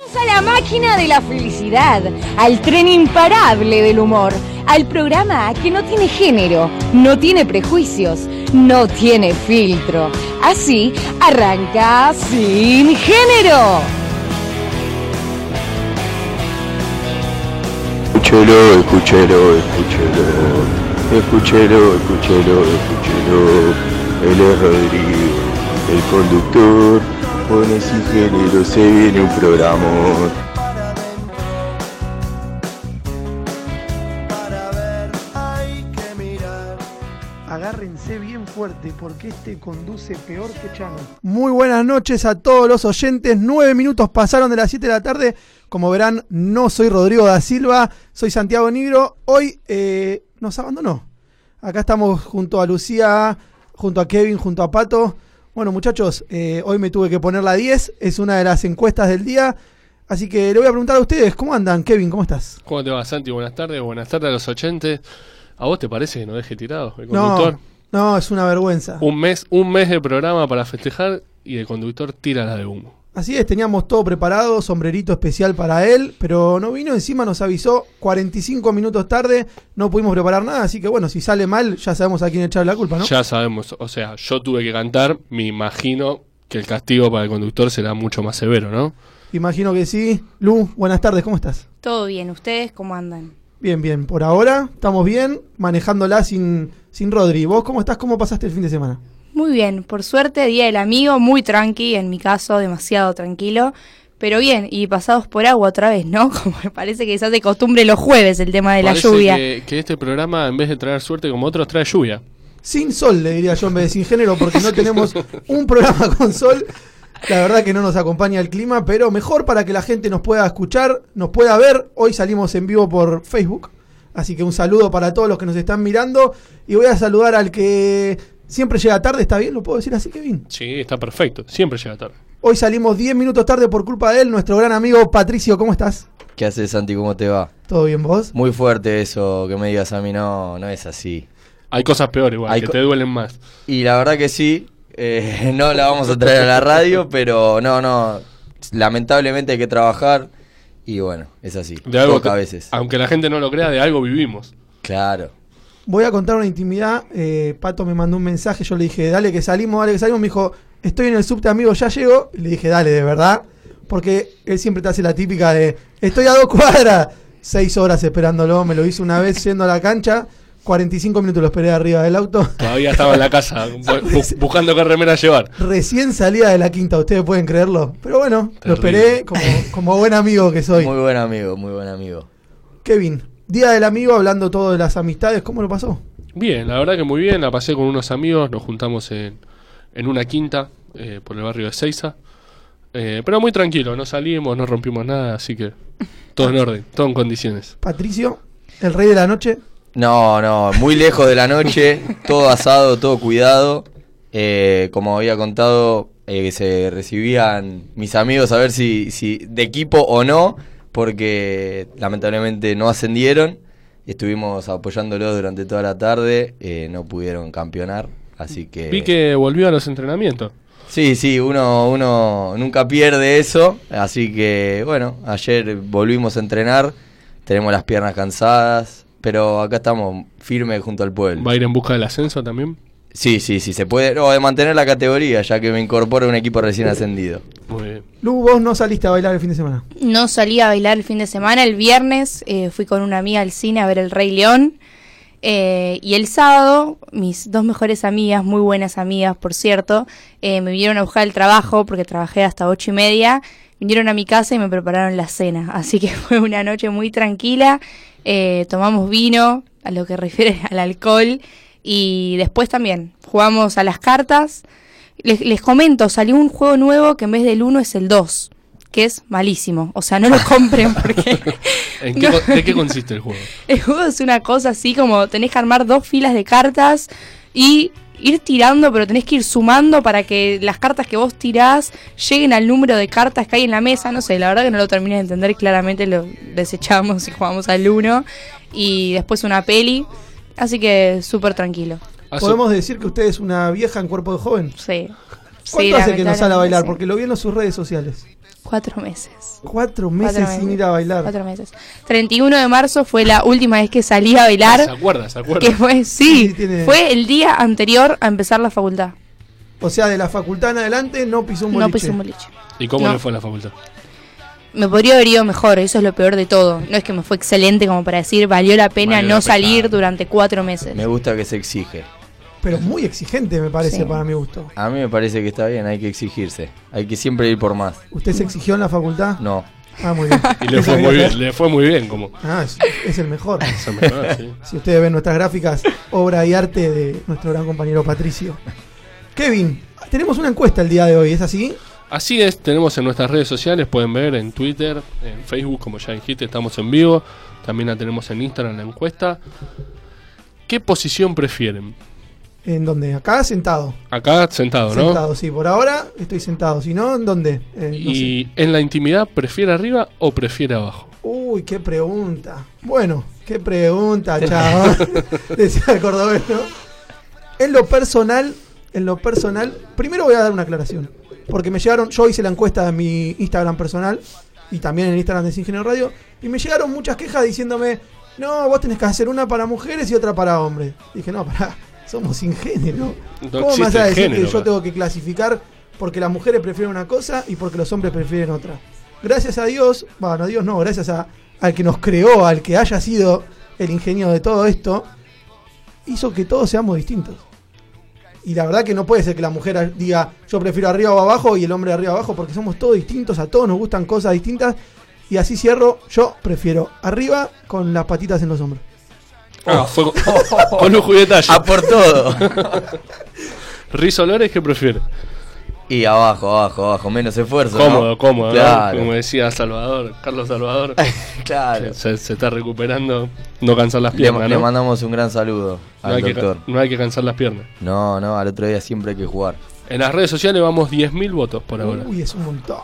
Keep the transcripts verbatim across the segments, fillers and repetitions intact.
A la máquina de la felicidad, al tren imparable del humor, al programa que no tiene género, no tiene prejuicios, no tiene filtro. Así arranca Sin Género. Escúchelo, escúchelo, escúchelo, escúchelo, escúchelo, escúchelo. Él es Rodrigo, el conductor. Pone Sin Género, se viene un programa. Agárrense bien fuerte porque este conduce peor que Chano. Muy buenas noches a todos los oyentes. Nueve minutos pasaron de las siete de la tarde. Como verán, no soy Rodrigo da Silva, soy Santiago Nigro. Hoy eh, nos abandonó. Acá estamos junto a Lucía, junto a Kevin, junto a Pato. Bueno, muchachos, eh, hoy me tuve que poner la diez, es una de las encuestas del día, así que le voy a preguntar a ustedes, ¿cómo andan? Kevin, ¿cómo estás? ¿Cómo te va, Santi? Buenas tardes, buenas tardes a los oyentes. ¿A vos te parece que nos deje tirado el conductor? No, no, es una vergüenza. Un mes, un mes de programa para festejar y el conductor tira la de humo. Así es, teníamos todo preparado, sombrerito especial para él, pero no vino, encima nos avisó cuarenta y cinco minutos tarde, no pudimos preparar nada, así que bueno, si sale mal ya sabemos a quién echar la culpa, ¿no? Ya sabemos, o sea, yo tuve que cantar, me imagino que el castigo para el conductor será mucho más severo, ¿no? Imagino que sí. Lu, buenas tardes, ¿cómo estás? Todo bien, ¿ustedes cómo andan? Bien, bien, por ahora estamos bien, manejándola sin, sin Rodri. ¿Vos cómo estás? ¿Cómo pasaste el fin de semana? Muy bien, por suerte, Día del Amigo, muy tranqui, en mi caso, demasiado tranquilo, pero bien, y pasados por agua otra vez, ¿no? Como me parece que se hace costumbre los jueves el tema de Parece la lluvia. Que, que este programa, en vez de traer suerte como otros, trae lluvia. Sin sol, le diría yo, en vez de sin género, porque no tenemos un programa con sol. La verdad que no nos acompaña el clima, pero mejor para que la gente nos pueda escuchar, nos pueda ver. Hoy salimos en vivo por Facebook, así que un saludo para todos los que nos están mirando. Y voy a saludar al que siempre llega tarde, ¿está bien? ¿Lo puedo decir así, Kevin? Sí, está perfecto, siempre llega tarde. Hoy salimos diez minutos tarde por culpa de él, nuestro gran amigo Patricio, ¿cómo estás? ¿Qué haces, Santi? ¿Cómo te va? ¿Todo bien, vos? Muy fuerte eso, que me digas a mí, no, no es así. Hay cosas peores igual, Hay que co- te duelen más. Y la verdad que sí, eh, no la vamos a traer a la radio, pero no, no, lamentablemente hay que trabajar y bueno, es así, De algo toca que- a veces. Aunque la gente no lo crea, de algo vivimos. Claro. Voy a contar una intimidad. eh, Pato me mandó un mensaje, yo le dije, dale que salimos, dale que salimos. Me dijo, estoy en el subte, amigo, ya llego. Y le dije, dale, de verdad. Porque él siempre te hace la típica de, estoy a dos cuadras. Seis horas esperándolo, me lo hizo una vez yendo a la cancha. cuarenta y cinco minutos lo esperé arriba del auto. Todavía estaba en la casa bu- buscando qué remera llevar. Recién salía de la quinta, ustedes pueden creerlo. Pero bueno, lo Terrible. esperé como, como buen amigo que soy. Muy buen amigo, muy buen amigo. Kevin, Día del Amigo, hablando todo de las amistades, ¿cómo lo pasó? Bien, la verdad que muy bien, la pasé con unos amigos, nos juntamos en, en una quinta eh, por el barrio de Seiza, eh, pero muy tranquilo, no salimos, no rompimos nada, así que todo en orden, todo en condiciones. Patricio, el rey de la noche. No, no, muy lejos de la noche, todo asado, todo cuidado. Eh, como había contado, eh, que se recibían mis amigos a ver si, si de equipo o no, porque lamentablemente no ascendieron. Estuvimos apoyándolos durante toda la tarde, eh, no pudieron campeonar, así que... Vi que volvió a los entrenamientos. Sí, sí, uno, uno nunca pierde eso, así que bueno, ayer volvimos a entrenar, tenemos las piernas cansadas, pero acá estamos firmes junto al pueblo. ¿Va a ir en busca del ascenso también? Sí, sí, sí, se puede, no, de mantener la categoría, ya que me incorporo a un equipo recién ascendido. Muy bien. Lu, vos no saliste a bailar el fin de semana. No salí a bailar el fin de semana, el viernes eh, fui con una amiga al cine a ver El Rey León, eh, y el sábado mis dos mejores amigas, muy buenas amigas por cierto, eh, me vinieron a buscar el trabajo porque trabajé hasta ocho y media, vinieron a mi casa y me prepararon la cena, así que fue una noche muy tranquila, eh, tomamos vino, a lo que refiere al alcohol, y después también jugamos a las cartas. Les, les comento, salió un juego nuevo que en vez del uno es el dos, que es malísimo. O sea, no lo compren porque... ¿En qué, no. ¿De qué consiste el juego? El juego es una cosa así como tenés que armar dos filas de cartas y ir tirando, pero tenés que ir sumando para que las cartas que vos tirás lleguen al número de cartas que hay en la mesa. No sé, la verdad que no lo terminé de entender, claramente lo desechamos y jugamos al uno. Y después una peli, así que súper tranquilo. Podemos decir que usted es una vieja en cuerpo de joven. Sí. ¿Cuánto Sí, hace que no sale a bailar? sí. Porque lo vi en sus redes sociales. Cuatro meses. Cuatro meses Cuatro sin meses. ir a bailar. Cuatro meses. treinta y uno de marzo fue la última vez que salí a bailar. ¿Se acuerda? ¿Se acuerda? Que fue, Sí, sí, tiene- fue el día anterior a empezar la facultad. O sea, de la facultad en adelante no pisó un boliche. No pisé un boliche. ¿Y cómo No. le fue en la facultad? Me podría haber ido mejor, eso es lo peor de todo. No es que me fue excelente como para decir, valió la pena Valió no la pena. salir durante cuatro meses. Me gusta que se exige. Pero muy exigente me parece Sí. para mi gusto. A mí me parece que está bien, hay que exigirse. Hay que siempre ir por más. ¿Usted se exigió en la facultad? No. Ah, muy bien. Y le fue muy bien, le fue muy bien, como. Ah, es, es el mejor. Se mejoró, sí. Si ustedes ven nuestras gráficas, obra y arte de nuestro gran compañero Patricio. Kevin, tenemos una encuesta el día de hoy, ¿es así? Así es, tenemos en nuestras redes sociales, pueden ver en Twitter, en Facebook, como ya dijiste, estamos en vivo. También la tenemos en Instagram, la encuesta. ¿Qué posición prefieren? ¿En dónde? Acá sentado. Acá sentado, ¿no? Sentado, sí. Por ahora estoy sentado. Si no, ¿en dónde? Eh, no Y en la intimidad, ¿prefiere arriba o prefiere abajo? sé. Uy, qué pregunta. Bueno, qué pregunta, chavo. Decía el cordobés, ¿no? En lo personal, en lo personal, primero voy a dar una aclaración. Porque me llegaron, yo hice la encuesta en mi Instagram personal y también en el Instagram de Sin Género Radio, y me llegaron muchas quejas diciéndome, no, vos tenés que hacer una para mujeres y otra para hombres. Dije, no, pará, somos sin género. No ¿Cómo me vas existe a el decir género, que yo acá. tengo que clasificar porque las mujeres prefieren una cosa y porque los hombres prefieren otra? Gracias a Dios, bueno, a Dios no, gracias a, al que nos creó, al que haya sido el ingenio de todo esto, hizo que todos seamos distintos. Y la verdad que no puede ser que la mujer diga yo prefiero arriba o abajo y el hombre arriba o abajo, porque somos todos distintos, a todos nos gustan cosas distintas. Y así cierro, yo prefiero arriba con las patitas en los hombros. Ah, fue con, con lujo y detalle. A por todo. Riz Olores, ¿qué prefiere? Y abajo, abajo, abajo. Menos esfuerzo. Cómodo, ¿no? cómodo, ¿no? Claro. Como decía Salvador, Carlos Salvador. Claro. se, se está recuperando, no cansar las Le, piernas, le ¿no? mandamos un gran saludo No al hay, que, doctor. ca- no hay que cansar las piernas. No, no, al otro día siempre hay que jugar. En las redes sociales vamos diez mil votos por ahora. Uy, es un montón.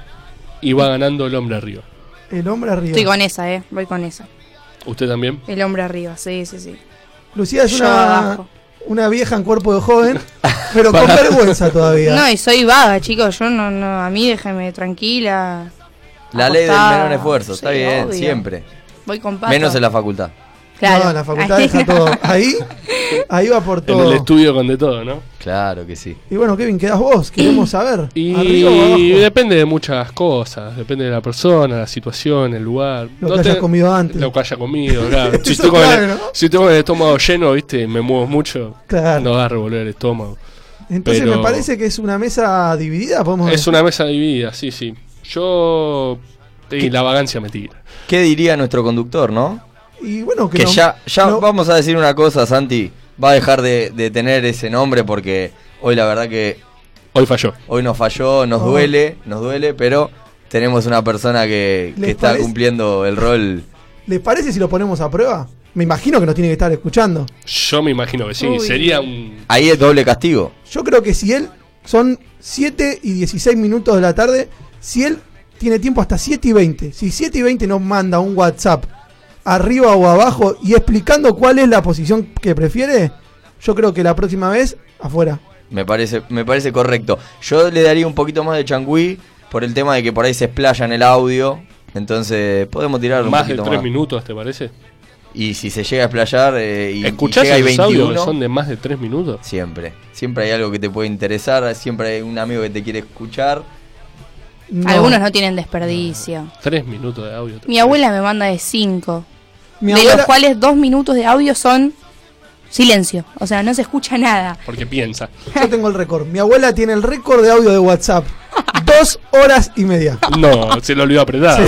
Y va ganando el hombre arriba. El hombre arriba. Estoy con esa, eh, voy con esa. ¿Usted también? El hombre arriba, sí, sí, sí. Lucía es Yo una, abajo. una vieja en cuerpo de joven, pero con vergüenza todavía. No, y soy vaga, chicos, yo no, no, a mí déjeme tranquila. La ley del acostada. menor esfuerzo, está Sí, bien, obvio. siempre. Voy con pato. Menos en la facultad. Claro. No, la facultad Ahí deja no. todo. Ahí, ahí va por En todo. el estudio con de todo, ¿no? Claro que sí. Y bueno, Kevin, quedás vos, queremos saber. Y ¿Arriba o abajo? depende de muchas cosas. Depende de la persona, la situación, el lugar. Lo que hayas comido antes. Lo que haya comido, claro. si, Eso estoy con claro, el, ¿no? si estoy con el estómago lleno, viste, y me muevo mucho, Claro. no va a revolver el estómago. Entonces pero- me parece que es una mesa dividida, podemos Es una mesa dividida, sí, sí. Yo... Y la vagancia me tira. ¿Qué diría nuestro conductor, no? Y bueno, que, Que no- ya, ya no- vamos a decir una cosa, Santi. Va a dejar de, de tener ese nombre porque hoy la verdad que Hoy falló. hoy nos falló, nos Oh. duele, nos duele, pero tenemos una persona que, que ¿Les está parece? cumpliendo el rol. ¿Les parece si lo ponemos a prueba? Me imagino que nos tiene que estar escuchando. Yo me imagino que sí. Uy. Sería un... Ahí es doble castigo. Yo creo que si él, son siete y dieciséis minutos de la tarde, si él tiene tiempo hasta siete y veinte, si siete y veinte nos manda un WhatsApp arriba o abajo y explicando cuál es la posición que prefiere, yo creo que la próxima vez, afuera. Me parece, me parece correcto. Yo le daría un poquito más de changüí por el tema de que por ahí se explaya en el audio. Entonces podemos tirar un Más de poquito tres más. minutos, ¿te parece? Y si se llega a explayar eh, y, y ¿Escuchás llega esos y audios que veintiuno, son de más de tres minutos? siempre. Siempre hay algo que te puede interesar, siempre hay un amigo que te quiere escuchar. No. Algunos no tienen desperdicio. Tres minutos de audio. Mi abuela me manda de cinco, Mi de abuela- los cuales dos minutos de audio son silencio. O sea, no se escucha nada. Porque piensa. Yo tengo el récord. Mi abuela tiene el récord de audio de WhatsApp. Dos horas y media. No, se lo olvidó apretar.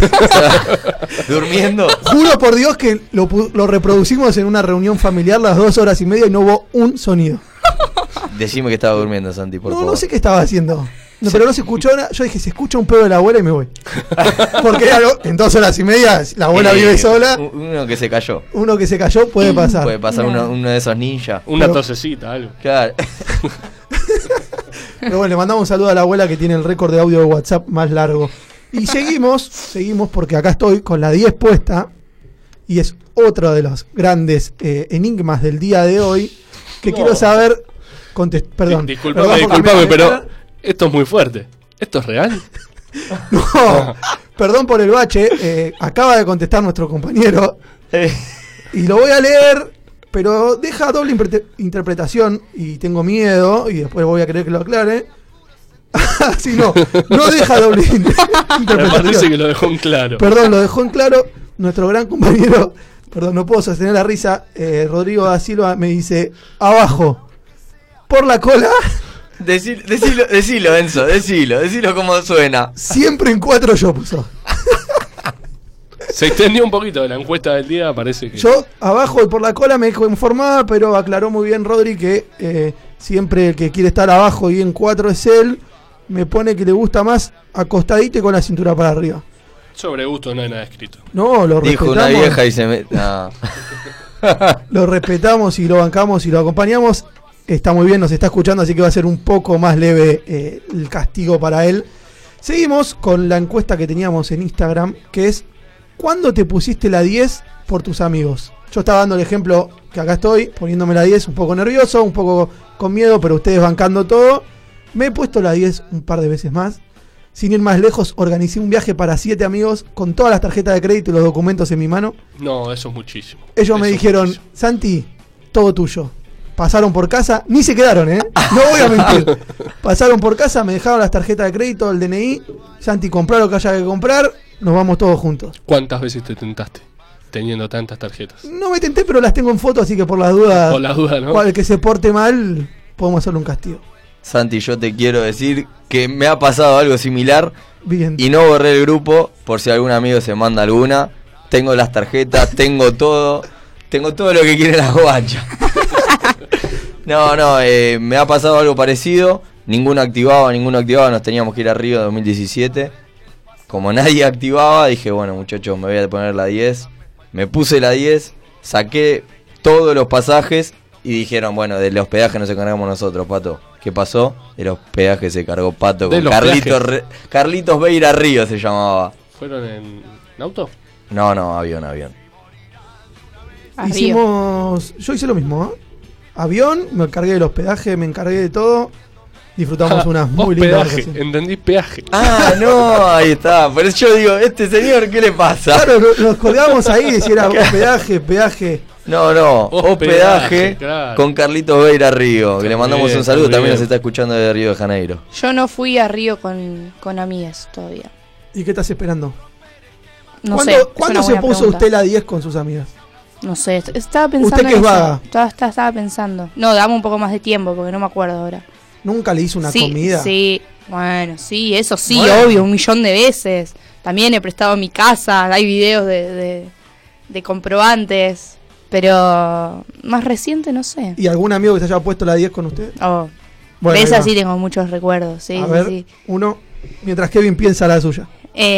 Durmiendo. Juro por Dios que lo, pu- lo reproducimos en una reunión familiar las dos horas y media y no hubo un sonido. Decime que estaba durmiendo, Santi, por No, favor. no sé qué estaba haciendo. No, pero no se escuchó nada. Yo dije, se escucha un pedo de la abuela y me voy. Porque era algo- en dos horas y media la abuela Eh, vive sola. u- Uno que se cayó. Uno que se cayó puede pasar. Puede pasar No. uno, uno de esos ninjas. Una Pero- tosecita, algo. Claro. Pero bueno, le mandamos un saludo a la abuela que tiene el récord de audio de WhatsApp más largo. Y seguimos, seguimos porque acá estoy con la diez puesta. Y es otro de los grandes eh, enigmas del día de hoy. Que No. quiero saber. contest- perdón. Di- disculpame, Perdón porque disculpame, me- pero esto es muy fuerte. ¿Esto es real? No, perdón por el bache. eh, acaba de contestar nuestro compañero. Y lo voy a leer, pero deja doble impre- interpretación y tengo miedo, y después voy a querer que lo aclare. Así no, no deja doble inter- Me interpretación. parece que lo dejó en claro. Perdón, lo dejó en claro nuestro gran compañero. Perdón, no puedo sostener la risa. eh, Rodrigo da Silva me dice: abajo, por la cola, Decilo, decilo, decilo, Enzo, decilo, decilo como suena. siempre en cuatro yo puso. Se extendió un poquito de la encuesta del día, parece que. Yo abajo y por la cola me dejo informar, pero aclaró muy bien Rodri que eh, siempre el que quiere estar abajo y en cuatro es él. Me pone que le gusta más acostadito y con la cintura para arriba. Sobre gusto no hay nada escrito. No, lo Dijo respetamos. una vieja y se me... No. Lo respetamos y lo bancamos y lo acompañamos. Está muy bien, nos está escuchando, así que va a ser un poco más leve eh, el castigo para él. Seguimos con la encuesta que teníamos en Instagram, que es: ¿cuándo te pusiste la diez por tus amigos? Yo estaba dando el ejemplo que acá estoy, poniéndome la diez un poco nervioso, un poco con miedo, pero ustedes bancando todo. Me he puesto la diez un par de veces más. Sin ir más lejos, organicé un viaje para siete amigos con todas las tarjetas de crédito y los documentos en mi mano. No, eso es muchísimo. Ellos Eso me es dijeron: muchísimo. Santi, todo tuyo. Pasaron por casa, ni se quedaron, ¿eh? No voy a mentir. Pasaron por casa, me dejaron las tarjetas de crédito, el D N I. Santi, comprá lo que haya que comprar, nos vamos todos juntos. ¿Cuántas veces te tentaste teniendo tantas tarjetas? No me tenté, pero las tengo en foto, así que por las dudas, Por las dudas, ¿no? cual que se porte mal, podemos hacerle un castigo. Santi, yo te quiero decir que me ha pasado algo similar Bien. y no borré el grupo por si algún amigo se manda alguna. Tengo las tarjetas, tengo todo, tengo todo lo que quiere la guacha. No, no, eh, me ha pasado algo parecido. Ninguno activaba, ninguno activaba. Nos teníamos que ir a Río dos mil diecisiete. Como nadie activaba, dije, bueno, muchachos, me voy a poner la diez. Me puse la diez, saqué todos los pasajes y dijeron, bueno, del hospedaje nos encargamos nosotros, Pato. ¿Qué pasó? Del hospedaje se cargó Pato con Del Carlitos, hospedaje. Re- Carlitos Beira Río se llamaba. ¿Fueron en, en auto? No, no, avión, avión. Arriba. Hicimos. Yo hice lo mismo, ¿eh? Avión, me encargué del hospedaje, me encargué de todo. Disfrutamos Ah, unas muy lindas hospedaje, vacaciones. entendí peaje. Ah, no, ahí está. Por eso yo digo, este señor, ¿qué le pasa? Claro, no- nos colgamos ahí y decía era hospedaje, peaje. No, no, Hospedaje, hospedaje claro. con Carlitos Beira Río, que le mandamos bien, un saludo, está también bien. nos está escuchando de Río de Janeiro. Yo no fui a Río con, con amigas todavía. ¿Y qué estás esperando? No ¿Cuándo, sé. es ¿cuándo una se buena puso pregunta. usted la diez con sus amigas? No sé, est- estaba pensando. Usted que en es eso. vaga. Estaba, estaba, estaba pensando. No, dame un poco más de tiempo porque no me acuerdo ahora. ¿Nunca le hizo una sí, comida? Sí, bueno, sí, eso sí, Bueno. obvio, un millón de veces. También he prestado mi casa, hay videos de, de, de comprobantes, pero más reciente no sé. ¿Y algún amigo que se haya puesto la diez con usted? Oh, Bueno, de ahí esa va. sí tengo muchos recuerdos, sí, A sí, ver, sí. uno. Mientras Kevin piensa la suya.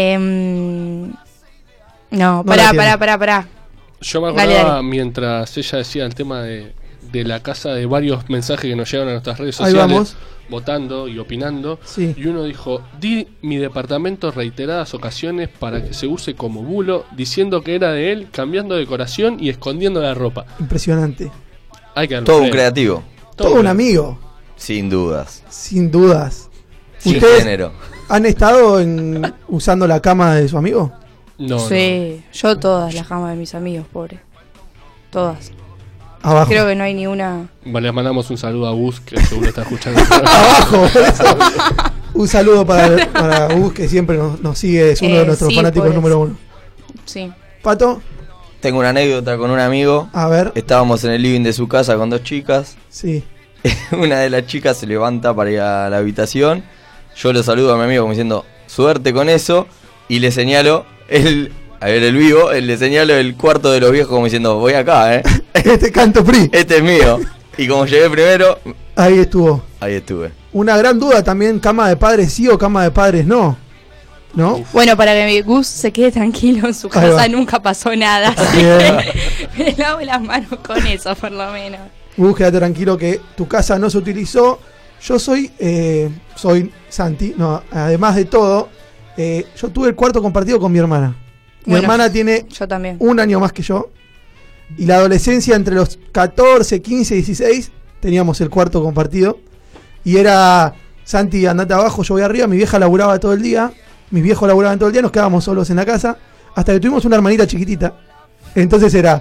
Em, no, No pará, la tiene. pará, pará, pará. Yo me Dale, acordaba dale. mientras ella decía el tema de, de la casa, de varios mensajes que nos llegan a nuestras redes Ahí sociales, vamos. votando y opinando. Sí. Y uno dijo: di mi departamento reiteradas ocasiones para que se use como bulo, diciendo que era de él, cambiando decoración y escondiendo la ropa. Impresionante. Hay que darle Todo un freno. creativo, Todo un amigo, sin dudas, sin dudas. sin ¿Ustedes género. han estado en, usando la cama de su amigo? No, sí, yo todas las camas de mis amigos, pobre. Todas. Abajo. Creo que no hay ni una. no. Le mandamos un saludo a Bus, que seguro está escuchando. Abajo, por eso. Un saludo para, para Gus, que siempre nos, nos sigue, es uno Eh, de nuestros sí, fanáticos pobres. número uno. Sí. Pato, Tengo una anécdota con un amigo. a ver, Estábamos en el living de su casa con dos chicas. sí. Una de las chicas se levanta para ir a la habitación. Yo lo saludo a mi amigo como diciendo, suerte con eso. Y le señalo el, a ver el vivo, le señalo el cuarto de los viejos como diciendo, voy acá, eh. Este canto free, Este es mío. Y como llegué primero, ahí estuvo. ahí estuve. Una gran duda también, cama de padres sí o cama de padres no. ¿No? Bueno, para que mi Gus se quede tranquilo en su Ahí va. casa nunca pasó nada. Así Bien. que me lavo las manos con eso, por lo menos. Gus, quédate tranquilo que tu casa no se utilizó. Yo soy, eh, soy Santi, no, además de todo, eh, yo tuve el cuarto compartido con mi hermana. Mi Bueno, hermana tiene Yo también. un año más que yo. Y la adolescencia entre los catorce, quince, dieciséis teníamos el cuarto compartido. Y era, Santi, andate abajo, yo voy arriba. Mi vieja laburaba todo el día. mis viejos laburaban todo el día, nos quedábamos solos en la casa, hasta que tuvimos una hermanita chiquitita. Entonces era,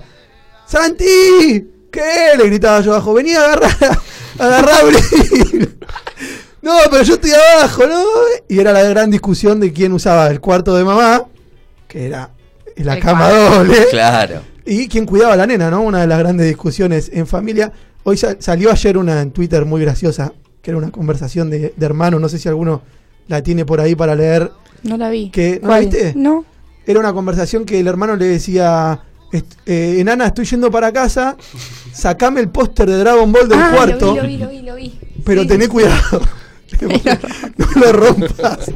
¡Santi! ¿Qué? Le gritaba yo abajo, vení a agarrar, agarrar a Abril. No, pero yo estoy abajo, ¿no? Y era la gran discusión de quién usaba el cuarto de mamá, que era la El cama cuarto. doble. Claro. Y quién cuidaba a la nena, ¿no? Una de las grandes discusiones en familia. Hoy sa- salió ayer una en Twitter muy graciosa, que era una conversación de, de hermanos, no sé si alguno la tiene por ahí para leer. No la vi. Que, ¿no la ¿Cuál? viste? No. Era una conversación que el hermano le decía, est- eh, enana, estoy yendo para casa, sacame el póster de Dragon Ball del ah, cuarto, lo vi, lo vi, lo vi, lo vi. pero Sí. tené cuidado, no lo rompas.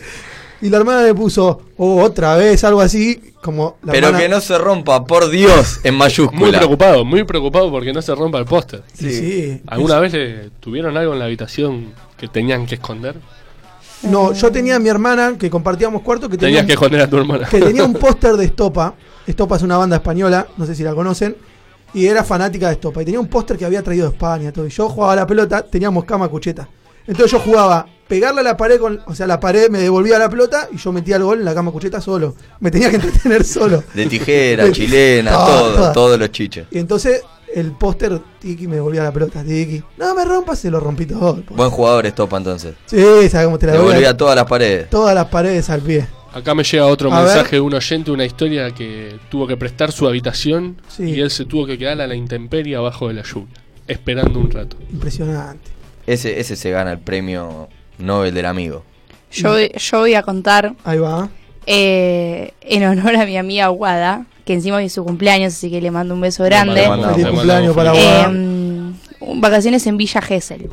Y la hermana le puso, oh, otra vez, algo así, como la Pero hermana- que no se rompa, por Dios, en Muy mayúscula. preocupado, muy preocupado porque no se rompa el póster. Sí, sí. ¿Alguna vez le tuvieron algo en la habitación que tenían que esconder? No, yo tenía a mi hermana, que compartíamos cuarto, que tenía, Tenías que esconder a tu hermana. que tenía un póster de Estopa. Estopa es una banda española, no sé si la conocen, y era fanática de Estopa. Y tenía un póster que había traído de España, todo. Y yo jugaba a la pelota, teníamos cama cucheta. Entonces yo jugaba, pegarle a la pared, con, o sea, la pared me devolvía la pelota y yo metía el gol en la cama cucheta solo. Me tenía que entretener solo. De tijera, De- chilena, Todo, todo, todo. todos los chiches. Y entonces el póster, Tiki, me devolvía la pelota, Tiki. No me rompas, se lo rompí todo. Buen jugador Estopa entonces. Sí, ¿sabes cómo te la Devolvía devolvía? todas las paredes. Todas las paredes al pie. Acá me llega otro A mensaje ver. de un oyente, una historia que tuvo que prestar su habitación Sí. y él se tuvo que quedar a la intemperie abajo de la lluvia, esperando un rato. Impresionante. Ese, ese se gana el premio Nobel del amigo. Yo, yo voy a contar Ahí va. eh, en honor a mi amiga Guada, que encima hoy es su cumpleaños, así que le mando un beso grande. Le mandamos. Feliz le cumpleaños para mandamos Guada. Eh, vacaciones en Villa Gesell.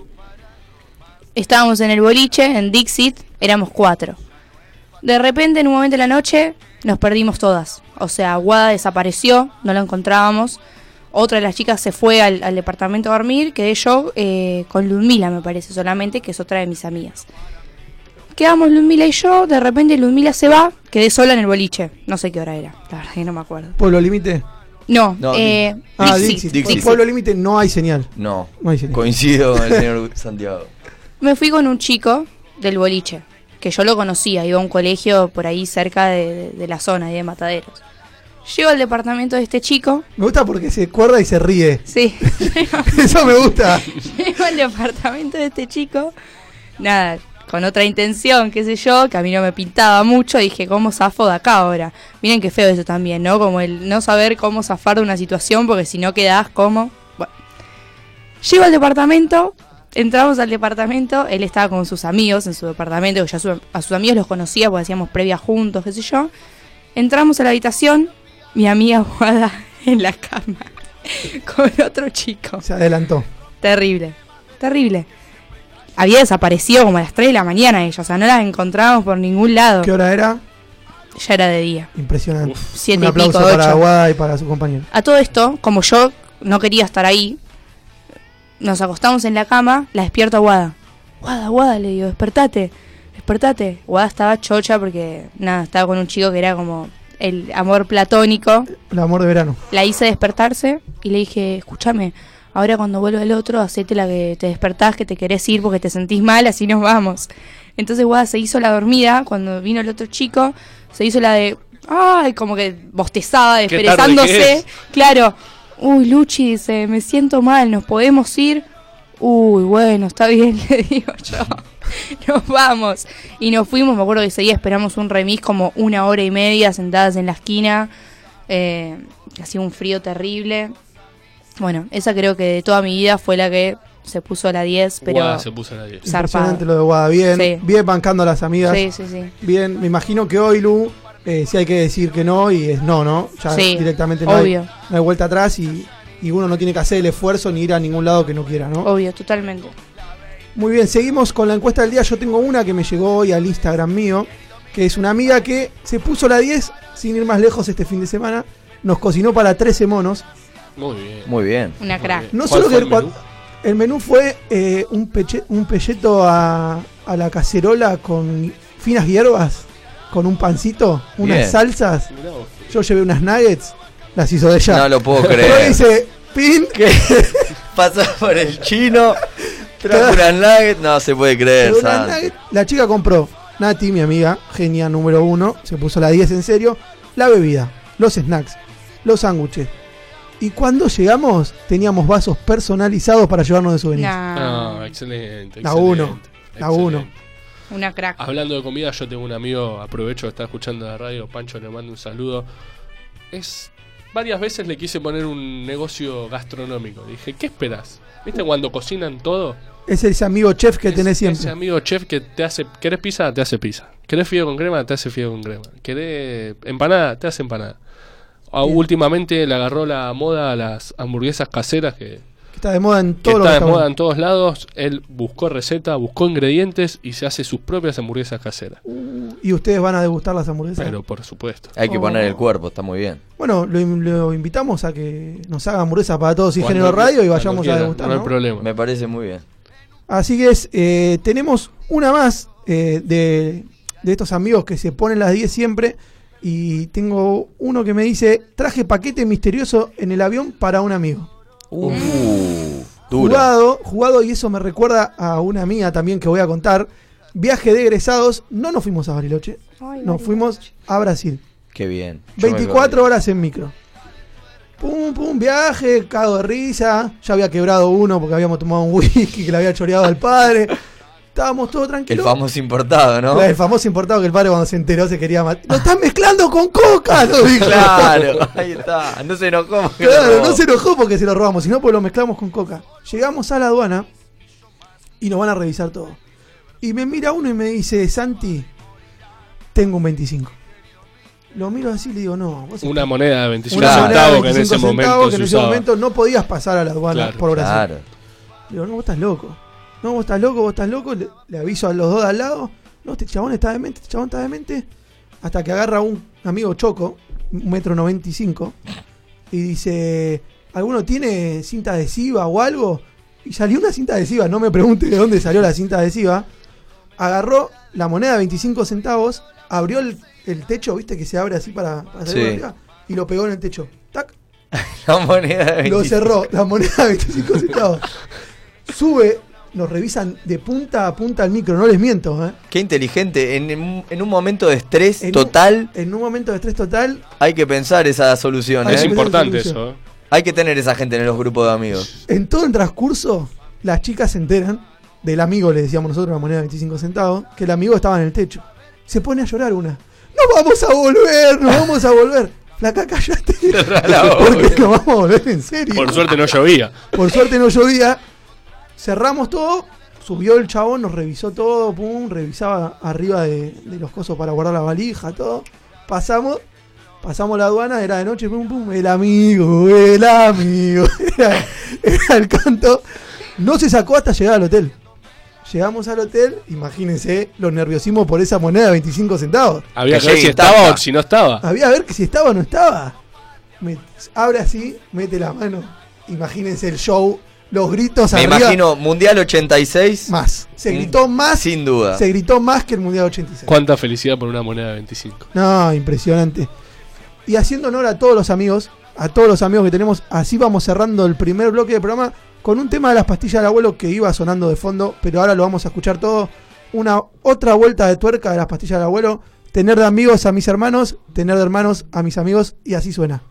Estábamos en el boliche, en Dixit, éramos cuatro. De repente, en un momento de la noche, nos perdimos todas. O sea, Guada desapareció, no la encontrábamos. Otra de las chicas se fue al, al departamento a dormir, quedé yo eh, con Ludmila, me parece solamente, que es otra de mis amigas. Quedamos Ludmila y yo, de repente Ludmila se va, quedé sola en el boliche. No sé qué hora era, la verdad que no me acuerdo. Pueblo Límite. No, No, eh, Ah, Dixit, Dixit. Dixit. En Pueblo Límite no hay señal. No, No hay señal. coincido con el señor Santiago. Me fui con un chico del boliche, que yo lo conocía, iba a un colegio por ahí cerca de, de- de la zona, ahí de Mataderos. Llego al departamento de este chico, Me gusta porque se acuerda y se ríe. sí, Eso me gusta. llego al departamento de este chico, nada, con otra intención, qué sé yo, que a mí no me pintaba mucho, dije, ¿cómo zafo de acá ahora? Miren qué feo eso también, ¿no? Como el no saber cómo zafar de una situación, porque si no quedás como... Bueno, llego al departamento... Entramos al departamento, él estaba con sus amigos en su departamento, que ya su- a sus amigos los conocía porque hacíamos previa juntos, qué sé yo. Entramos a la habitación, mi amiga Guada en la cama, con otro chico. Se adelantó. Terrible, terrible. Había desaparecido como a las tres de la mañana ella, o sea, no las encontrábamos por ningún lado. ¿Qué hora era? Ya era de día, Impresionante. siete Un y aplauso pico, para ocho. Aguada y para su compañero. A todo esto, como yo no quería estar ahí, nos acostamos en la cama, la despierto a Guada. Guada, Guada, le digo, despertate, despertate. Guada estaba chocha porque, nada, estaba con un chico que era como el amor platónico. El amor de verano. La hice despertarse y le dije, escúchame, ahora cuando vuelva el otro, hacete la que te despertás, que te querés ir porque te sentís mal, así nos vamos. Entonces Guada se hizo la dormida, cuando vino el otro chico, se hizo la de, ay, como que bostezaba, Qué tarde que desperezándose. es. Claro, uy, Luchi dice, me siento mal, ¿nos podemos ir? Uy, bueno, está bien, le digo yo. Nos vamos. Y nos fuimos, me acuerdo que ese día esperamos un remis como una hora y media sentadas en la esquina. Eh, hacía un frío terrible. Bueno, esa creo que de toda mi vida fue la que se puso a la diez, pero... Guada se puso a la diez. Zarpado. Impresionante lo de Guada. Bien, Sí. bien bancando a las amigas. Sí, sí, sí. Bien, me imagino que hoy, Lu, eh, si hay que decir que no, y es no, ¿no? Ya Sí, directamente no hay, obvio. no hay vuelta atrás y, y uno no tiene que hacer el esfuerzo ni ir a ningún lado que no quiera, ¿no? Obvio, totalmente. Muy bien, seguimos con la encuesta del día. Yo tengo una que me llegó hoy al Instagram mío, que es una amiga que se puso la diez sin ir más lejos este fin de semana. Nos cocinó para trece monos. Muy bien. Muy bien. Una Muy crack. bien. No ¿Cuál solo fue que el cua- menú? el menú fue eh, un, peche, un pelleto a, a la cacerola con finas hierbas, con un pancito, unas Bien. salsas. Mirá vos. Yo llevé unas nuggets, las hizo de ella. No lo puedo Yo creer. hice pin. Pasó por el chino, trajo una nugget, no se puede creer, llevé unas Santi. nuggets. La chica compró Nati, mi amiga, genia número uno, se puso la diez en serio. La bebida, los snacks, los sándwiches. Y cuando llegamos, teníamos vasos personalizados para llevarnos de souvenirs. Nah, No, excelente. La excelente, uno, la uno. excelente. una crack. Hablando de comida, yo tengo un amigo, aprovecho que está escuchando la radio, Pancho, le mando un saludo. Es varias veces le quise poner un negocio gastronómico. Dije, ¿qué esperás? ¿Viste cuando cocinan todo? Es ese amigo chef que Es- tenés siempre. Ese amigo chef que te hace, ¿querés pizza? Te hace pizza. ¿Querés fideo con crema? Te hace fideo con crema. ¿Querés empanada? Te hace empanada. Ah, Bien. últimamente le agarró la moda a las hamburguesas caseras que, Que está de moda en que todos los está de moda en restaurantes. todos lados. Él buscó receta, buscó ingredientes y se hace sus propias hamburguesas caseras. Y ustedes van a degustar las hamburguesas. Pero por supuesto. Hay que Oh. poner el cuerpo, está muy bien. Bueno, lo, lo invitamos a que nos haga hamburguesas para todos sin Cuando género qui- radio y cuando vayamos a quieran, degustar, No hay ¿no? problema. Me parece muy bien. Así que es, eh, tenemos una más eh, de, de estos amigos que se ponen las diez siempre. Y tengo uno que me dice: traje paquete misterioso en el avión para un amigo. Uh, duro. Jugado, jugado, y eso me recuerda a una mía también que voy a contar. Viaje de egresados, no nos fuimos a Bariloche, Ay, nos fuimos a Brasil. Qué bien. Yo me veinticuatro voy. horas en micro. Pum, pum, viaje, cago de risa. Ya había quebrado uno porque habíamos tomado un whisky que le había choreado al padre. Estábamos todos El tranquilos. famoso importado, ¿no? El famoso importado que el padre cuando se enteró se quería matar. ¡Lo están mezclando con coca! Lo dijo. Claro, ahí está. No se enojó porque Claro, lo robó. no se enojó porque se lo robamos, sino porque lo mezclamos con coca. Llegamos a la aduana y nos van a revisar todo. Y me mira uno y me dice: Santi, tengo un veinticinco. Lo miro así y le digo: no, vos Una moneda de veinticinco una moneda de centavos que en ese veinticinco momento centavos que se en ese usaba. momento no podías pasar a la aduana Claro, por Brasil. Claro. Le digo: no, vos estás loco. No, vos estás loco, vos estás loco. Le, le aviso a los dos de al lado: no, este chabón está demente, este chabón está demente. Hasta que agarra un amigo choco, un metro noventa y cinco, y dice: ¿alguno tiene cinta adhesiva o algo? Y salió una cinta adhesiva, no me pregunte de dónde salió la cinta adhesiva. Agarró la moneda de veinticinco centavos, abrió el, el techo, viste que se abre así para, para salir Sí. por arriba, y lo pegó en el techo. ¡Tac! La moneda de Lo veinticinco. cerró, la moneda de veinticinco centavos. Sube, nos revisan de punta a punta al micro, no les miento, ¿eh? Qué inteligente. En, en- en un momento de estrés En un- total, En un momento de estrés total, hay que pensar esa solución. Hay Es ¿eh? que- importante solución. eso. ¿eh? Hay que tener esa gente en los grupos de amigos. en todo el transcurso, las chicas se enteran del amigo, le decíamos nosotros, la moneda de veinticinco centavos, que el amigo estaba en el techo. Se pone a llorar una. ¡Nos vamos a volver! ¡Nos vamos a volver! Flaca, cállate. la boca. Porque nos vamos a volver en serio. Por suerte no llovía. Por suerte no llovía. Cerramos todo. Subió el chabón, nos revisó todo. Pum, revisaba arriba de, de los cosos para guardar la valija, todo. Pasamos. Pasamos la aduana, era de noche, pum, pum. El amigo, el amigo. Era, era el canto. No se sacó hasta llegar al hotel. Llegamos al hotel, imagínense los nerviosismos por esa moneda de veinticinco centavos. Había Que que ver si llegue estaba intacta. o si no estaba. Había a ver que si estaba o no estaba. Me- abre así, mete la mano. Imagínense el show, los gritos Me arriba. imagino Mundial ochenta y seis. Más. Se gritó más. Sin duda. Se gritó más que el Mundial ochenta y seis. Cuánta felicidad por una moneda de veinticinco. No, impresionante. Y haciendo honor a todos los amigos, a todos los amigos que tenemos, así vamos cerrando el primer bloque del programa con un tema de las pastillas del abuelo que iba sonando de fondo, pero ahora lo vamos a escuchar todo. Una otra vuelta de tuerca de las pastillas del abuelo. Tener de amigos a mis hermanos, tener de hermanos a mis amigos, y así suena.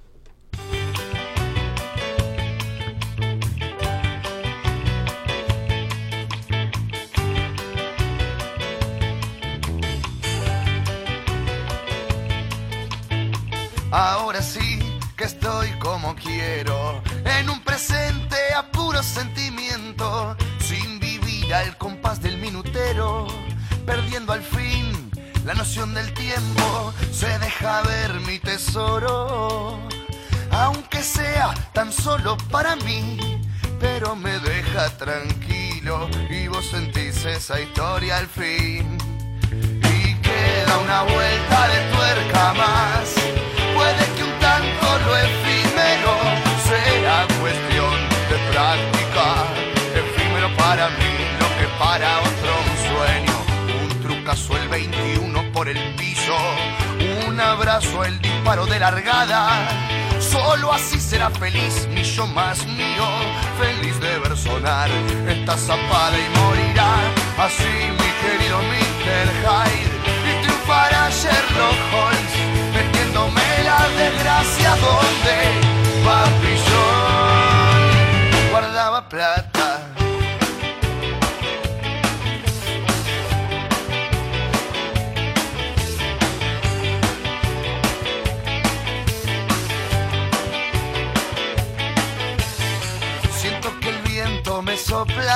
Ahora sí que estoy como quiero, en un presente a puro sentimiento, sin vivir al compás del minutero, perdiendo al fin la noción del tiempo. Se deja ver mi tesoro, aunque sea tan solo para mí, pero me deja tranquilo y vos sentís esa historia al fin. Y queda una vuelta de tuerca más. Puede que un tanto lo efímero sea cuestión de práctica. Efímero para mí, lo que para otro un sueño. Un trucazo el veintiuno por el piso, un abrazo el disparo de largada. Solo así será feliz mi yo más mío, feliz de ver sonar esta zapada y morirá así mi querido mister Hyde.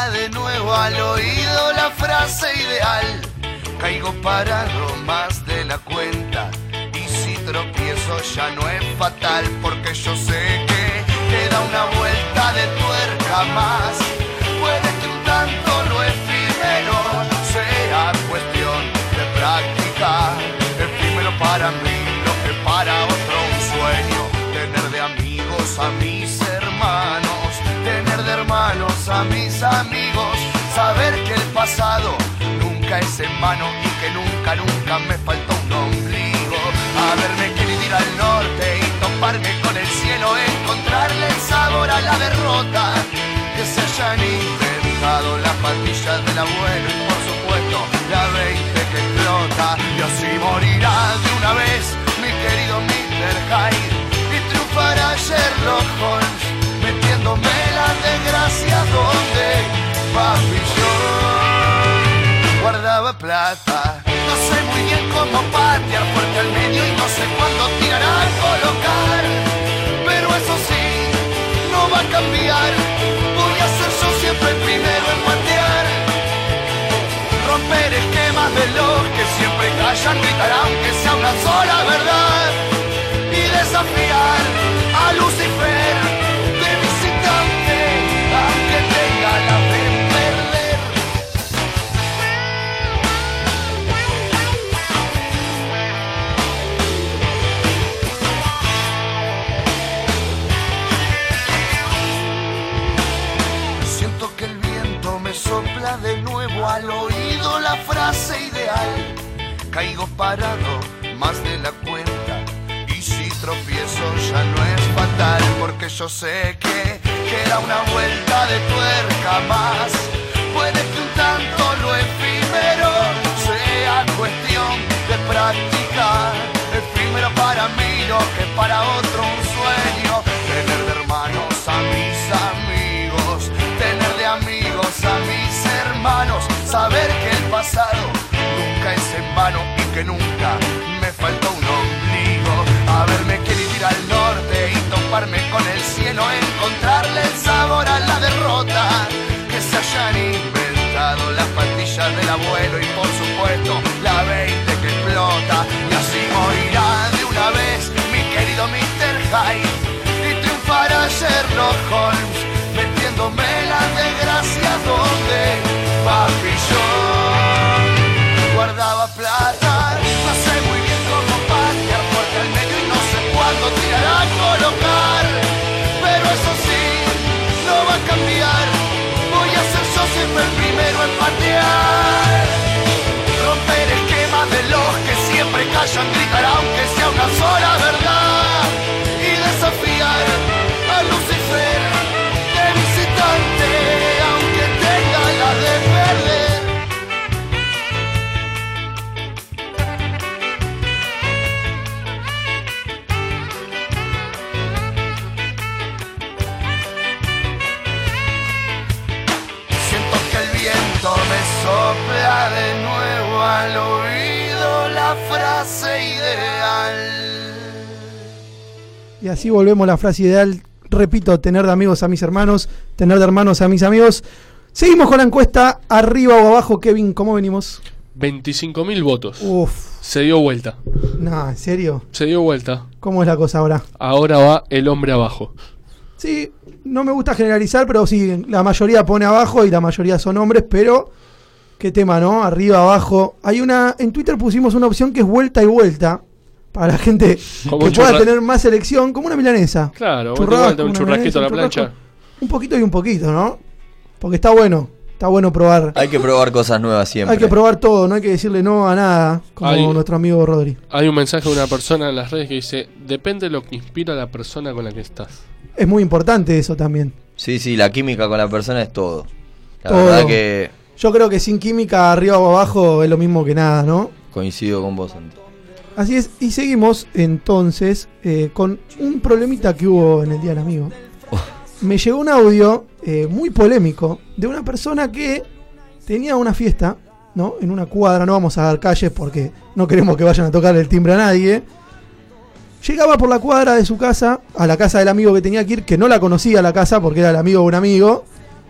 sopla de nuevo al oído la frase ideal. Caigo parado más de la cuenta y si tropiezo ya no es fatal, porque yo sé que queda una vuelta de tuerca más. Puede que un tanto lo efímero sea cuestión de práctica, efímero para mí lo que para otro un sueño. Tener de amigos a mis hermanos, tener de hermanos a mis amigos, saber que el pasado nunca es en vano y que nunca, nunca me faltó un ombligo. Haberme querido ir al norte y toparme con el cielo, encontrarle el sabor a la derrota, que se hayan inventado las pastillas del abuelo y por supuesto la veinte que explota. Y así morirá de una vez mi querido mister Hyde y triunfará Sherlock Holmes, metiéndome la desgracia donde papi yo guardaba plata. No sé muy bien cómo patear fuerte al medio y no sé cuándo tirar a colocar, pero eso sí, no va a cambiar. Voy a ser yo siempre el primero en patear, romper esquemas de los que siempre callan, gritar aunque sea una sola verdad y desafiar a Lucifer de visitante, aunque tenga la fe en perder. Siento que el viento me sopla de nuevo al oído la frase ideal. Caigo parado más de la cuenta y si tropiezo ya no es fatal, porque yo sé que queda una vuelta de tuerca más. Puede que un tanto lo efímero sea cuestión de práctica, efímero para mí lo que para otro un sueño. Tener de hermanos a mis amigos, tener de amigos a mis hermanos, saber que el pasado nunca es en vano y que nunca me faltó un ombligo. Haberme querido ir al norte y toparme con el cielo, encontrarle el sabor a la derrota, que se hayan inventado las pastillas del abuelo y por supuesto la veinte que explota. Y así morirá de una vez mi querido mister Hyde y triunfará Sherlock Holmes, metiéndome la desgracia donde papi yo guardaba plata. No sé muy bien cómo patear fuerte al medio y no sé cuándo tirar a colocar, pero eso sí, no va a cambiar. Voy a ser yo siempre el primero en patear, romper esquemas de los que siempre callan, gritar aunque sea una sola verdad y desafiar a Lucifer de visitante, aunque tenga la de perder. Siento que el viento me sopla de nuevo al oído la frase ideal. Y así volvemos a la frase ideal. Repito, tener de amigos a mis hermanos, tener de hermanos a mis amigos. Seguimos con la encuesta, arriba o abajo. Kevin, ¿cómo venimos? veinticinco mil votos. Uf. Se dio vuelta. No, ¿en serio? Se dio vuelta. ¿Cómo es la cosa ahora? Ahora va el hombre abajo. Sí, no me gusta generalizar, pero sí, la mayoría pone abajo y la mayoría son hombres, pero qué tema, ¿no? Arriba, abajo. Hay una, en Twitter pusimos una opción que es vuelta y vuelta, para la gente Como que un pueda churra- tener más elección, como una milanesa. Claro, Churrasco, vuelta y vuelta, un una churrasquito a la milanesa, un plancha. churrasco. Un poquito y un poquito, ¿no? Porque está bueno, está bueno probar. Hay que probar cosas nuevas siempre. Hay que probar todo, no hay que decirle no a nada, como Hay- nuestro amigo Rodri. Hay un mensaje de una persona en las redes que dice: depende de lo que inspira a la persona con la que estás. Es muy importante eso también. Sí, sí, la química con la persona es todo. La Todo. verdad que Yo creo que sin química, arriba o abajo, es lo mismo que nada, ¿no? coincido con vos, Santi. Así es, y seguimos entonces eh, con un problemita que hubo en el Día del Amigo. Oh. Me llegó un audio eh, muy polémico de una persona que tenía una fiesta, ¿no? En una cuadra, no vamos a dar calles porque no queremos que vayan a tocar el timbre a nadie. Llegaba por la cuadra de su casa a la casa del amigo que tenía que ir, que no la conocía la casa porque era el amigo de un amigo.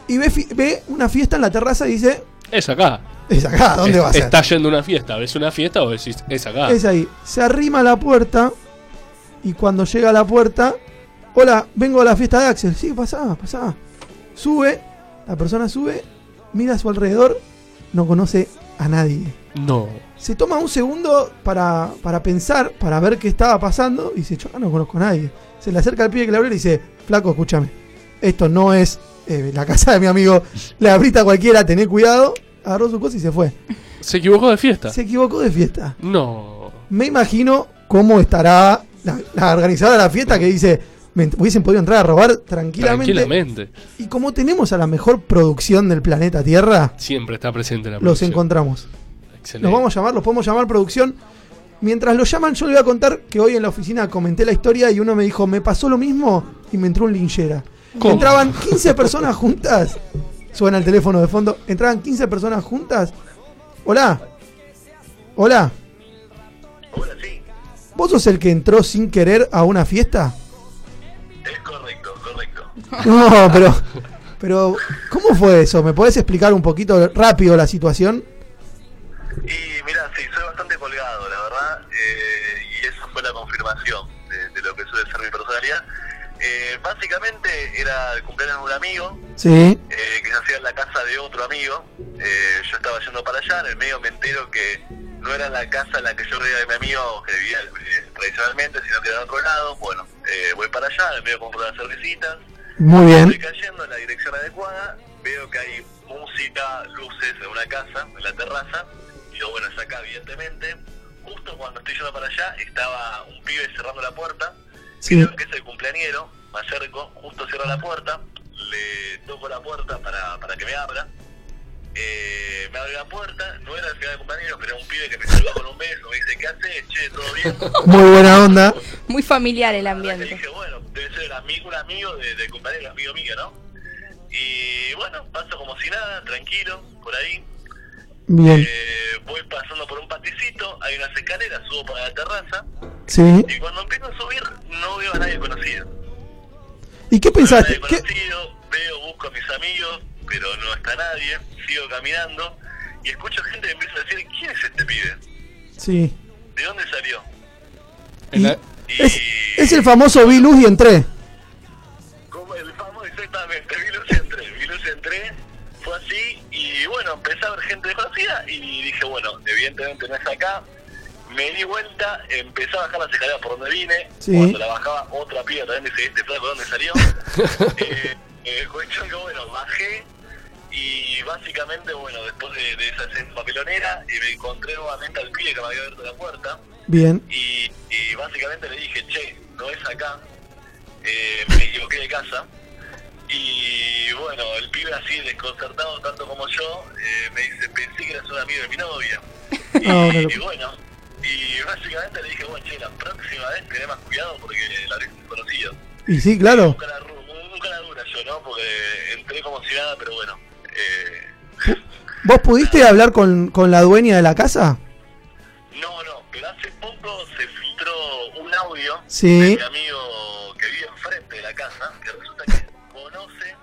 y ve, fi- ve una fiesta en la terraza y dice, Es acá. es acá, ¿dónde Es- va a ser? Estás yendo a una fiesta. ¿Ves una fiesta o decís, es acá? Es ahí. Se arrima a la puerta y cuando llega a la puerta, hola, vengo a la fiesta de Axel. Sí, pasá, pasá. Sube, la persona sube, mira a su alrededor, no conoce a nadie. No. Se toma un segundo para, para pensar, para ver qué estaba pasando y dice, yo acá no conozco a nadie. Se le acerca al pibe que le abrió y dice, flaco, escúchame, esto no es eh, la casa de mi amigo, le abriste a cualquiera, tené cuidado. Agarró su cosa y se fue. ¿Se equivocó de fiesta? Se equivocó de fiesta. No. Me imagino cómo estará la, la organizadora de la fiesta que dice, me hubiesen podido entrar a robar tranquilamente. Tranquilamente. Y como tenemos a la mejor producción del planeta Tierra, Siempre está presente la los producción. encontramos. Excelente. Los vamos a llamar, los podemos llamar producción. Mientras lo llaman, yo le voy a contar que hoy en la oficina comenté la historia y uno me dijo, me pasó lo mismo y me entró un linchera. ¿Cómo? Entraban quince personas juntas. Suena el teléfono de fondo. Entraban quince personas juntas. Hola. Hola. Hola, sí, ¿Vos sos el que entró sin querer a una fiesta? es correcto, correcto. No, pero... Pero, ¿cómo fue eso? ¿Me podés explicar un poquito rápido la situación? Y mira, sí, soy bastante colgado, la verdad, eh, y esa fue la confirmación de, de lo que suele ser mi personalidad. Eh, básicamente era el cumpleaños de un amigo, Sí. eh, que se hacía en la casa de otro amigo. Eh, yo estaba yendo para allá, en el medio me entero que no era la casa en la que yo vivía de mi amigo, que vivía eh, tradicionalmente, sino que era de otro lado. Bueno, eh, voy para allá, en el medio compro unas cervecitas. Muy bien. Estoy cayendo en la dirección adecuada, veo que hay música, luces en una casa, en la terraza. Digo, bueno, es acá, evidentemente. Justo cuando estoy yendo para allá, estaba un pibe cerrando la puerta. Sí. Creo que es el cumpleañero, me acerco, justo cierro la puerta, le toco la puerta para, para que me abra. Eh, me abre la puerta, no era el final del cumpleañero, pero era un pibe que me saluda con un beso, me dice, ¿qué haces? Che, ¿todo bien? Muy buena onda. Muy familiar el La verdad que ambiente. dije, bueno, debe ser el amigo, un amigo de, del cumpleaños, amigo mío, ¿no? Y bueno, paso como si nada, tranquilo, por ahí. Bien. Eh, voy pasando por un paticito, hay unas escaleras, subo para la terraza. Sí. Y cuando empiezo a subir, no veo a nadie conocido. ¿Y qué No veo a pensaste? nadie ¿Qué? conocido, veo, busco a mis amigos, pero no está nadie. Sigo caminando y escucho gente que empieza a decir, ¿quién es este pibe? Sí. ¿De dónde salió? Y En la- Y es, es el famoso vi luz y entré. como el famoso, exactamente, vi luz y entré, vi luz y entré, fue así, y bueno, empecé a ver gente desconocida y dije, bueno, evidentemente no es acá. Me di vuelta, empecé a bajar las escaleras por donde vine. Sí. Cuando la bajaba, otra piba también me dice, ¿este flaco dónde salió? eh, eh, cuestión que bueno, bajé y básicamente, bueno, después de, de esa escena papelonera, y me encontré nuevamente al pibe que me había abierto la puerta. Bien. Y, y básicamente le dije, che, no es acá, eh, me equivoqué de casa. Y bueno, el pibe así desconcertado tanto como yo, eh, me dice, pensé que eras un amigo de mi novia. Y, Ah, bueno. y bueno, y básicamente le dije, bueno, che, la próxima vez tené más cuidado porque la habréis conocido. Y sí, claro. Nunca la, ru- nunca la dura yo, ¿no? Porque entré como si nada, pero bueno. Eh, ¿Vos pudiste hablar con, con la dueña de la casa? no, no, pero hace poco se filtró un audio Sí. de mi amigo que vive enfrente de la casa, que resulta que conoce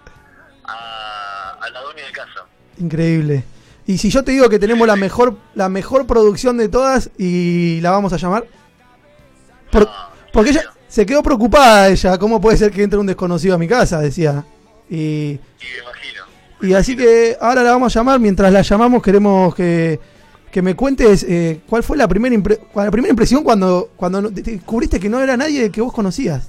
a, a la dueña de casa. Increíble. Y si yo te digo que tenemos la mejor la mejor producción de todas y la vamos a llamar. Por- Ah, porque ¿en ella serio? se quedó preocupada ella. ¿Cómo puede ser que entre un desconocido a mi casa? Decía. Y, Y me imagino. y así que ahora la vamos a llamar. Mientras la llamamos queremos que, que me cuentes eh, cuál fue la primera, impre- cuál- la primera impresión cuando, cuando no- te- te descubriste que no era nadie que vos conocías.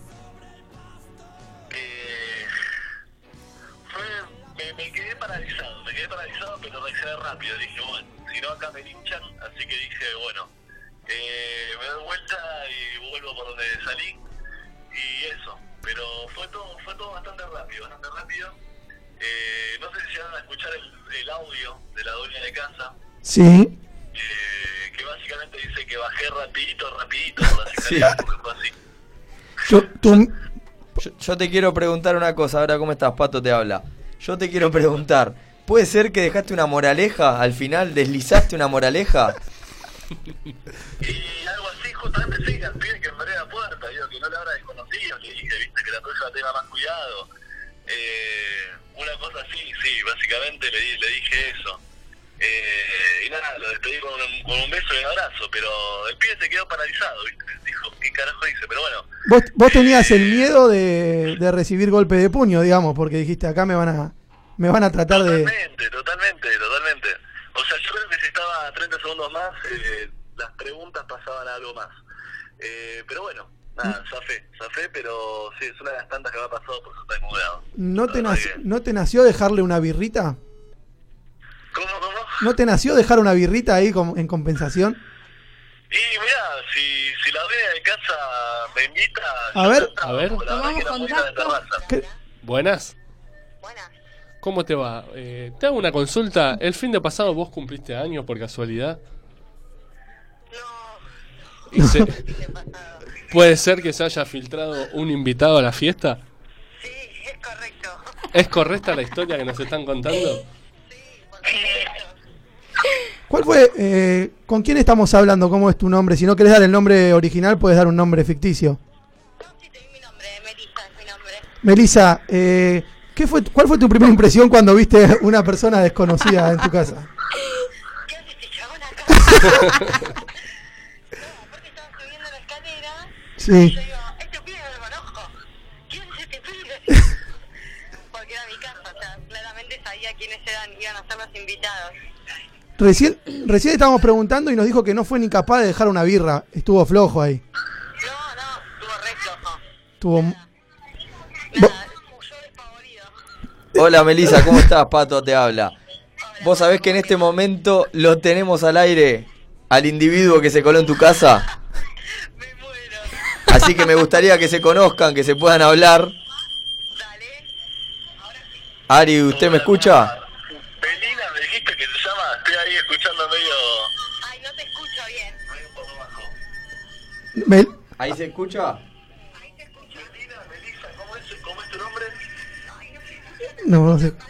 Eh, fue, me, me quedé paralizado, me quedé paralizado, pero reaccioné rápido. Dije, bueno, si no acá me linchan, así que dije, bueno, eh, me doy vuelta y vuelvo por donde salí. Y eso, pero fue todo, fue todo bastante rápido, bastante rápido. Eh, no sé si llegaron a escuchar el, el audio de la dueña de casa, Sí. eh, que básicamente dice que bajé rapidito, rapidito por las escaleras, porque fue así. Yo, tú- Yo, yo te quiero preguntar una cosa, ahora cómo estás, Pato te habla. Yo te quiero preguntar, ¿puede ser que dejaste una moraleja al final? ¿Deslizaste una moraleja? Y algo así, justamente sí, al pibe que me abrió la puerta, digo, que no la habrá desconocido, le dije, viste, que la próxima tenga más cuidado. Eh, una cosa así, sí, básicamente le, di- le dije eso. Eh, y nada, lo despedí con un, con un beso y un abrazo, pero el pibe se quedó paralizado, ¿viste? Dijo, ¿qué carajo dice? Pero bueno, Vos, vos tenías el miedo de, de recibir golpe de puño, digamos, porque dijiste, acá me van a me van a tratar de... totalmente, totalmente, totalmente. O sea, yo creo que si estaba treinta segundos más, eh, las preguntas pasaban a algo más. Eh, pero bueno, nada, zafé, zafé, pero sí, es una de las tantas que me ha pasado por eso estoy mudado. ¿No te, La nac- verdad que- ¿No te nació dejarle una birrita? ¿Cómo, cómo? ¿No te nació dejar una birrita ahí como en compensación? Y mirá, si, si la ve de casa me invita... A yo ver. encantado, A ver. porque la verdad Tomamos que era muy linda de contacto. terraza. ¿Qué? Buenas. Buenas. ¿Cómo te va? Eh, te hago una consulta. ¿El fin de pasado vos cumpliste años por casualidad? No, ¿Y se- ¿qué pasado? ¿Puede ser que se haya filtrado un invitado a la fiesta? Sí, es correcto. ¿Es correcta la historia que nos están contando? Por supuesto. ¿Cuál fue? Eh, ¿Con quién estamos hablando? ¿Cómo es tu nombre? Si no querés dar el nombre original, puedes dar un nombre ficticio. No, sí, te di mi nombre, Melissa es mi nombre. Melissa, eh, ¿qué fue, ¿cuál fue tu primera impresión cuando viste una persona desconocida en tu casa? ¿Qué haces, te chabón acá? No, aparte estaba subiendo la escalera y Sí. yo digo, este pibe no lo conozco. ¿Quién es este pibe? Porque era mi casa, o sea, claramente sabía quiénes eran, iban a ser los invitados. Recién, recién estábamos preguntando y nos dijo que no fue ni capaz de dejar una birra. Estuvo flojo ahí. No, no, estuvo re flojo. Estuvo... Nada, yo despavorido. Hola Melissa, ¿cómo estás? Pato te habla. Vos sabés que en este momento lo tenemos al aire al individuo que se coló en tu casa. Me muero. Así que me gustaría que se conozcan, que se puedan hablar. Dale. Ari, ¿usted me escucha? Belina, me dijiste que se llama, estoy ahí escuchando medio... Ay, no te escucho bien. medio un poco bajo. Mel- ¿Ahí se escucha? Belina, Melissa, ¿cómo es, cómo es tu nombre? No, no sé.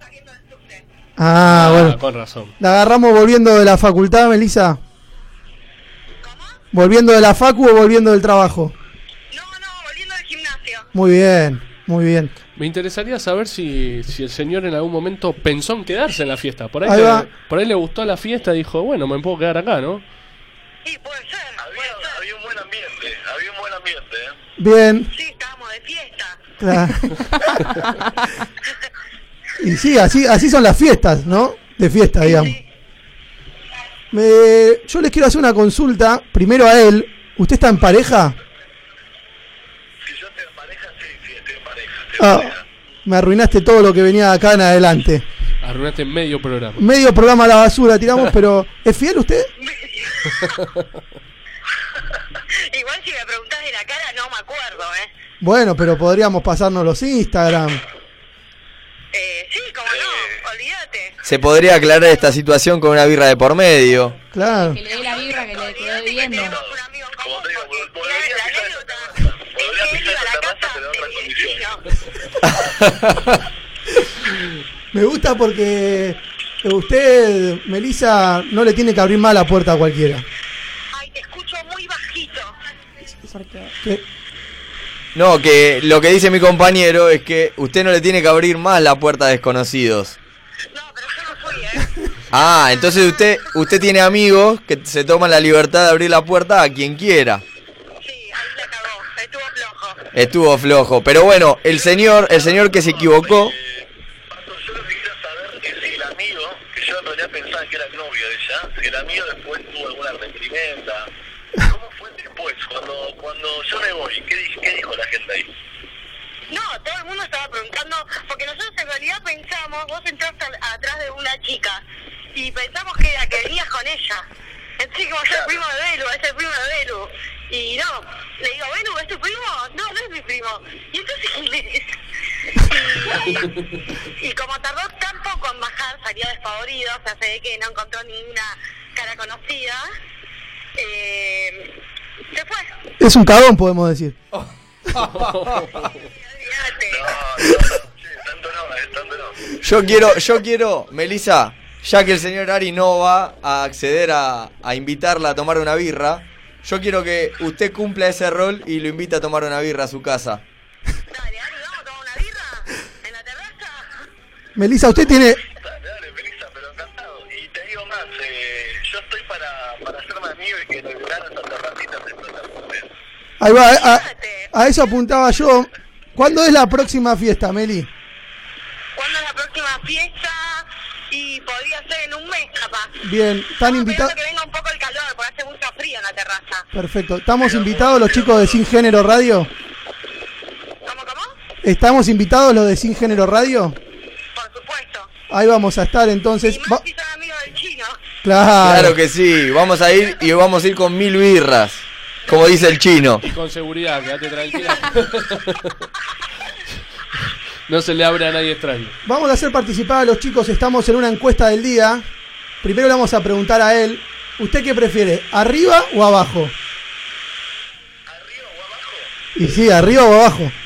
Ah, Ah, bueno. con razón. La agarramos volviendo de la facultad, Melissa. ¿Volviendo de la facu o volviendo del trabajo? No, no, volviendo del gimnasio. Muy bien, muy bien. Me interesaría saber si, si el señor en algún momento pensó en quedarse en la fiesta. Por ahí, Ahí le, va. por ahí le gustó la fiesta y dijo, bueno, me puedo quedar acá, ¿no? Sí, puede ser, Había, puede ser. había un buen ambiente, había un buen ambiente, ¿eh? Bien, Sí, estábamos de fiesta. claro. Y sí, así, así son las fiestas, ¿no? De fiesta, digamos. Sí. Me- yo les quiero hacer una consulta, primero a él. ¿Usted está en pareja? Si yo estoy en pareja, sí, sí, estoy en pareja, estoy en Ah, pareja. me arruinaste todo lo que venía acá en adelante. Arruinaste medio programa. Medio programa a la basura tiramos, pero ¿es fiel usted? Igual si me preguntás de la cara, no me acuerdo, ¿eh? Bueno, pero podríamos pasarnos los Instagram. Eh, sí, como no, olvídate. Se podría aclarar esta situación con una birra de por medio. Claro. Que le dé la birra, que le quedó Olvídate que debiendo. tenemos un amigo en Como común, te digo, porque vol- mirá, volvería la a pisar anécdota esta es terraza. que Volvería a él pisar iba a esta la terraza, casa pero en de otras mi condiciones. vecino. Me gusta porque usted, Melissa, no le tiene que abrir más la puerta a cualquiera. Ay, te escucho muy bajito. Porque Que- No, que lo que dice mi compañero es que usted no le tiene que abrir más la puerta a desconocidos. No, pero yo no fui, ¿eh? Ah, entonces usted usted tiene amigos que se toman la libertad de abrir la puerta a quien quiera. Sí, ahí la cagó, estuvo flojo. Estuvo flojo, pero bueno, el señor, el señor que se equivocó, Eh, Pato, yo lo que quiero saber es si el amigo, que yo en realidad pensaba que era el novio de ella, si el amigo después tuvo alguna reprimenda. ¿Cómo fue después? Cuando cuando yo me voy, ¿qué, di- qué dijo la gente ahí? No, todo el mundo estaba preguntando, porque nosotros en realidad pensamos, vos entraste al- atrás de una chica, y pensamos que era que venías con ella. Entonces como yo el primo de Belu, es el primo de Belu. Y no, le digo, Belu, ¿es tu primo? No, no es mi primo. Y entonces ¿quién es? Y, y como tardó tan poco en bajar, salió despavorido, o sea, se ve que no encontró ninguna cara conocida. Eh, se fue. Es un cagón, podemos decir. Olvídate. No, no, no, sí, tanto no, eh, tanto no. yo quiero, yo quiero, Melissa, ya que el señor Ari no va a acceder a, a invitarla a tomar una birra, yo quiero que usted cumpla ese rol y lo invite a tomar una birra a su casa. Dale, Ari, vamos a tomar una birra en la Melissa, usted tiene... Dale, dale, Melissa, pero encantado. Y te digo más, eh, yo estoy para, para hacerme amigo y que inaugurar esas terracitas de Plaza Puente. Ahí va, a, a, a eso apuntaba yo. ¿Cuándo es la próxima fiesta, Meli? ¿Cuándo es la próxima fiesta? Y podría ser en un mes, capaz. Bien, están invitados... que venga un poco el calor, porque hace mucho frío en la terraza. Perfecto. ¿Estamos invitados los chicos de Sin Género Radio? ¿Cómo, cómo? ¿Estamos invitados los de Sin Género Radio? Por supuesto. Ahí vamos a estar entonces. Y más Va- si son amigos del chino. Claro. Claro que sí, vamos a ir y vamos a ir con mil birras, como dice el chino. Y con seguridad, quédate tranquila. No se le abre a nadie extraño. Vamos a hacer participar a los chicos. Estamos en una encuesta del día. Primero le vamos a preguntar a él. ¿Usted qué prefiere? ¿Arriba o abajo? ¿Arriba o abajo? Y sí, ¿arriba o abajo? Eh,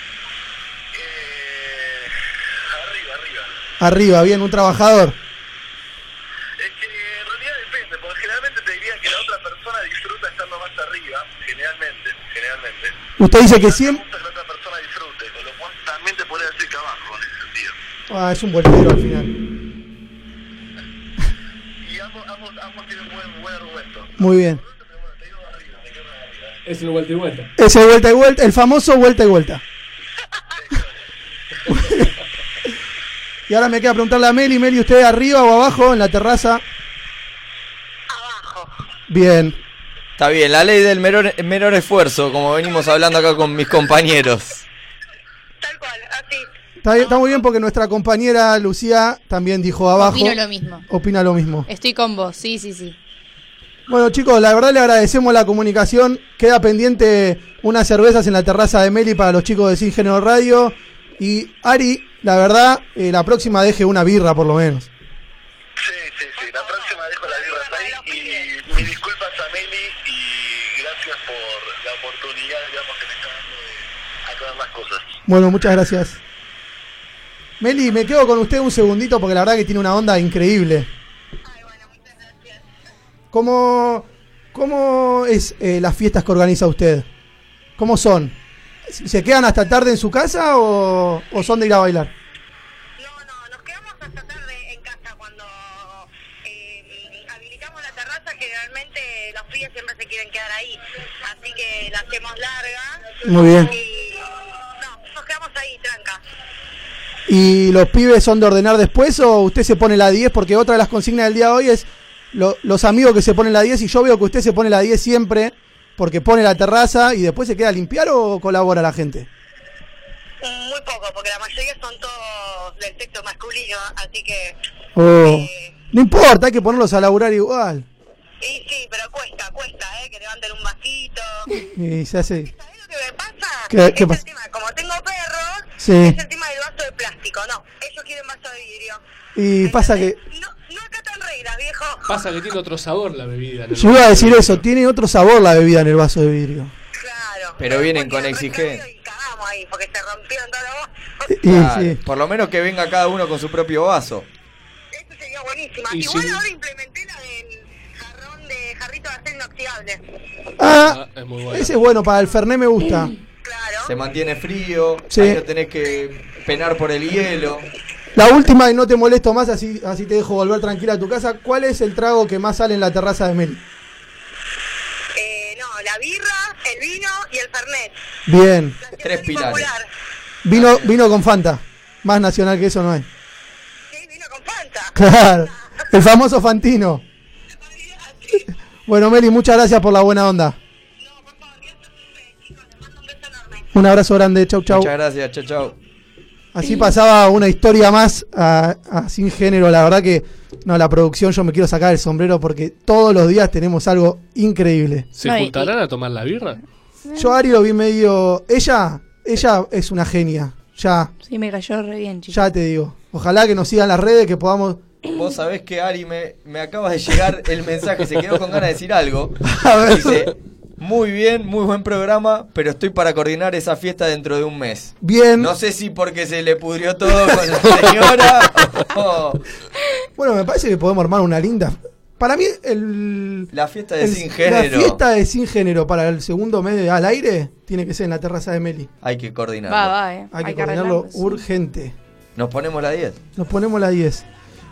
arriba, arriba. Arriba, bien, un trabajador. Es que en realidad depende, porque generalmente te diría que la otra persona disfruta estando más arriba, generalmente, generalmente. Usted dice que Me siempre... gusta que la otra persona disfrute, con lo cual también te podría decir que abajo, en ese sentido. Ah, es un bolero al final. Y ambos, ambos, ambos tienen buen, buen argumento. Muy bien. Pero bueno, te digo arriba, me quedo arriba. Es el vuelta y vuelta. Ese vuelta y vuelta, el famoso vuelta y vuelta. Y ahora me queda preguntarle a Meli. Meli, ¿usted arriba o abajo en la terraza? Abajo. Bien. Está bien, la ley del menor, menor esfuerzo, como venimos hablando acá con mis compañeros. Tal cual, así. Está, bien- está muy bien porque nuestra compañera Lucía también dijo abajo. Opino lo mismo. Opina lo mismo. Estoy con vos, sí, sí, sí. Bueno, chicos, la verdad le agradecemos la comunicación. Queda pendiente unas cervezas en la terraza de Meli para los chicos de Sin Género Radio. Y Ari, la verdad, eh, la próxima deje una birra por lo menos. Sí, sí, sí, la próxima dejo la birra ahí y mis disculpas a Meli y gracias por la oportunidad, digamos, que me está dando de aclarar las cosas. Bueno, muchas gracias. Meli, me quedo con usted un segundito porque la verdad que tiene una onda increíble. Ay, bueno, muchas gracias. ¿Cómo, cómo es eh, las fiestas que organiza usted? ¿Cómo son? ¿Se quedan hasta tarde en su casa o, o son de ir a bailar? No, no, nos quedamos hasta tarde en casa cuando eh, habilitamos la terraza. Generalmente los pibes siempre se quieren quedar ahí, así que la hacemos larga. Muy bien. Y no, nos quedamos ahí, tranca. ¿Y los pibes son de ordenar después o usted se pone la diez? Porque otra de las consignas del día de hoy es lo- los amigos que se ponen la diez, y yo veo que usted se pone la diez siempre porque pone la terraza y después se queda a limpiar o colabora la gente. Muy poco, porque la mayoría son todos del sexo masculino, así que... Oh. eh, No importa, hay que ponerlos a laburar igual. y sí, pero cuesta, cuesta, ¿eh? Que levanten un vasito. Y se hace... ¿Sabés lo que me pasa? ¿Qué- qué es pasa? el tema, como tengo perros, Sí. es el tema del vaso de plástico. No, ellos quieren vaso de vidrio. Y pasa que... No, no acatan reglas, viejo. Pasa que tiene otro sabor la bebida. en el Yo iba a vaso decir de eso, vidrio. tiene otro sabor la bebida en el vaso de vidrio. Claro. Pero vienen Después con tiran exigencia. recambio y cagamos ahí, porque se rompieron todos los vasos. Y, Claro, sí. por lo menos que venga cada uno con su propio vaso. Eso sería buenísima. Y Igual si- ahora implementé la del jarrón de jarrito de acero inoxidable. Ah, Ah, es muy bueno. ese es bueno, para el Fernet me gusta. Claro. Se mantiene frío, Sí. ahí no tenés que penar por el hielo. La última, y no te molesto más, así, así te dejo volver tranquila a tu casa. ¿Cuál es el trago que más sale en la terraza de Meli? Eh, no, la birra, el vino y el fernet. Bien. La Tres cerveza pilares. popular. Vino, vino con Fanta. Más nacional que eso no hay. Sí, vino con Fanta. Claro. El famoso Fantino. Bueno, Meli, muchas gracias por la buena onda. No, por favor, Dios te bendiga, chicos. Les mando un beso enorme. Un abrazo grande. Chau, chau. Muchas gracias, chao, chao. Así pasaba una historia más a, a Sin Género. La verdad que, no, la producción, yo me quiero sacar el sombrero porque todos los días tenemos algo increíble. ¿Se No, y- juntarán a tomar la birra? Yo a Ari lo vi medio... Ella, ella es una genia. Ya, Sí, me cayó re bien, chicos. ya te digo. Ojalá que nos sigan las redes, que podamos... Vos sabés que Ari me, me acaba de llegar el mensaje, se quedó con ganas de decir algo. A ver. Dice, muy bien, muy buen programa, pero estoy para coordinar esa fiesta dentro de un mes. Bien. No sé si porque se le pudrió todo con la señora o... Bueno, me parece que podemos armar una linda... Para mí, el... La fiesta de el- Sin Género. La fiesta de Sin Género para el segundo mes de- al aire tiene que ser en la terraza de Meli. Hay que coordinarlo. Va, va, eh. Hay, que, que coordinarlo arreglarlo, sí. urgente. Nos ponemos la diez. Nos ponemos la diez.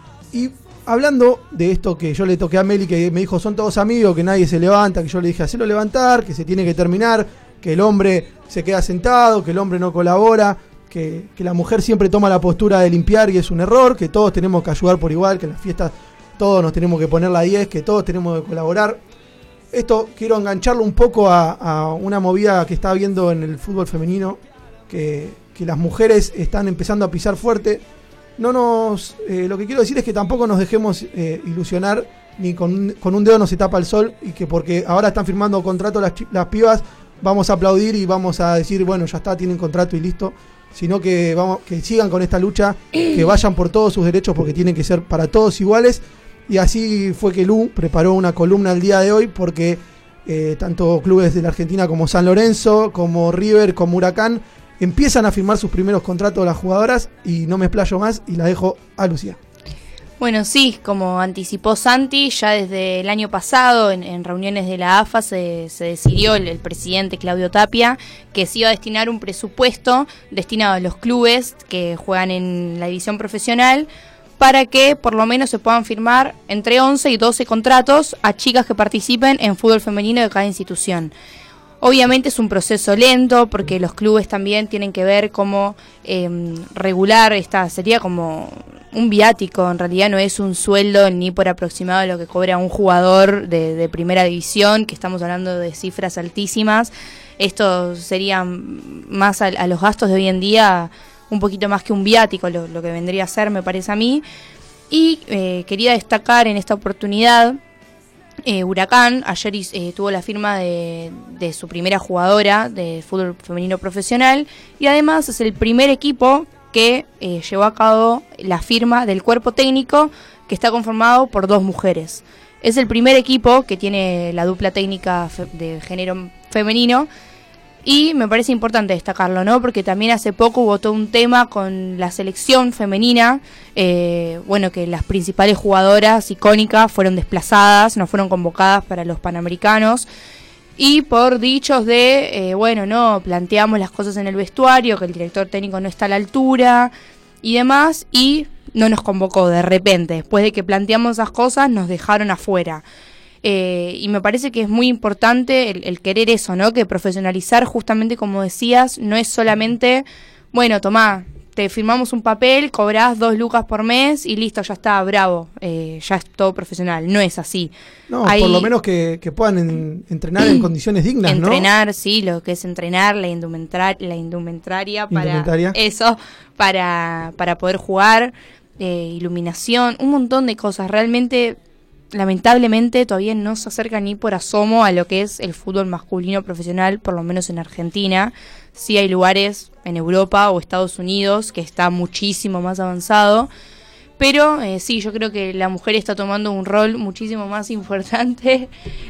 Y hablando de esto que yo le toqué a Meli, que me dijo, son todos amigos, que nadie se levanta, que yo le dije, hacelo levantar, que se tiene que terminar, que el hombre se queda sentado, que el hombre no colabora, que, que la mujer siempre toma la postura de limpiar y es un error, que todos tenemos que ayudar por igual, que en las fiestas todos nos tenemos que poner la diez, que todos tenemos que colaborar. Esto quiero engancharlo un poco a, a una movida que está habiendo en el fútbol femenino, que, que las mujeres están empezando a pisar fuerte. No nos, eh, lo que quiero decir es que tampoco nos dejemos eh, ilusionar, ni con, con un dedo no se tapa el sol, y que porque ahora están firmando contrato las, las pibas, vamos a aplaudir y vamos a decir, bueno, ya está, tienen contrato y listo, sino que, vamos, que sigan con esta lucha, que vayan por todos sus derechos porque tienen que ser para todos iguales. Y así fue que Lu preparó una columna el día de hoy porque eh, tanto clubes de la Argentina como San Lorenzo, como River, como Huracán, empiezan a firmar sus primeros contratos de las jugadoras, y no me explayo más y la dejo a Lucía. Bueno, sí, como anticipó Santi, ya desde el año pasado en, en reuniones de la A F A se, se decidió, el, el presidente Claudio Tapia, que se iba a destinar un presupuesto destinado a los clubes que juegan en la división profesional para que por lo menos se puedan firmar entre once y doce contratos a chicas que participen en fútbol femenino de cada institución. Obviamente es un proceso lento porque los clubes también tienen que ver cómo eh, regular, esta sería como un viático, en realidad no es un sueldo ni por aproximado de lo que cobra un jugador de, de primera división, que estamos hablando de cifras altísimas. Esto sería más a, a los gastos de hoy en día, un poquito más que un viático, lo, lo que vendría a ser, me parece a mí. Y eh, quería destacar en esta oportunidad, eh, Huracán ayer eh, tuvo la firma de, de su primera jugadora de fútbol femenino profesional, y además es el primer equipo que eh, llevó a cabo la firma del cuerpo técnico, que está conformado por dos mujeres. Es el primer equipo que tiene la dupla técnica fe- de género femenino. Y me parece importante destacarlo, ¿no? Porque también hace poco hubo todo un tema con la selección femenina, eh, bueno, que las principales jugadoras icónicas fueron desplazadas, no fueron convocadas para los Panamericanos, y por dichos de, eh, bueno, no, planteamos las cosas en el vestuario, que el director técnico no está a la altura y demás, y no nos convocó de repente. Después de que planteamos esas cosas, nos dejaron afuera. Eh, y me parece que es muy importante el, el querer eso, ¿no? Que profesionalizar, justamente como decías, no es solamente, bueno, tomá, te firmamos un papel, cobrás dos lucas por mes y listo, ya está, bravo, eh, ya es todo profesional. No es así. No, Hay, por lo menos que, que puedan en, entrenar en condiciones dignas, ¿no? Entrenar, sí, lo que es entrenar, la indumentaria, la indumentaria para Indumentaria. eso, para, para poder jugar, eh, iluminación, un montón de cosas. Realmente, lamentablemente, todavía no se acerca ni por asomo a lo que es el fútbol masculino profesional, por lo menos en Argentina. Sí hay lugares en Europa o Estados Unidos que está muchísimo más avanzado, pero eh, sí, yo creo que la mujer está tomando un rol muchísimo más importante.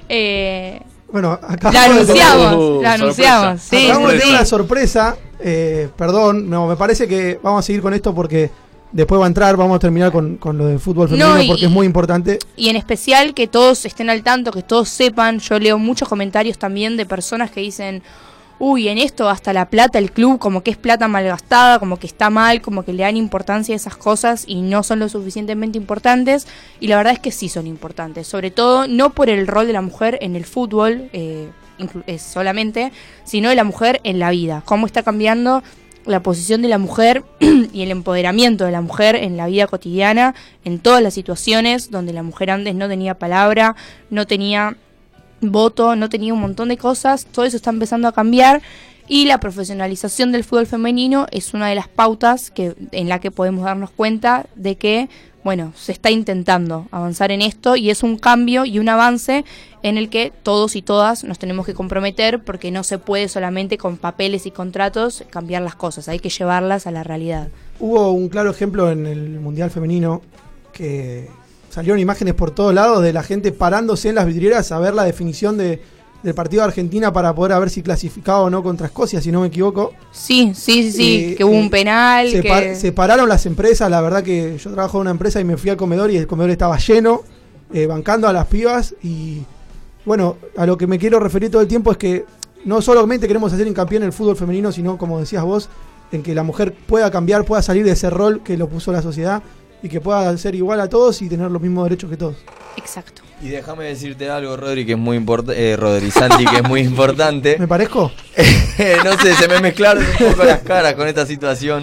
Eh, Bueno, acá la anunciamos, Uh, la anunciamos, sí, acabamos de sí, tener una sí. sorpresa. Eh, perdón, no, me parece que vamos a seguir con esto porque después va a entrar, vamos a terminar con, con lo de fútbol femenino, No, y- porque es muy importante. Y en especial que todos estén al tanto, que todos sepan. Yo leo muchos comentarios también de personas que dicen, uy, en esto hasta la plata, el club, como que es plata malgastada, como que está mal, como que le dan importancia a esas cosas y no son lo suficientemente importantes. Y la verdad es que sí son importantes, sobre todo no por el rol de la mujer en el fútbol eh, inclu- eh, solamente, sino de la mujer en la vida, cómo está cambiando la posición de la mujer y el empoderamiento de la mujer en la vida cotidiana, en todas las situaciones donde la mujer antes no tenía palabra, no tenía voto, no tenía un montón de cosas. Todo eso está empezando a cambiar, y la profesionalización del fútbol femenino es una de las pautas que, en la que podemos darnos cuenta de que, bueno, se está intentando avanzar en esto, y es un cambio y un avance en el que todos y todas nos tenemos que comprometer, porque no se puede solamente con papeles y contratos cambiar las cosas, hay que llevarlas a la realidad. Hubo un claro ejemplo en el Mundial Femenino que salieron imágenes por todos lados de la gente parándose en las vidrieras a ver la definición de, del partido de Argentina para poder ver si clasificaba o no contra Escocia, si no me equivoco. Sí, sí, sí, sí, Eh, que hubo eh, un penal, Se, que... par- se pararon las empresas, la verdad que yo trabajo en una empresa y me fui al comedor y el comedor estaba lleno, eh, bancando a las pibas. Y bueno, a lo que me quiero referir todo el tiempo es que no solamente queremos hacer hincapié en el fútbol femenino, sino, como decías vos, en que la mujer pueda cambiar, pueda salir de ese rol que lo puso la sociedad y que pueda ser igual a todos y tener los mismos derechos que todos. Exacto. Y déjame decirte algo, Rodri, que es muy importante, eh, Rodri Santi, que es muy importante. ¿Me parezco? No sé, se me mezclaron un poco las caras con esta situación.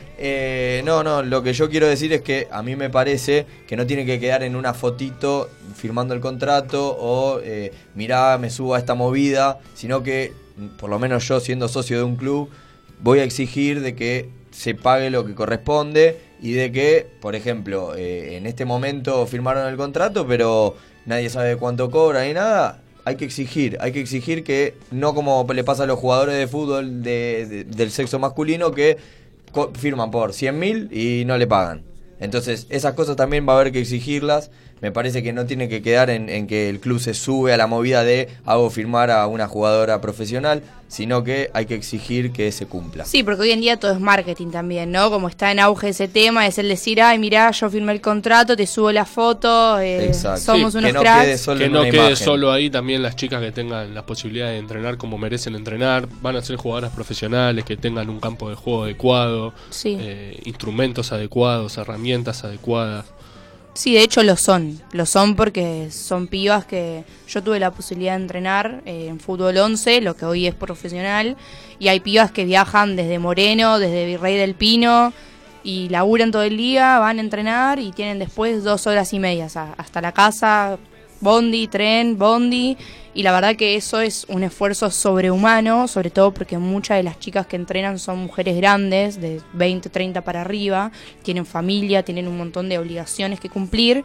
Eh, no, no, lo que yo quiero decir es que a mí me parece que no tiene que quedar en una fotito firmando el contrato o eh, mirá, me subo a esta movida, sino que, por lo menos yo siendo socio de un club, voy a exigir de que se pague lo que corresponde y de que, por ejemplo, eh, en este momento firmaron el contrato, pero nadie sabe cuánto cobra ni nada. Hay que exigir, hay que exigir que, no como le pasa a los jugadores de fútbol de, de, del sexo masculino, que co- firman por cien mil y no le pagan. Entonces, esas cosas también va a haber que exigirlas. Me parece que no tiene que quedar en, en que el club se sube a la movida de hago firmar a una jugadora profesional, sino que hay que exigir que se cumpla. Sí, porque hoy en día todo es marketing también, ¿no? Como está en auge ese tema, es el decir, ay, mirá, yo firmé el contrato, te subo la foto, eh, somos Sí, unos que no cracks. quede solo Que en no una quede imagen. solo ahí, también las chicas que tengan la posibilidad de entrenar como merecen entrenar, van a ser jugadoras profesionales, que tengan un campo de juego adecuado, Sí. eh, instrumentos adecuados, herramientas adecuadas. Sí, de hecho lo son, lo son porque son pibas que yo tuve la posibilidad de entrenar eh, en fútbol once, lo que hoy es profesional, y hay pibas que viajan desde Moreno, desde Virrey del Pino, y laburan todo el día, van a entrenar y tienen después dos horas y media hasta la casa, bondi, tren, bondi, y la verdad que eso es un esfuerzo sobrehumano, sobre todo porque muchas de las chicas que entrenan son mujeres grandes, de veinte, treinta para arriba, tienen familia, tienen un montón de obligaciones que cumplir,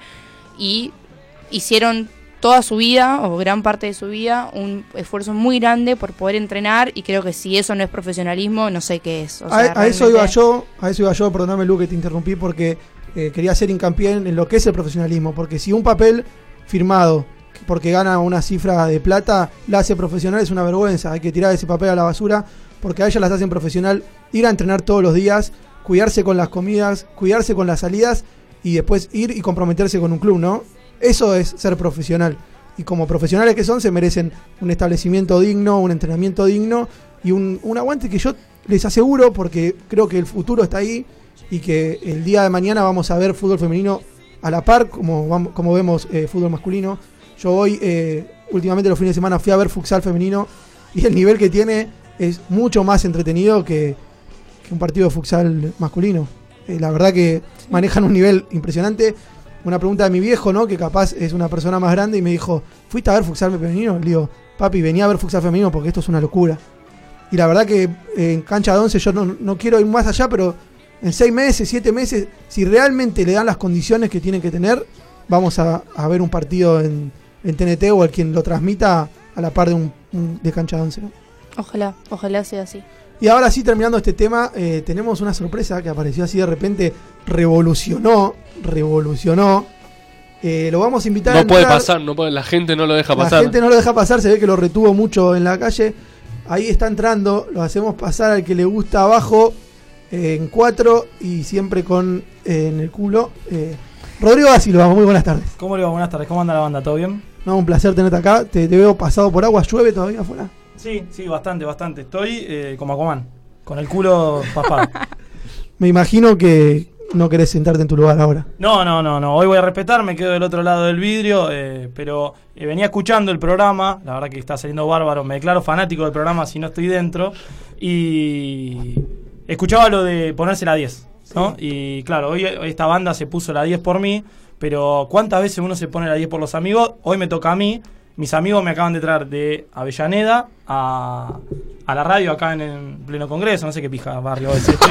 y hicieron toda su vida, o gran parte de su vida, un esfuerzo muy grande por poder entrenar, y creo que si eso no es profesionalismo, no sé qué es. O sea, a, a eso realmente- iba yo, a eso iba yo, perdóname Lu que te interrumpí porque eh, quería hacer hincapié en, en lo que es el profesionalismo, porque si un papel firmado porque gana una cifra de plata la hace profesional es una vergüenza, hay que tirar ese papel a la basura porque a ellas las hacen profesional, ir a entrenar todos los días, cuidarse con las comidas, cuidarse con las salidas y después ir y comprometerse con un club, ¿no? Eso es ser profesional. Y como profesionales que son, se merecen un establecimiento digno, un entrenamiento digno y un, un aguante que yo les aseguro, porque creo que el futuro está ahí y que el día de mañana vamos a ver fútbol femenino a la par, como, vamos, como vemos eh, fútbol masculino. Yo hoy, eh, últimamente los fines de semana, fui a ver futsal femenino y el nivel que tiene es mucho más entretenido que, que un partido de futsal masculino. Eh, la verdad que manejan un nivel impresionante. Una pregunta de mi viejo, ¿no? Que capaz es una persona más grande y me dijo, ¿fuiste a ver futsal femenino? Le digo, papi, venía a ver futsal femenino porque esto es una locura. Y la verdad que eh, en cancha de once yo no, no quiero ir más allá, pero en seis meses, siete meses, si realmente le dan las condiciones que tienen que tener, vamos a, a ver un partido en, en T N T o el quien lo transmita a la par de un, un- de cancha de once, ¿no? Ojalá, ojalá sea así. Y ahora sí, terminando este tema, eh, tenemos una sorpresa que apareció así de repente, revolucionó, revolucionó. Eh, lo vamos a invitar a No puede entrar. pasar, no puede, la gente no lo deja La pasar. gente no lo deja pasar, se ve que lo retuvo mucho en la calle. Ahí está entrando, lo hacemos pasar al que le gusta abajo, eh, en cuatro y siempre con eh, en el culo. Eh, Rodrigo da Silva, muy buenas tardes. ¿Cómo le va? Buenas tardes. ¿Cómo anda la banda? ¿Todo bien? No, un placer tenerte acá. Te, te veo pasado por agua, llueve todavía afuera. Sí, sí, bastante, bastante. Estoy eh, como Aquaman, con el culo paspado. Me imagino que no querés sentarte en tu lugar ahora. No, no, no, no. Hoy voy a respetar, me quedo del otro lado del vidrio, eh, pero eh, venía escuchando el programa, la verdad que está saliendo bárbaro, me declaro fanático del programa si no estoy dentro, y escuchaba lo de ponerse la diez, ¿no? Y claro, hoy esta banda se puso la diez por mí, pero ¿cuántas veces uno se pone la diez por los amigos? Hoy me toca a mí. Mis amigos me acaban de traer de Avellaneda a, a la radio acá en, en pleno Congreso, no sé qué pija barrio es este.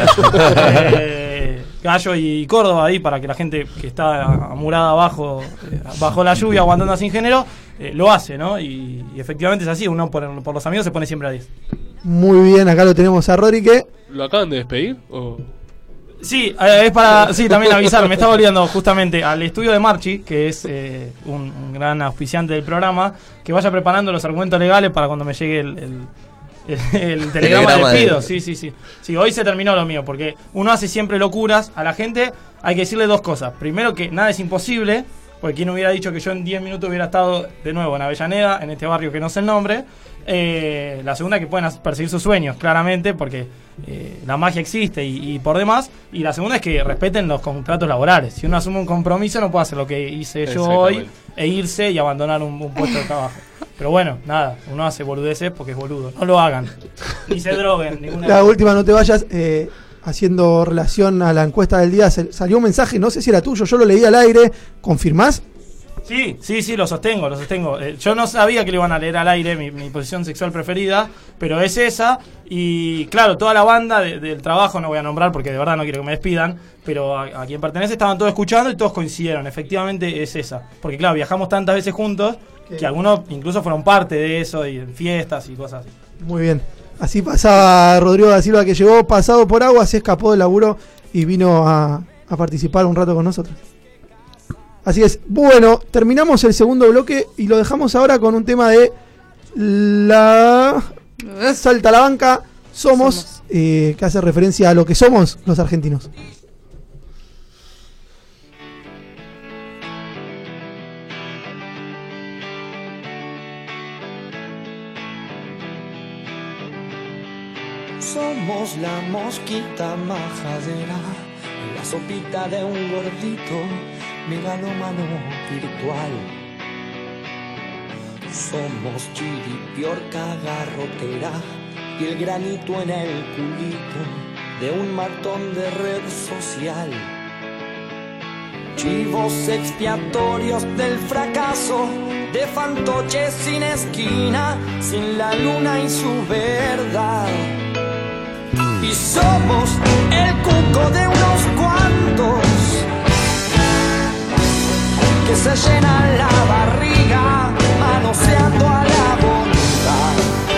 eh, Gallo y Córdoba ahí para que la gente que está amurada abajo, eh, bajo la lluvia, aguantando sin género, eh, lo hace, ¿no? Y, y efectivamente es así, uno por, por los amigos se pone siempre a diez. Muy bien, acá lo tenemos a Rodri que... ¿Lo acaban de despedir? ¿O? Sí, eh, es para sí también avisar, me estaba olvidando justamente al estudio de Marchi, que es eh, un, un gran auspiciante del programa, que vaya preparando los argumentos legales para cuando me llegue el, el, el, el telegrama de Telegrama de- despido. Sí, sí, sí. Sí, hoy se terminó lo mío, porque uno hace siempre locuras. A la gente hay que decirle dos cosas. Primero, que nada es imposible, porque quién hubiera dicho que yo en diez minutos hubiera estado de nuevo en Avellaneda, en este barrio que no sé el nombre. Eh, la segunda, que pueden perseguir sus sueños, claramente, porque eh, la magia existe y, y por demás. Y la segunda es que respeten los contratos laborales. Si uno asume un compromiso, no puede hacer lo que hice yo hoy e irse y abandonar un, un puesto de trabajo. Pero bueno, nada, uno hace boludeces porque es boludo. No lo hagan. Ni se droguen. Ninguna la última, no te vayas. Eh, haciendo relación a la encuesta del día, salió un mensaje, no sé si era tuyo, yo lo leí al aire. ¿Confirmás? Sí, sí, sí, lo sostengo, lo sostengo. Eh, yo no sabía que lo iban a leer al aire, mi, mi posición sexual preferida, pero es esa. Y claro, toda la banda de, del trabajo, no voy a nombrar porque de verdad no quiero que me despidan, pero a, a quien pertenece estaban todos escuchando y todos coincidieron. Efectivamente es esa. Porque claro, viajamos tantas veces juntos que, que algunos incluso fueron parte de eso y en fiestas y cosas así. Muy bien. Así pasaba Rodrigo da Silva, que llegó pasado por agua, se escapó del laburo y vino a, a participar un rato con nosotros. Así es. Bueno, terminamos el segundo bloque y lo dejamos ahora con un tema de la Salta la Banca, Somos, somos. Eh, que hace referencia a lo que somos los argentinos. Somos la mosquita majadera, la sopita de un gordito, megalómano virtual. Somos chiripiorca garrotera y el granito en el culito de un matón de red social. Chivos expiatorios del fracaso, de fantoches sin esquina, sin la luna y su verdad. Y somos el cuco de unos cuantos que se llenan la barriga manoseando a la bondad,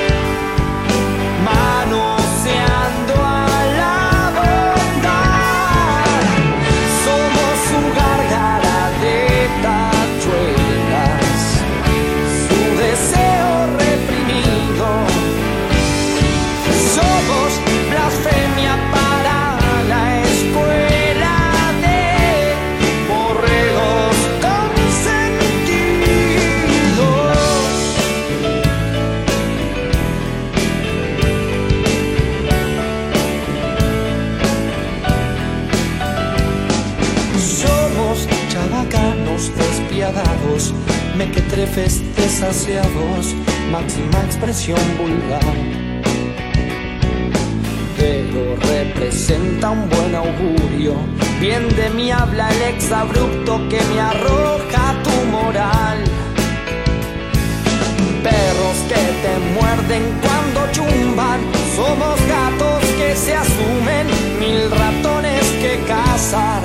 manoseando a la bondad. Somos su gárgara de tachuelas, su deseo reprimido. Somos blasfemia para la escuela de borregos consentidos. Somos chabacanos despiadados, mequetrefes desasiados, máxima expresión vulgar. Pero representa un buen augurio, bien de mí habla el exabrupto que me arroja tu moral. Perros que te muerden cuando chumban, somos gatos que se asumen, mil ratones que cazar.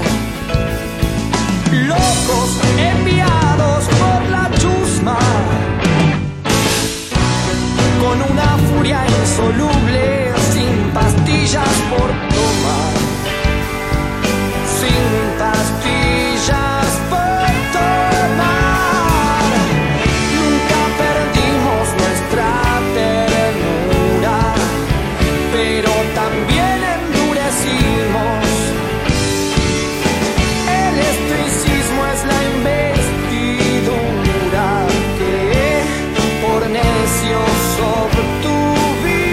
Locos enviados por la chusma, con una furia insoluble, sin pastillas por tomar, sin pastillas por tomar. Nunca perdimos nuestra ternura, pero también endurecimos. El estoicismo es la investidura que por necios obtuvimos.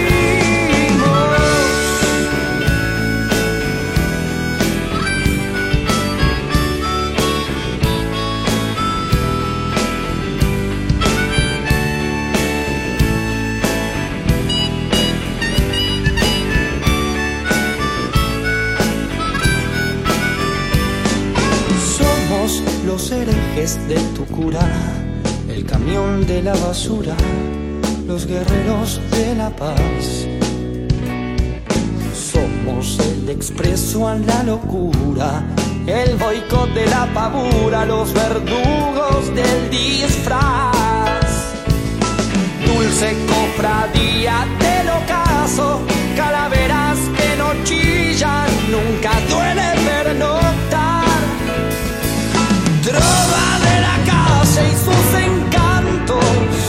Somos los herejes de tu cura, el camión de la basura, los guerreros de la paz. Somos el expreso a la locura, el boicot de la pavura, los verdugos del disfraz. Dulce cofradía del ocaso, calaveras que no chillan, nunca duele pernoctar. Droga de la casa y sus encantos,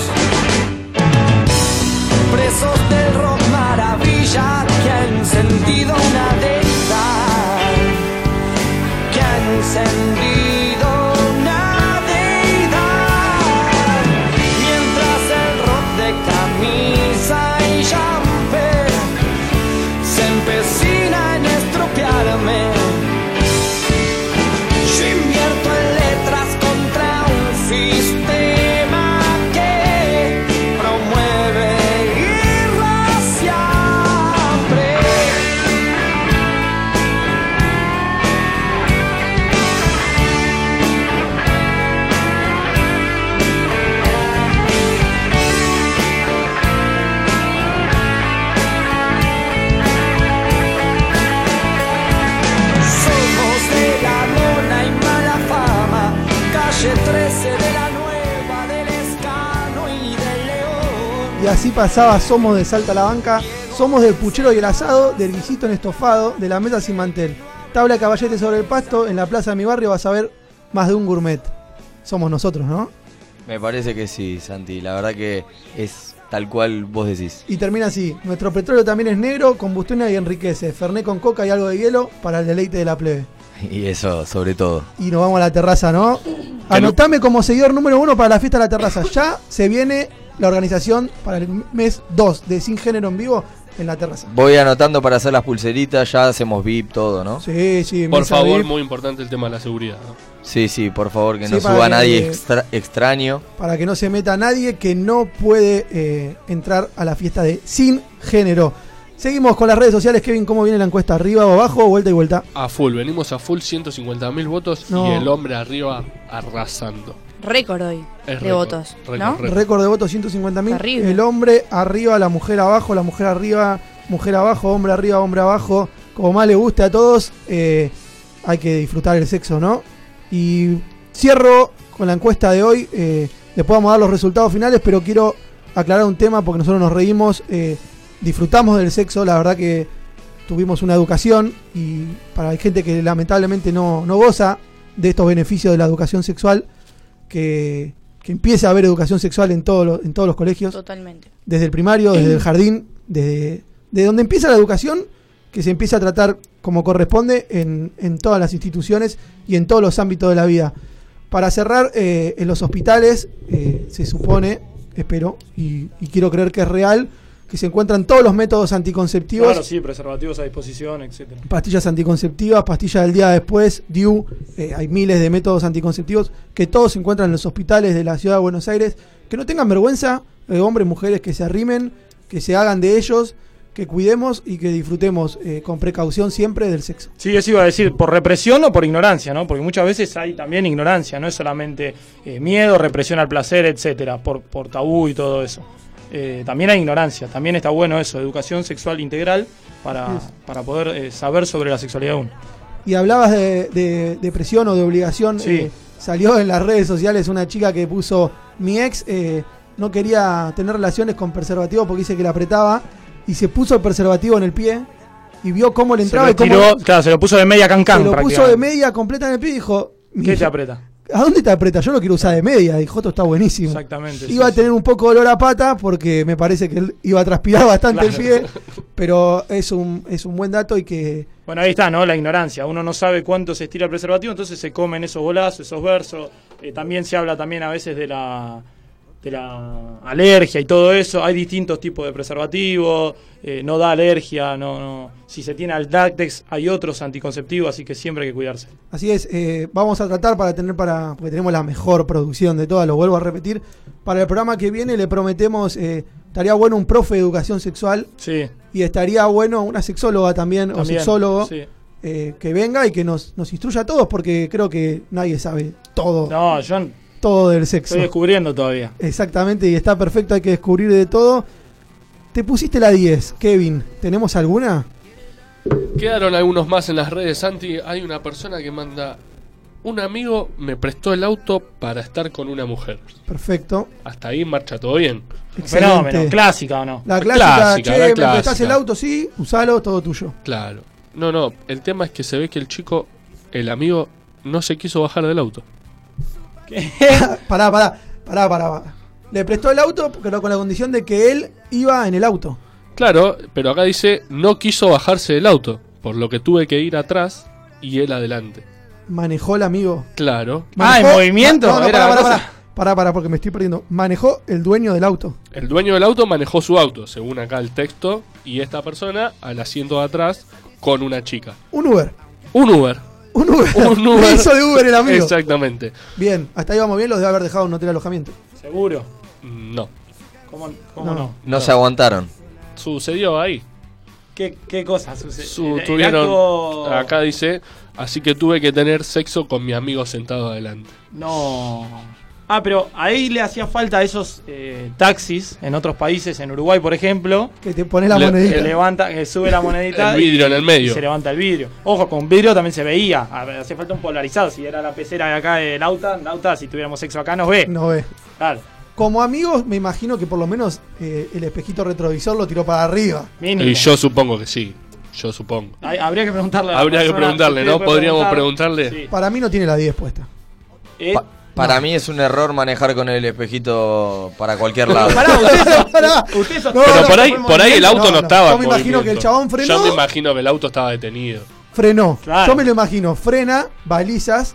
presos del rock maravilla que ha encendido una deidad, que ha encendido una deidad. Y así pasaba, somos de Salta a la Banca, somos del puchero y el asado, del guisito en estofado, de la mesa sin mantel. Tabla de caballete sobre el pasto, en la plaza de mi barrio vas a ver más de un gourmet. Somos nosotros, ¿no? Me parece que sí, Santi. La verdad que es tal cual vos decís. Y termina así, nuestro petróleo también es negro, combustiona y enriquece. Fernet con coca y algo de hielo para el deleite de la plebe. Y eso, sobre todo. Y nos vamos a la terraza, ¿no? Anotame como seguidor número uno para la fiesta de la terraza. Ya se viene la organización para el mes dos de Sin Género en Vivo en la terraza. Voy anotando para hacer las pulseritas, ya hacemos V I P, todo, ¿no? Sí, sí. Por favor, V I P. muy importante el tema de la seguridad, ¿no? Sí, sí, por favor, que Sí, no para suba que- nadie extra- extraño. Para que no se meta nadie que no puede eh, entrar a la fiesta de Sin Género. Seguimos con las redes sociales. Kevin, ¿cómo viene la encuesta? ¿Arriba o abajo? ¿Vuelta y vuelta? A full, venimos a full, ciento cincuenta mil votos No. y el hombre arriba arrasando. Récord hoy Es de récord, votos, récord, ¿no? récord. Récord de votos ciento cincuenta mil. Terrible. El hombre arriba, la mujer abajo, la mujer arriba, mujer abajo, hombre arriba, hombre abajo. Como más le guste a todos, eh, hay que disfrutar el sexo, ¿no? Y cierro con la encuesta de hoy. Eh, después vamos a dar los resultados finales, pero quiero aclarar un tema porque nosotros nos reímos, eh, disfrutamos del sexo, la verdad que tuvimos una educación y para hay gente que lamentablemente no, no goza de estos beneficios de la educación sexual, que, que empiece a haber educación sexual en, todo lo- en todos los colegios, Totalmente. desde el primario, desde el jardín, desde, de donde empieza la educación, que se empieza a tratar como corresponde en, en todas las instituciones y en todos los ámbitos de la vida. Para cerrar, eh, en los hospitales eh, se supone, espero, y, y quiero creer que es real, que se encuentran todos los métodos anticonceptivos. Claro, sí, preservativos a disposición, etcétera. Pastillas anticonceptivas, pastillas del día después, D I U, eh, hay miles de métodos anticonceptivos que todos se encuentran en los hospitales de la ciudad de Buenos Aires. Que no tengan vergüenza, eh, hombres, mujeres, que se arrimen, que se hagan de ellos, que cuidemos y que disfrutemos eh, con precaución siempre del sexo. Sí, eso iba a decir, por represión o por ignorancia, ¿no? Porque muchas veces hay también ignorancia, no es solamente eh, miedo, represión al placer, etcétera, por, por tabú y todo eso. Eh, también hay ignorancia, también está bueno eso, educación sexual integral para, Sí. para poder eh, saber sobre la sexualidad de uno. Y hablabas de, de, de presión o de obligación. Sí. eh, salió en las redes sociales una chica que puso: mi ex eh, no quería tener relaciones con preservativo porque dice que la apretaba, y se puso el preservativo en el pie y vio cómo le Se entraba lo y cómo tiró, claro, se lo puso de media cancán se lo puso de prácticamente. media completa en el pie y dijo: ¿Qué te aprieta? ¿A dónde te aprieta? Yo lo quiero usar de media. Dijo: esto está buenísimo. Exactamente. Iba sí, a tener un poco de olor a pata porque me parece que él iba a transpirar bastante el Claro. pie, pero es un, es un buen dato y que Bueno, ahí está, ¿no? La ignorancia. Uno no sabe cuánto se estira el preservativo, entonces se comen esos golazos, esos versos. Eh, también se habla también a veces de la de la alergia y todo eso. Hay distintos tipos de preservativos, eh, no da alergia, no, no. Si se tiene al látex, hay otros anticonceptivos, así que siempre hay que cuidarse. así es. Eh, vamos a tratar para tener para porque tenemos la mejor producción de todas, lo vuelvo a repetir. Para el programa que viene le prometemos, eh, estaría bueno un profe de educación sexual Sí, y estaría bueno una sexóloga también, o también. sexólogo. Sí. eh, que venga y que nos, nos instruya a todos, porque creo que nadie sabe todo, No, yo todo del sexo. estoy descubriendo todavía. Exactamente, y está perfecto, hay que descubrir de todo. Te pusiste la diez, Kevin, ¿tenemos alguna? Quedaron algunos más en las redes, Santi. Hay una persona que manda: un amigo me prestó el auto para estar con una mujer. Perfecto. Hasta ahí marcha todo bien. Excelente. Fenómeno, clásica o no. La clásica, Clásica, che, la me clásica. prestás el auto, sí, usalo, todo tuyo. Claro. No, no, el tema es que se ve que el chico, el amigo, no se quiso bajar del auto. pará, pará, pará, pará, pará. Le prestó el auto, pero con la condición de que él iba en el auto. Claro, pero acá dice: no quiso bajarse del auto, por lo que tuve que ir atrás y él adelante. Manejó el amigo. Claro. Ah, ¿en movimiento? No, no, Era pará, la pará, cosa- pará. Pará, pará, porque me estoy perdiendo. Manejó el dueño del auto. El dueño del auto manejó su auto, según acá el texto, y esta persona al asiento de atrás con una chica. Un Uber. Un Uber. Un Uber. Un Uber. Hizo de Uber el amigo. Exactamente. Bien, hasta ahí vamos bien, los debe haber dejado en un hotel de alojamiento. ¿Seguro? No. ¿Cómo, cómo no? No. No se aguantaron. Sucedió ahí. ¿Qué, qué cosa sucede? Su- El- el tuvieron, acto- acá dice: así que tuve que tener sexo con mi amigo sentado adelante. No. Ah, pero ahí le hacía falta a esos eh, taxis en otros países, en Uruguay, por ejemplo, Que te pones la Le- monedita. que levanta, que sube la monedita El vidrio y, en el medio. y se levanta el vidrio. Ojo, con vidrio también se veía. A ver, hacía falta un polarizado. Si era la pecera de acá del auto, el auto, si tuviéramos sexo acá nos ve. No ve. Claro. como amigos, me imagino que por lo menos eh, el espejito retrovisor lo tiró para arriba. Mínimo. Y yo supongo que sí. Yo supongo. Hay- habría que preguntarle a la Habría que persona, preguntarle, si ¿no? usted puede Podríamos preguntar. preguntarle. Sí. Para mí no tiene la diez puesta. Eh, Pa- para mí es un error manejar con el espejito para cualquier lado. Pará, ustedes son- Pará. ustedes son- No, Pero no, por ahí, fue por ahí el auto movimiento. no, No, no. estaba. Yo me en imagino que el movimiento. chabón frenó. Yo me imagino que el auto estaba detenido. Frenó. Claro. Yo me lo imagino. Frena, balizas,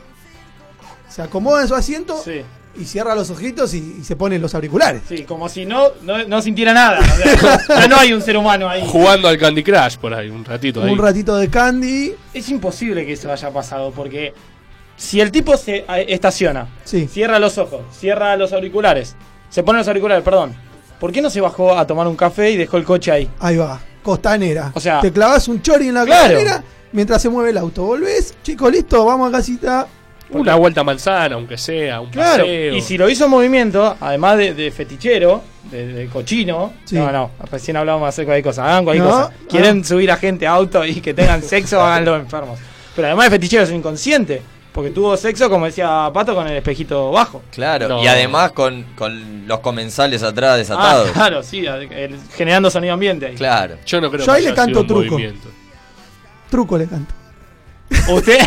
se acomoda en su asiento Sí. y cierra los ojitos y, y se pone los auriculares. Sí, como si no, no, no sintiera nada. O sea, ya no hay un ser humano ahí. Jugando al Candy Crush por ahí, un ratito ahí. Un ratito de candy. Es imposible que eso haya pasado porque si el tipo se a- estaciona, Sí. cierra los ojos, cierra los auriculares, se pone los auriculares, perdón, ¿por qué no se bajó a tomar un café y dejó el coche ahí? Ahí va. Costanera. O sea- te clavas un chori en la Claro. costanera mientras se mueve el auto. Volvés, chico, listo, vamos a casita. Una vuelta a manzana, aunque sea, un Claro, paseo. y si lo hizo en movimiento, además de, de fetichero, de, de cochino, Sí. no, no, recién hablábamos de hacer cualquier cosa, hagan cualquier No, cosa. Quieren ah. subir a gente a auto y que tengan sexo, háganlo enfermos. Pero además de fetichero es un inconsciente, porque tuvo sexo, como decía Pato, con el espejito bajo. Claro, No. y además con, con los comensales atrás Ah, desatados. claro, sí, el- generando sonido ambiente ahí. Claro. Yo no creo Yo que ahí le haya canto sido un truco. movimiento. Truco le canto. Usted,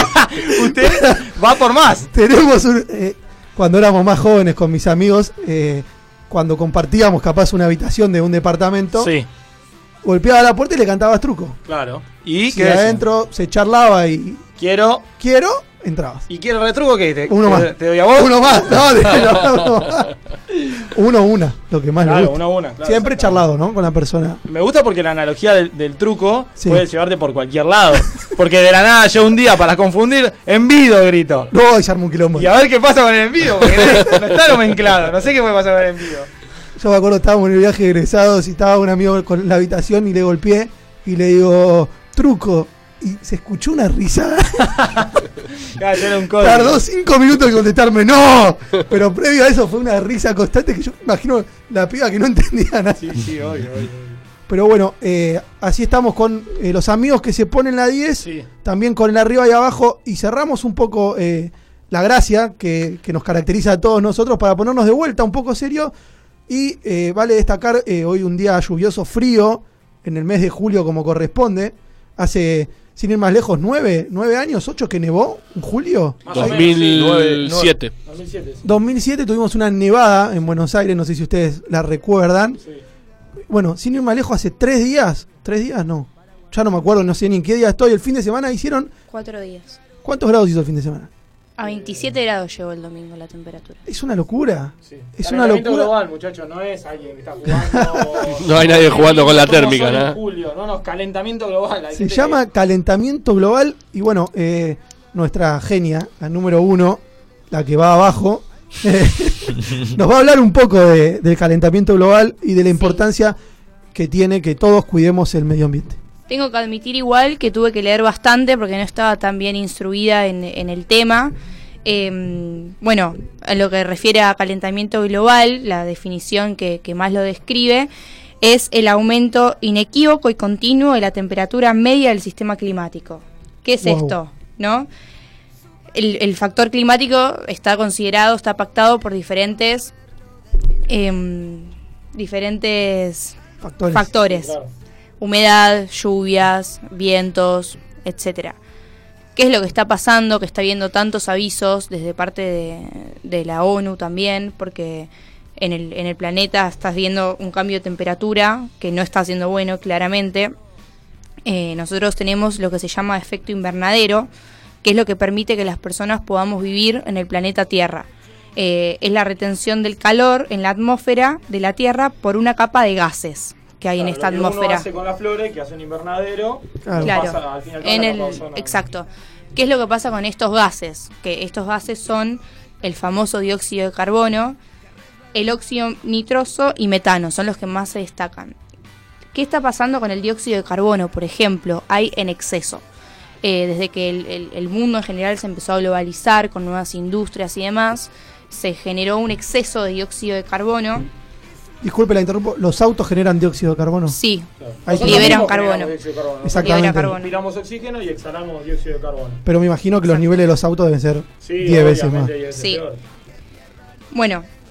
usted va por más. Tenemos un. eh, cuando éramos más jóvenes con mis amigos, eh, cuando compartíamos capaz una habitación de un departamento, Sí, golpeaba la puerta y le cantabas truco. claro. Y Si que adentro se charlaba y quiero quiero, entrabas. y quiero retruco que te, Uno te- más. te doy a vos. Uno más, no, de- no, uno más. Uno, una, lo que más le Claro, gusta. uno a una, claro, Siempre exactamente. charlado, ¿no? Con la persona. Me gusta porque la analogía del, del truco Sí. puede llevarte por cualquier lado. Porque de la nada yo un día, para confundir, envido grito. No, y se arma un quilombo. Y a ver qué pasa con el envido, porque no, no está nomenclado. No sé qué puede pasar con el envido. Yo me acuerdo, estábamos en el viaje de egresados y estaba un amigo con la habitación y le golpeé y le digo, truco. Y se escuchó una risa. Claro, ya era un código. Tardó cinco minutos en contestarme, ¡no! Pero previo a eso fue una risa constante que yo me imagino la piba que no entendía nada. Sí, sí, obvio, obvio. Pero bueno, eh, así estamos con eh, los amigos que se ponen la diez, Sí. también con el arriba y abajo, y cerramos un poco eh, la gracia que, que nos caracteriza a todos nosotros para ponernos de vuelta un poco serio. Y eh, vale destacar eh, hoy un día lluvioso, frío, en el mes de julio como corresponde. Hace, sin ir más lejos, nueve, nueve años, ocho que nevó en julio. Más o dos menos, sí. mil siete. dos mil siete, sí. dos mil siete tuvimos una nevada en Buenos Aires, no sé si ustedes la recuerdan. Sí. Bueno, sin ir más lejos, hace tres días, tres días no, ya no me acuerdo, no sé ni en qué día estoy. El fin de semana hicieron, Cuatro días. ¿cuántos grados hizo el fin de semana? A veintisiete grados llegó el domingo la temperatura. Es una locura. Sí. Es una Calentamiento locura. global, muchachos, no es alguien que está jugando. No hay nadie jugando con la Como térmica, sol en ¿no? Julio, no, no, calentamiento global. Hay Se gente llama calentamiento global y bueno, eh, nuestra genia, la número uno, la que va abajo, eh, nos va a hablar un poco de- del calentamiento global y de la importancia que tiene que todos cuidemos el medio ambiente. Tengo que admitir igual que tuve que leer bastante porque no estaba tan bien instruida en, en el tema. Eh, bueno, a lo que refiere a calentamiento global, la definición que, que más lo describe es el aumento inequívoco y continuo de la temperatura media del sistema climático. ¿Qué es Wow. esto? ¿No? El, el factor climático está considerado, está pactado por diferentes em, diferentes Factores. factores. Claro. Humedad, lluvias, vientos, etcétera. ¿Qué es lo que está pasando? Que está habiendo tantos avisos desde parte de, de la ONU también, porque en el, en el planeta estás viendo un cambio de temperatura que no está siendo bueno, claramente. Eh, nosotros tenemos lo que se llama efecto invernadero, que es lo que permite que las personas podamos vivir en el planeta Tierra. Eh, es la retención del calor en la atmósfera de la Tierra por una capa de gases que hay en Claro, esta lo que uno atmósfera. hace con las flores, que hace un invernadero, Claro. Claro, pasa al fin y al cabo en la el, capa de ozono. exacto. ¿Qué es lo que pasa con estos gases? Que estos gases son el famoso dióxido de carbono, el óxido nitroso y metano, son los que más se destacan. ¿Qué está pasando con el dióxido de carbono, por ejemplo? Hay en exceso. Eh, desde que el, el, el mundo en general se empezó a globalizar con nuevas industrias y demás, se generó un exceso de dióxido de carbono. Disculpe, la interrumpo. ¿Los autos generan dióxido de carbono? Sí, Claro. Ahí Nosotros liberan mismos carbono. generamos dióxido de carbono. Exactamente. Libera carbono. Respiramos oxígeno y exhalamos dióxido de carbono. Pero me imagino que los niveles de los autos deben ser Sí, diez veces más. obviamente, diez veces Sí. peor. Bueno,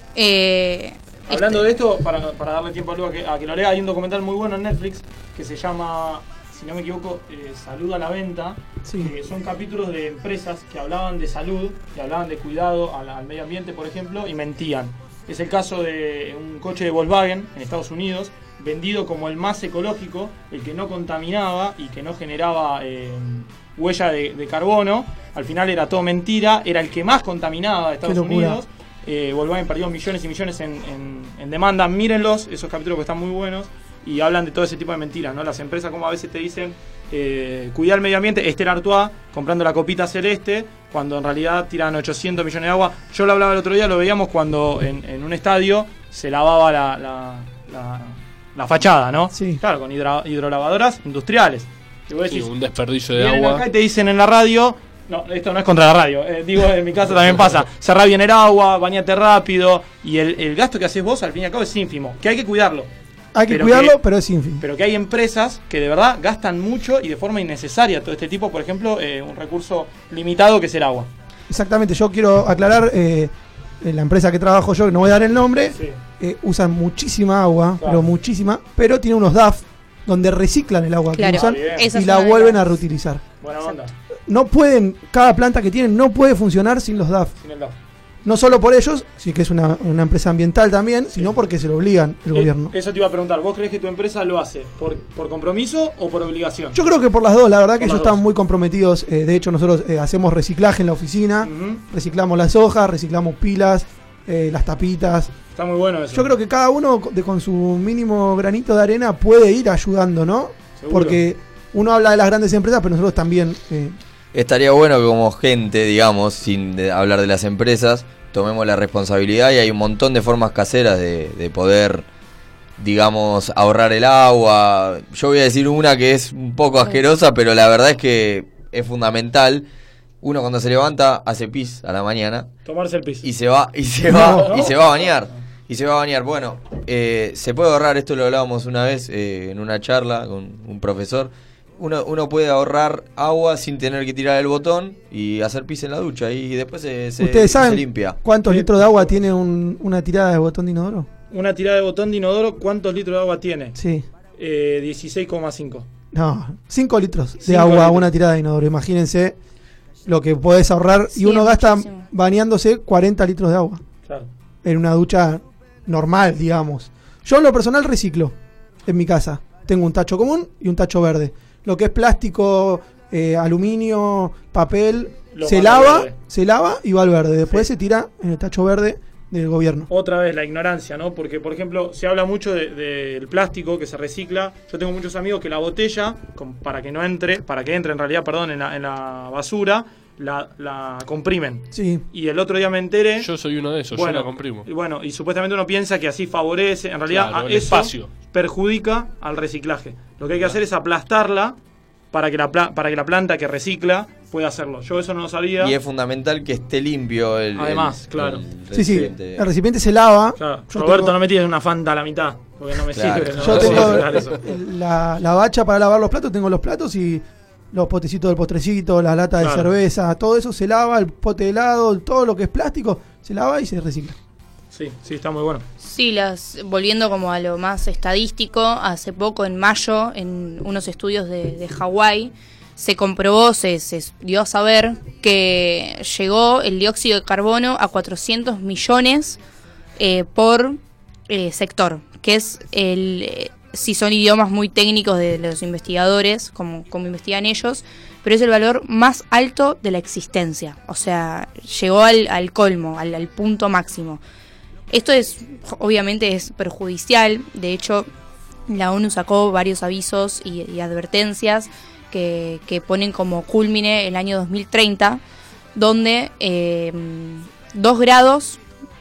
Eh, Hablando de esto, para, para darle tiempo a Lu a que, a que lo lea, hay un documental muy bueno en Netflix que se llama, si no me equivoco, eh, Salud a la Venta. Sí. Que son capítulos de empresas que hablaban de salud, que hablaban de cuidado al, al medio ambiente, por ejemplo, y mentían. Es el caso de un coche de Volkswagen en Estados Unidos, vendido como el más ecológico, el que no contaminaba y que no generaba eh, huella de, de carbono. Al final era todo mentira, era el que más contaminaba de Estados Unidos. Eh, Volkswagen perdió millones y millones en, en, en demanda. Mírenlos, esos capítulos que están muy buenos y hablan de todo ese tipo de mentiras, ¿no? Las empresas, como a veces te dicen, eh, cuidar el medio ambiente, Esther Artois comprando la copita celeste, cuando en realidad tiran ochocientos millones de agua. Yo lo hablaba el otro día, lo veíamos cuando en, en un estadio se lavaba la, la, la, la fachada, ¿no? Sí. Claro, con hidro, hidrolavadoras industriales. Que vos decís, Sí, un desperdicio de vienen agua. acá y te dicen en la radio, no, esto no es contra la radio, eh, digo, en mi casa también pasa, cerrá bien el agua, bañate rápido, y el, el gasto que haces vos al fin y al cabo es ínfimo, que hay que cuidarlo. Hay que Pero cuidarlo, que- pero es ínfimo. Pero que hay empresas que de verdad gastan mucho y de forma innecesaria todo este tipo, por ejemplo, eh, un recurso limitado que es el agua. Exactamente, yo quiero aclarar, eh, en la empresa que trabajo yo, que no voy a dar el nombre, Sí. eh, usan muchísima agua, Claro. pero muchísima, pero tiene unos D A F donde reciclan el agua Claro, que usan bien. esa y es la una de vuelven las- a reutilizar. Buena onda, No pueden, cada planta que tienen no puede funcionar sin los D A F. sin el D A F. No solo por ellos, sí que es una, una empresa ambiental también, sino porque se lo obligan el Eh, gobierno. Eso te iba a preguntar, ¿vos crees que tu empresa lo hace por, por compromiso o por obligación? Yo creo que por las dos, la verdad que Por ellos las dos. están muy comprometidos. eh, de hecho, nosotros eh, hacemos reciclaje en la oficina, Ujú. reciclamos las hojas, reciclamos pilas, eh, las tapitas. Está muy bueno eso. Yo creo que cada uno de, con su mínimo granito de arena puede ir ayudando, ¿no? Seguro. Porque uno habla de las grandes empresas, pero nosotros también. eh, Estaría bueno que como gente, digamos, sin de- hablar de las empresas, tomemos la responsabilidad y hay un montón de formas caseras de, de poder, digamos, ahorrar el agua. Yo voy a decir una que es un poco asquerosa, pero la verdad es que es fundamental. Uno cuando se levanta hace pis a la mañana Tomarse el piso. y se va y se va No. y se va a bañar. Y se va a bañar. Bueno, eh, se puede ahorrar, esto lo hablábamos una vez eh, en una charla con un profesor. Uno, uno puede ahorrar agua sin tener que tirar el botón y hacer pis en la ducha y después se, se, ¿Ustedes se saben limpia. cuántos litros de agua tiene un- una tirada de botón de inodoro? Una tirada de botón de inodoro, ¿cuántos litros de agua tiene? Sí. Eh, dieciséis coma cinco. No, cinco litros de Cinco agua, litros. una tirada de inodoro. Imagínense lo que podés ahorrar. Sí, y uno es gasta muchísimo. bañándose cuarenta litros de agua Claro. en una ducha normal, digamos. Yo en lo personal reciclo en mi casa. Tengo un tacho común y un tacho verde. Lo que es plástico, eh, aluminio, papel, Lo se manda al lava, verde. se lava y va al verde. Después se tira en el tacho verde del gobierno. Otra vez la ignorancia, ¿no? Porque, por ejemplo, se habla mucho de- del plástico que se recicla. Yo tengo muchos amigos que la botella, con- para que no entre, para que entre en realidad, perdón, en la, en la basura, la, la comprimen. Sí. Y el otro día me enteré. Yo soy uno de esos, yo la comprimo. Y bueno, y supuestamente uno piensa que así favorece, en realidad Claro, a el eso espacio. perjudica al reciclaje. Lo que hay que hacer es aplastarla para que la pla- para que la planta que recicla pueda hacerlo. Yo eso no lo sabía. Y es fundamental que esté limpio el, Además, el- claro. el Sí, sí. recipiente. El recipiente se lava. Claro, Yo Roberto, tengo- no me tires una Fanta a la mitad, porque no me Claro. sirve. no Yo me tengo sirve eso. la, la bacha para lavar los platos, tengo los platos y los potecitos del postrecito, la lata de Claro. cerveza, todo eso se lava, el pote de helado, todo lo que es plástico, se lava y se recicla. Sí, sí, está muy bueno. Sí, las, volviendo como a lo más estadístico, hace poco, en mayo, en unos estudios de, de Hawái, se comprobó, se, se dio a saber que llegó el dióxido de carbono a cuatrocientos millones eh, por eh, sector, que es el... eh, si son idiomas muy técnicos de los investigadores, como, como investigan ellos, pero es el valor más alto de la existencia. O sea, llegó al, al colmo, al, al punto máximo. Esto es, obviamente, es perjudicial. De hecho, la ONU sacó varios avisos y, y advertencias que, que ponen como culmine el año dos mil treinta, donde eh, dos grados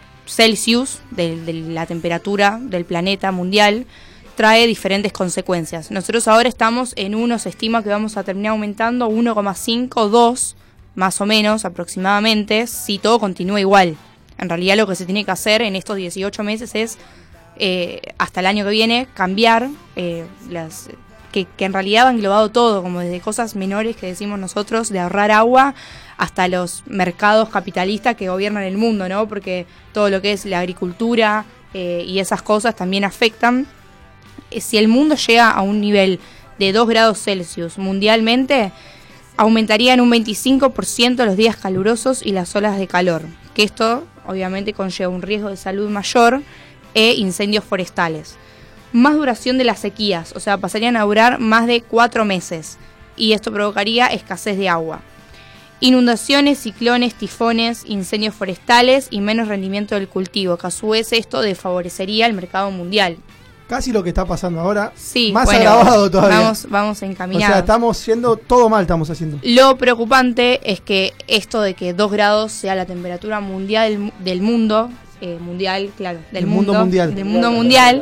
Celsius de, de la temperatura del planeta mundial trae diferentes consecuencias. Nosotros ahora estamos en uno, se estima que vamos a terminar aumentando uno coma cinco, dos, más o menos aproximadamente, si todo continúa igual. En realidad lo que se tiene que hacer en estos dieciocho meses es, eh, hasta el año que viene, cambiar eh, las, que, que en realidad ha englobado todo, como desde cosas menores que decimos nosotros, de ahorrar agua, hasta los mercados capitalistas que gobiernan el mundo, ¿no? Porque todo lo que es la agricultura eh, y esas cosas también afectan. Eh, si el mundo llega a un nivel de dos grados Celsius mundialmente, aumentarían un veinticinco por ciento los días calurosos y las olas de calor, que esto obviamente conlleva un riesgo de salud mayor e incendios forestales. Más duración de las sequías, o sea, pasarían a durar más de cuatro meses, y esto provocaría escasez de agua. Inundaciones, ciclones, tifones, incendios forestales y menos rendimiento del cultivo, que a su vez esto desfavorecería el mercado mundial. Casi lo que está pasando ahora, Sí, más bueno, agravado todavía. Vamos, vamos O encaminados. sea, estamos yendo todo mal, estamos haciendo. Lo preocupante es que esto de que dos grados sea la temperatura mundial del mundo, eh, mundial, claro, del El mundo mundo, mundial. del mundo mundial,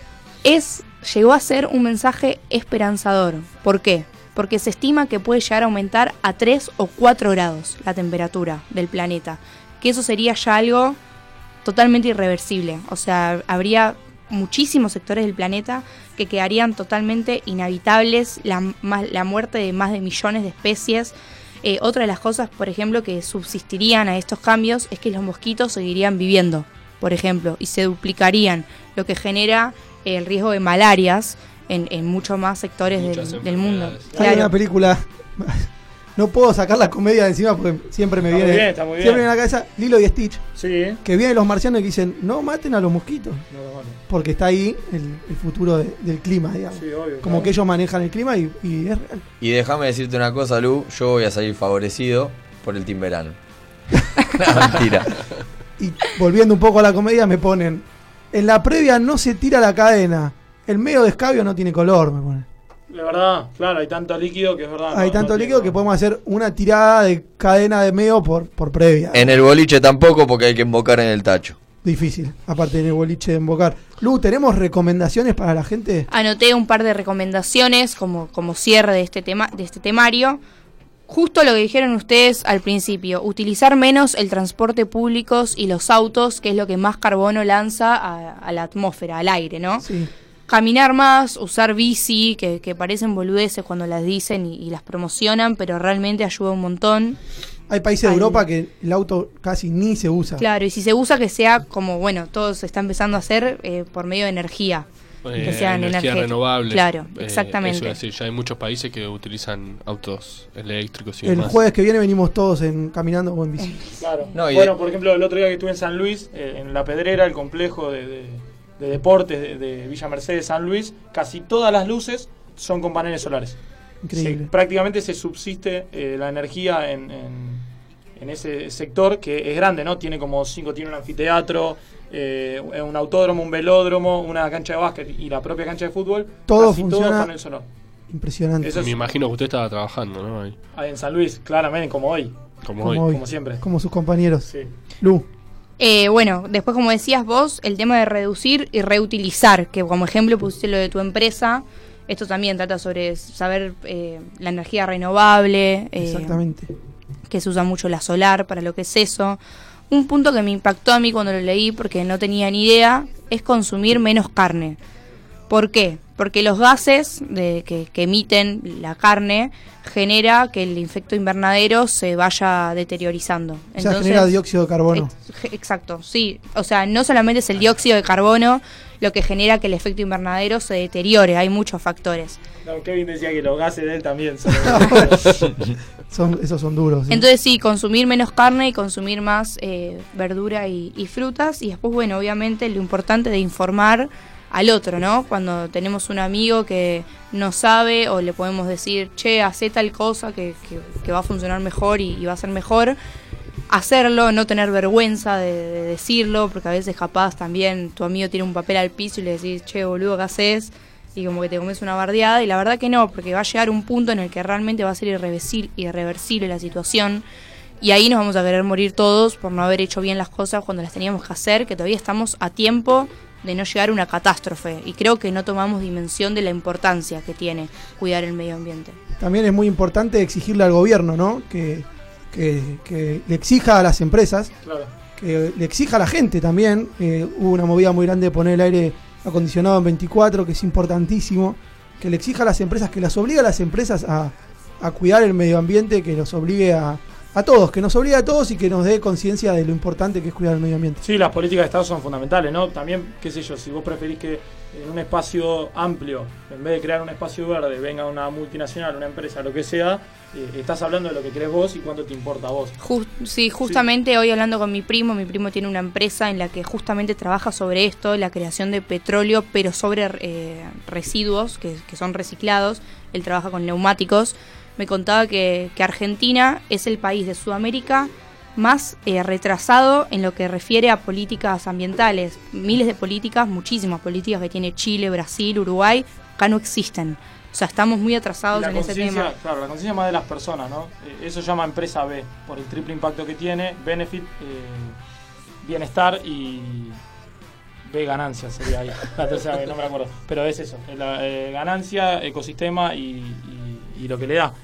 es llegó a ser un mensaje esperanzador. ¿Por qué? Porque se estima que puede llegar a aumentar a tres o cuatro grados la temperatura del planeta, que eso sería ya algo totalmente irreversible. O sea, habría muchísimos sectores del planeta que quedarían totalmente inhabitables, la, más, la muerte de más de millones de especies. Eh, otra de las cosas, por ejemplo, que subsistirían a estos cambios es que los mosquitos seguirían viviendo, por ejemplo, y se duplicarían, lo que genera eh, el riesgo de malarias en, en muchos más sectores del, del mundo. Hay Claro. una película, no puedo sacar la comedia de encima porque siempre me Está muy viene, bien, está muy bien. siempre me viene a la cabeza Lilo y Stitch, Sí. que vienen los marcianos y que dicen, no maten a los mosquitos, No, no, no. porque está ahí el, el futuro de- del clima, digamos. Sí, obvio, Como claro. que ellos manejan el clima y, y es real. Y déjame decirte una cosa, Lu, yo voy a salir favorecido por el Team Verano. No, mentira. Y volviendo un poco a la comedia, me ponen, en la previa no se tira la cadena, el medio de escabio no tiene color, me ponen. La verdad, claro, hay tanto líquido que es verdad. Hay no- tanto no líquido tiene- que podemos hacer una tirada de cadena de medio por, por previa. En el boliche tampoco porque hay que embocar en el tacho. Difícil, aparte en el boliche de embocar. Lu, ¿tenemos recomendaciones para la gente? Anoté un par de recomendaciones como, como cierre de este tema, de este temario. Justo lo que dijeron ustedes al principio, utilizar menos el transporte público y los autos, que es lo que más carbono lanza a, a la atmósfera, al aire, ¿no? Sí. Caminar más, usar bici, que, que parecen boludeces cuando las dicen y, y las promocionan, pero realmente ayuda un montón. Hay países de Al- Europa que el auto casi ni se usa. Claro, y si se usa que sea como, bueno, todo se está empezando a hacer eh, por medio de energía. Eh, que sean energía energéticas. renovable. Claro, Eh, exactamente. eso iba a decir, ya hay muchos países que utilizan autos eléctricos y El demás. jueves que viene venimos todos en caminando o en bici. Claro. No, y bueno, de- por ejemplo, el otro día que estuve en San Luis, eh, en La Pedrera, el complejo de, de- de deportes de, de Villa Mercedes, San Luis, casi todas las luces son con paneles solares. Increíble. Se- prácticamente se subsiste eh, la energía en, en- en ese sector que es grande, ¿no? Tiene como cinco, tiene un anfiteatro, eh, un autódromo, un velódromo, una cancha de básquet y la propia cancha de fútbol. Todo casi funciona. todo panel solar. Impresionante. Eso es- Me imagino que usted estaba trabajando, ¿no? Ahí, Ahí en San Luis, claramente, como hoy. como, Como hoy. hoy. Como siempre. Como sus compañeros. Sí. Lu, Eh, bueno, después como decías vos, el tema de reducir y reutilizar, que como ejemplo pusiste lo de tu empresa, esto también trata sobre saber eh, la energía renovable, eh, exactamente. que se usa mucho la solar para lo que es eso. Un punto que me impactó a mí cuando lo leí, porque no tenía ni idea, es consumir menos carne. ¿Por qué? Porque los gases de, que, que emiten la carne genera que el efecto invernadero se vaya deteriorizando. O sea, genera dióxido de carbono. Ex- exacto, sí. O sea, no solamente es el dióxido de carbono lo que genera que el efecto invernadero se deteriore, hay muchos factores. No, Kevin decía que los gases de él también son... Son, esos son duros. ¿sí? Entonces sí, consumir menos carne y consumir más eh, verdura y, y frutas. Y después, bueno, obviamente lo importante de informar al otro, ¿no? Cuando tenemos un amigo que no sabe o le podemos decir, che, hacé tal cosa que, que, que va a funcionar mejor y, y va a ser mejor, hacerlo, no tener vergüenza de, de decirlo, porque a veces capaz también tu amigo tiene un papel al piso y le decís, che, boludo, ¿qué haces? Y como que te comes una bardeada, y la verdad que no, porque va a llegar un punto en el que realmente va a ser irreversible, irreversible la situación, y ahí nos vamos a querer morir todos por no haber hecho bien las cosas cuando las teníamos que hacer, que todavía estamos a tiempo de no llegar a una catástrofe, y creo que no tomamos dimensión de la importancia que tiene cuidar el medio ambiente. También es muy importante exigirle al gobierno, ¿no? Que, que, que le exija a las empresas, Claro. que le exija a la gente también. Eh, hubo una movida muy grande de poner el aire acondicionado en veinticuatro, que es importantísimo, que le exija a las empresas, que las obligue a las empresas a, a cuidar el medio ambiente, que los obligue a, a todos, que nos obligue a todos y que nos dé conciencia de lo importante que es cuidar el medio ambiente. Sí, las políticas de Estado son fundamentales, ¿no? También, qué sé yo, si vos preferís que en un espacio amplio, en vez de crear un espacio verde, venga una multinacional, una empresa, lo que sea, eh, estás hablando de lo que querés vos y cuánto te importa a vos. Just, sí, justamente sí. Hoy hablando con mi primo, mi primo tiene una empresa en la que justamente trabaja sobre esto, la creación de petróleo, pero sobre eh, residuos que, que son reciclados. Él trabaja con neumáticos. Me contaba que, que Argentina es el país de Sudamérica más eh, retrasado en lo que refiere a políticas ambientales. Miles de políticas, muchísimas políticas que tiene Chile, Brasil, Uruguay, acá no existen. O sea, estamos muy atrasados en ese tema. Claro, la conciencia más de las personas, ¿no? Eh, eso se llama empresa B, por el triple impacto que tiene, benefit, eh, bienestar y B, ganancia sería ahí. La tercera B, no me acuerdo. Pero es eso, la, eh, ganancia, ecosistema y, y, y lo que le da.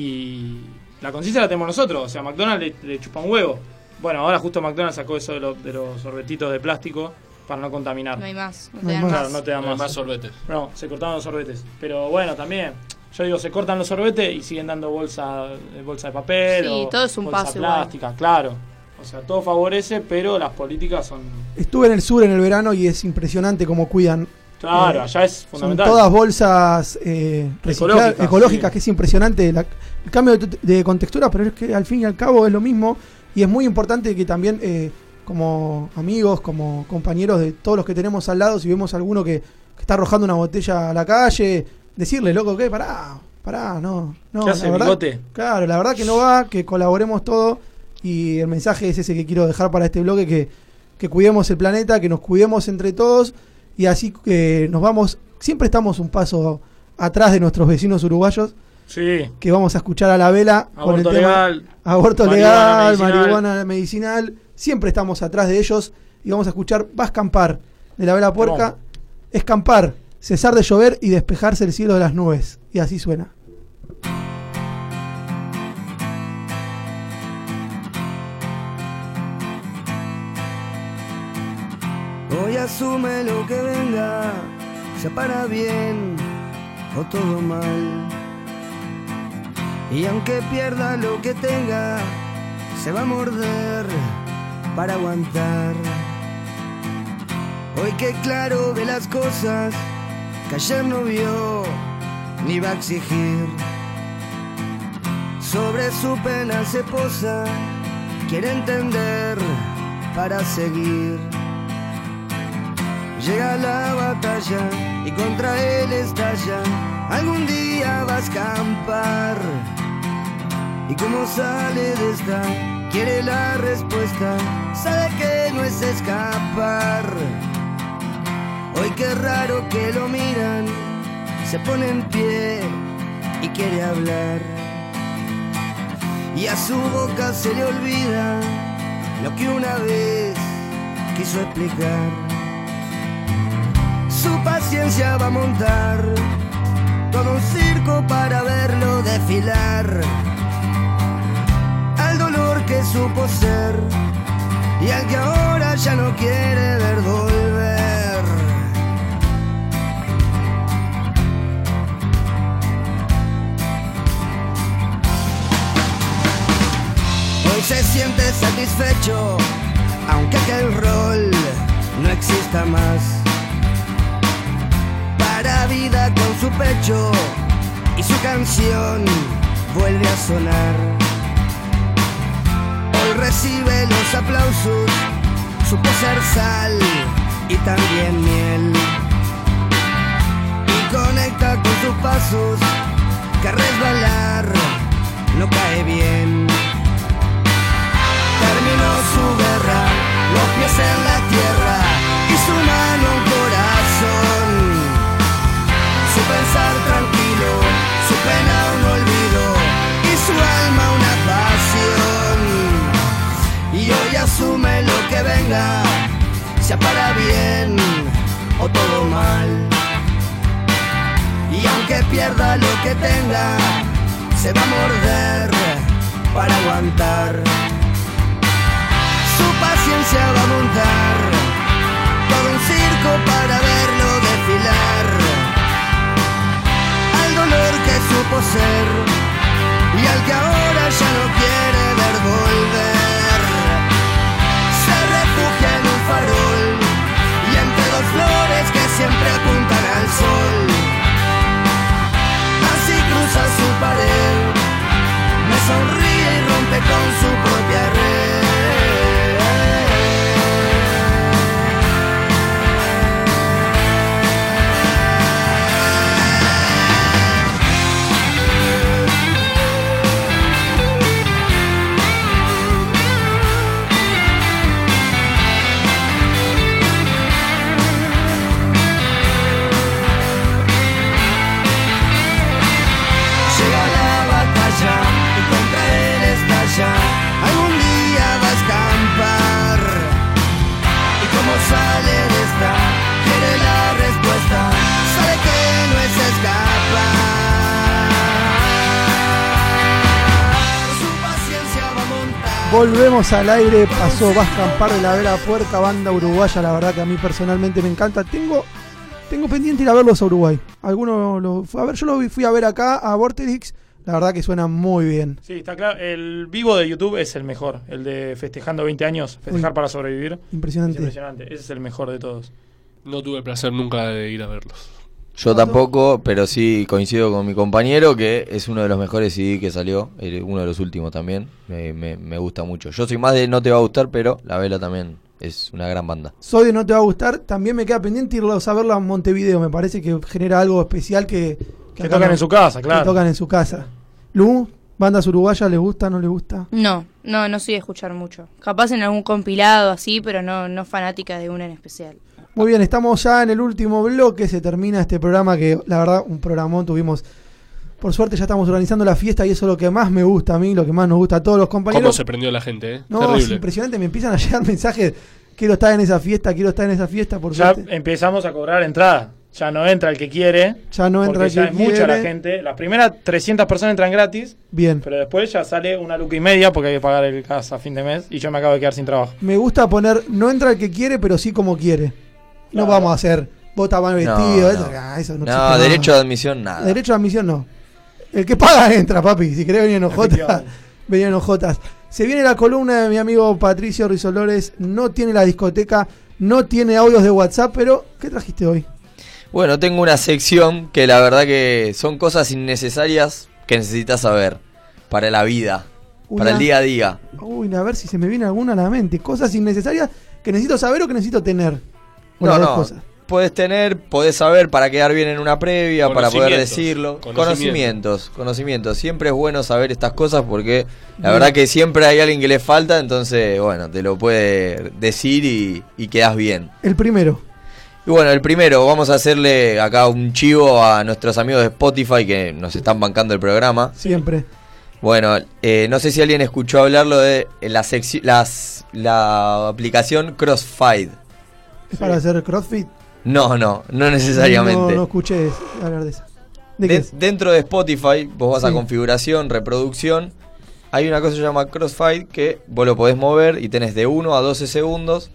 Y la conciencia la tenemos nosotros, o sea, McDonald's le, le chupa un huevo. Bueno, ahora justo McDonald's sacó eso de, lo, de los sorbetitos de plástico para no contaminar. No hay más, no, no te dan más. más. Claro, no te dan no más. más sorbetes. No, se cortaban los sorbetes. Pero bueno, también, yo digo, se cortan los sorbetes y siguen dando bolsa, bolsa de papel sí, o todo es un bolsa paso plástica, igual. Claro. O sea, todo favorece, pero las políticas son... Estuve en el sur en el verano y es impresionante cómo cuidan. Claro, eh, allá es fundamental. Son todas bolsas eh, ecológicas, ecológicas sí. Que es impresionante la, el cambio de, de contextura, pero es que al fin y al cabo es lo mismo. Y es muy importante que también, eh, como amigos, como compañeros de todos los que tenemos al lado, si vemos a alguno que, que está arrojando una botella a la calle, decirle, loco, ¿qué? Pará, pará, no. no ¿Qué hace, la verdad, bigote? Claro, la verdad que no va, que colaboremos todos. Y el mensaje es ese que quiero dejar para este bloque, que, que cuidemos el planeta, que nos cuidemos entre todos. Y así que nos vamos, siempre estamos un paso atrás de nuestros vecinos uruguayos. Sí. Que vamos a escuchar a la vela aborto con el tema legal, aborto marihuana legal, medicinal. marihuana medicinal. Siempre estamos atrás de ellos y vamos a escuchar Va a escampar de la Vela Puerca. ¿Cómo? Escampar, cesar de llover y despejarse el cielo de las nubes. Y así suena. Hoy asume lo que venga, sea para bien o todo mal. Y aunque pierda lo que tenga, se va a morder para aguantar. Hoy que claro ve las cosas que ayer no vio ni va a exigir. Sobre su pena se posa, quiere entender para seguir. Llega la batalla y contra él estalla. Algún día va a escampar. Y como sale de esta, quiere la respuesta. Sabe que no es escapar. Hoy qué raro que lo miran. Se pone en pie y quiere hablar. Y a su boca se le olvida lo que una vez quiso explicar. Su paciencia va a montar todo un circo para verlo desfilar. Al dolor que supo ser y al que ahora ya no quiere ver volver. Hoy se siente satisfecho, aunque aquel rol no exista más. Para vida con su pecho y su canción vuelve a sonar. Hoy recibe los aplausos, supo ser sal y también miel. Y conecta con sus pasos, que resbalar no cae bien. Terminó su guerra, los pies en la tierra y su mano en corazón. Su pensar tranquilo, su pena un olvido y su alma una pasión. Y hoy asume lo que venga, sea para bien o todo mal. Y aunque pierda lo que tenga, se va a morder para aguantar. Su paciencia va a montar todo un circo para verlo desfilar. ser y al que ahora ya no quiere ver volver. Se refugia en un farol y entre dos flores que siempre apuntan al sol. Así cruza su pared, me sonríe y rompe con su propia red. Algún día va a escampar y como sale de esta, quiere la respuesta, sabe que no es escapar. Su paciencia va a montar. Volvemos al aire, pasó Va a escampar de la Vera Puerca, banda uruguaya, la verdad que a mí personalmente me encanta. Tengo tengo pendiente ir a verlos a Uruguay. Alguno lo fue a ver, yo lo fui a ver acá a Vorterix. La verdad que suena muy bien. Sí, está claro. El vivo de YouTube es el mejor. El de Festejando veinte años, Festejar Uy, para Sobrevivir. Impresionante. Es impresionante. Ese es el mejor de todos. No tuve el placer nunca de ir a verlos. Yo tampoco, pero sí coincido con mi compañero que es uno de los mejores C D que salió, uno de los últimos también. Me, me, me gusta mucho. Yo soy más de No Te Va a Gustar, pero La Vela también es una gran banda. Soy de No Te Va a Gustar. También me queda pendiente irlos a verla a Montevideo. Me parece que genera algo especial que... Que, que tocan no, en su casa, claro. Que tocan en su casa. Lu, ¿bandas uruguayas les gusta, no les gusta? No, no, no soy de escuchar mucho. Capaz en algún compilado así, pero no, no fanática de una en especial. Muy bien, estamos ya en el último bloque, se termina este programa que la verdad un programón tuvimos. Por suerte ya estamos organizando la fiesta y eso es lo que más me gusta a mí, lo que más nos gusta a todos los compañeros. ¿Cómo se prendió la gente, eh? No, Terrible. Es impresionante, me empiezan a llegar mensajes, quiero estar en esa fiesta, quiero estar en esa fiesta, por ya suerte. Empezamos a cobrar entrada. Ya no entra el que quiere. Ya no entra el que ya es quiere. mucha la gente. Las primeras trescientas personas entran gratis. Bien. Pero después ya sale una luca y media porque hay que pagar el gas a fin de mes. Y yo me acabo de quedar sin trabajo. Me gusta poner, no entra el que quiere, pero sí como quiere. No Claro. vamos a hacer, vota mal vestido. No, eso, no. ah, eso no, No, existe nada. derecho de admisión, nada. Derecho de admisión no. El que paga entra, papi. Si querés venir en ojotas, Efectivamente. venir en ojotas. Se viene la columna de mi amigo Patricio Rizolores. No tiene la discoteca, no tiene audios de WhatsApp, pero ¿qué trajiste hoy? Bueno, tengo una sección que la verdad que son cosas innecesarias que necesitas saber para la vida, Una- para el día a día. Uy, a ver si se me viene alguna a la mente. Cosas innecesarias que necesito saber o que necesito tener. O No, las dos no, cosas. puedes tener, podés saber para quedar bien en una previa, para poder Conocimientos. decirlo. Conocimientos. Conocimientos, conocimientos. Siempre es bueno saber estas cosas porque la Bien. verdad que siempre hay alguien que le falta, entonces, bueno, te lo puede decir y, y quedás bien. El primero. Y bueno, el primero, vamos a hacerle acá un chivo a nuestros amigos de Spotify que nos están bancando el programa. Siempre. Bueno, eh, no sé si alguien escuchó hablarlo de la, secci- las, la aplicación Crossfade. ¿Es para hacer CrossFit? No, no, no necesariamente. No, no escuché hablar de eso. ¿De qué De- es? dentro de Spotify, vos vas Sí. a configuración, reproducción. Hay una cosa que se llama Crossfade que vos lo podés mover y tenés de uno a doce segundos.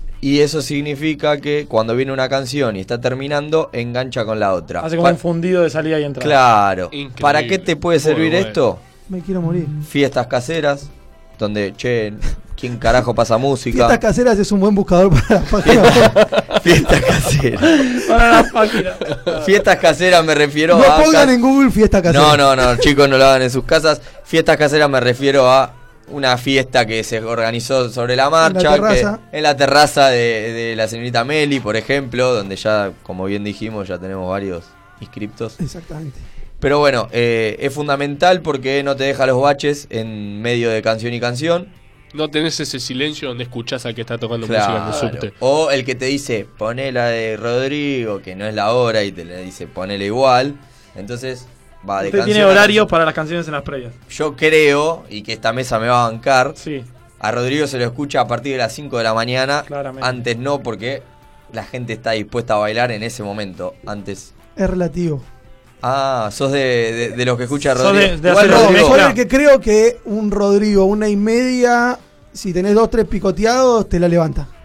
Y eso significa que cuando viene una canción y está terminando, engancha con la otra. Hace como Pa- un fundido de salida y entrada. Claro. Increíble. ¿Para qué te puede Muy servir bueno. esto? Me quiero morir. Fiestas caseras, donde, che, ¿quién carajo pasa música? Fiestas caseras es un buen buscador para la página. Fiestas caseras. Para la máquina. Fiestas caseras me refiero No a... pongan ca- en Google fiesta casera. No, no, no, chicos, no lo hagan en sus casas. Fiestas caseras me refiero a una fiesta que se organizó sobre la marcha. En la terraza. que- en la terraza de, de la señorita Meli, por ejemplo, donde ya, como bien dijimos, ya tenemos varios inscriptos. Exactamente. Pero bueno, eh, es fundamental porque no te deja los baches en medio de canción y canción. No tenés ese silencio donde escuchás al que está tocando Claro. música en el subte. O el que te dice, poné la de Rodrigo, que no es la hora, y te le dice, ponela igual. Entonces, va de Usted canción tiene a horarios canción. para las canciones en las previas. Yo creo, y que esta mesa me va a bancar, Sí, a Rodrigo se lo escucha a partir de las cinco de la mañana. claramente. Antes no, porque la gente está dispuesta a bailar en ese momento. Antes. Es relativo. Ah, sos de, de, de los que escucha a Sos Rodrigo. de- de Igual hacer No, Rodrigo- soy mezcla. el que creo que un Rodrigo, una y media, si tenés dos, tres picoteados, te la levanta.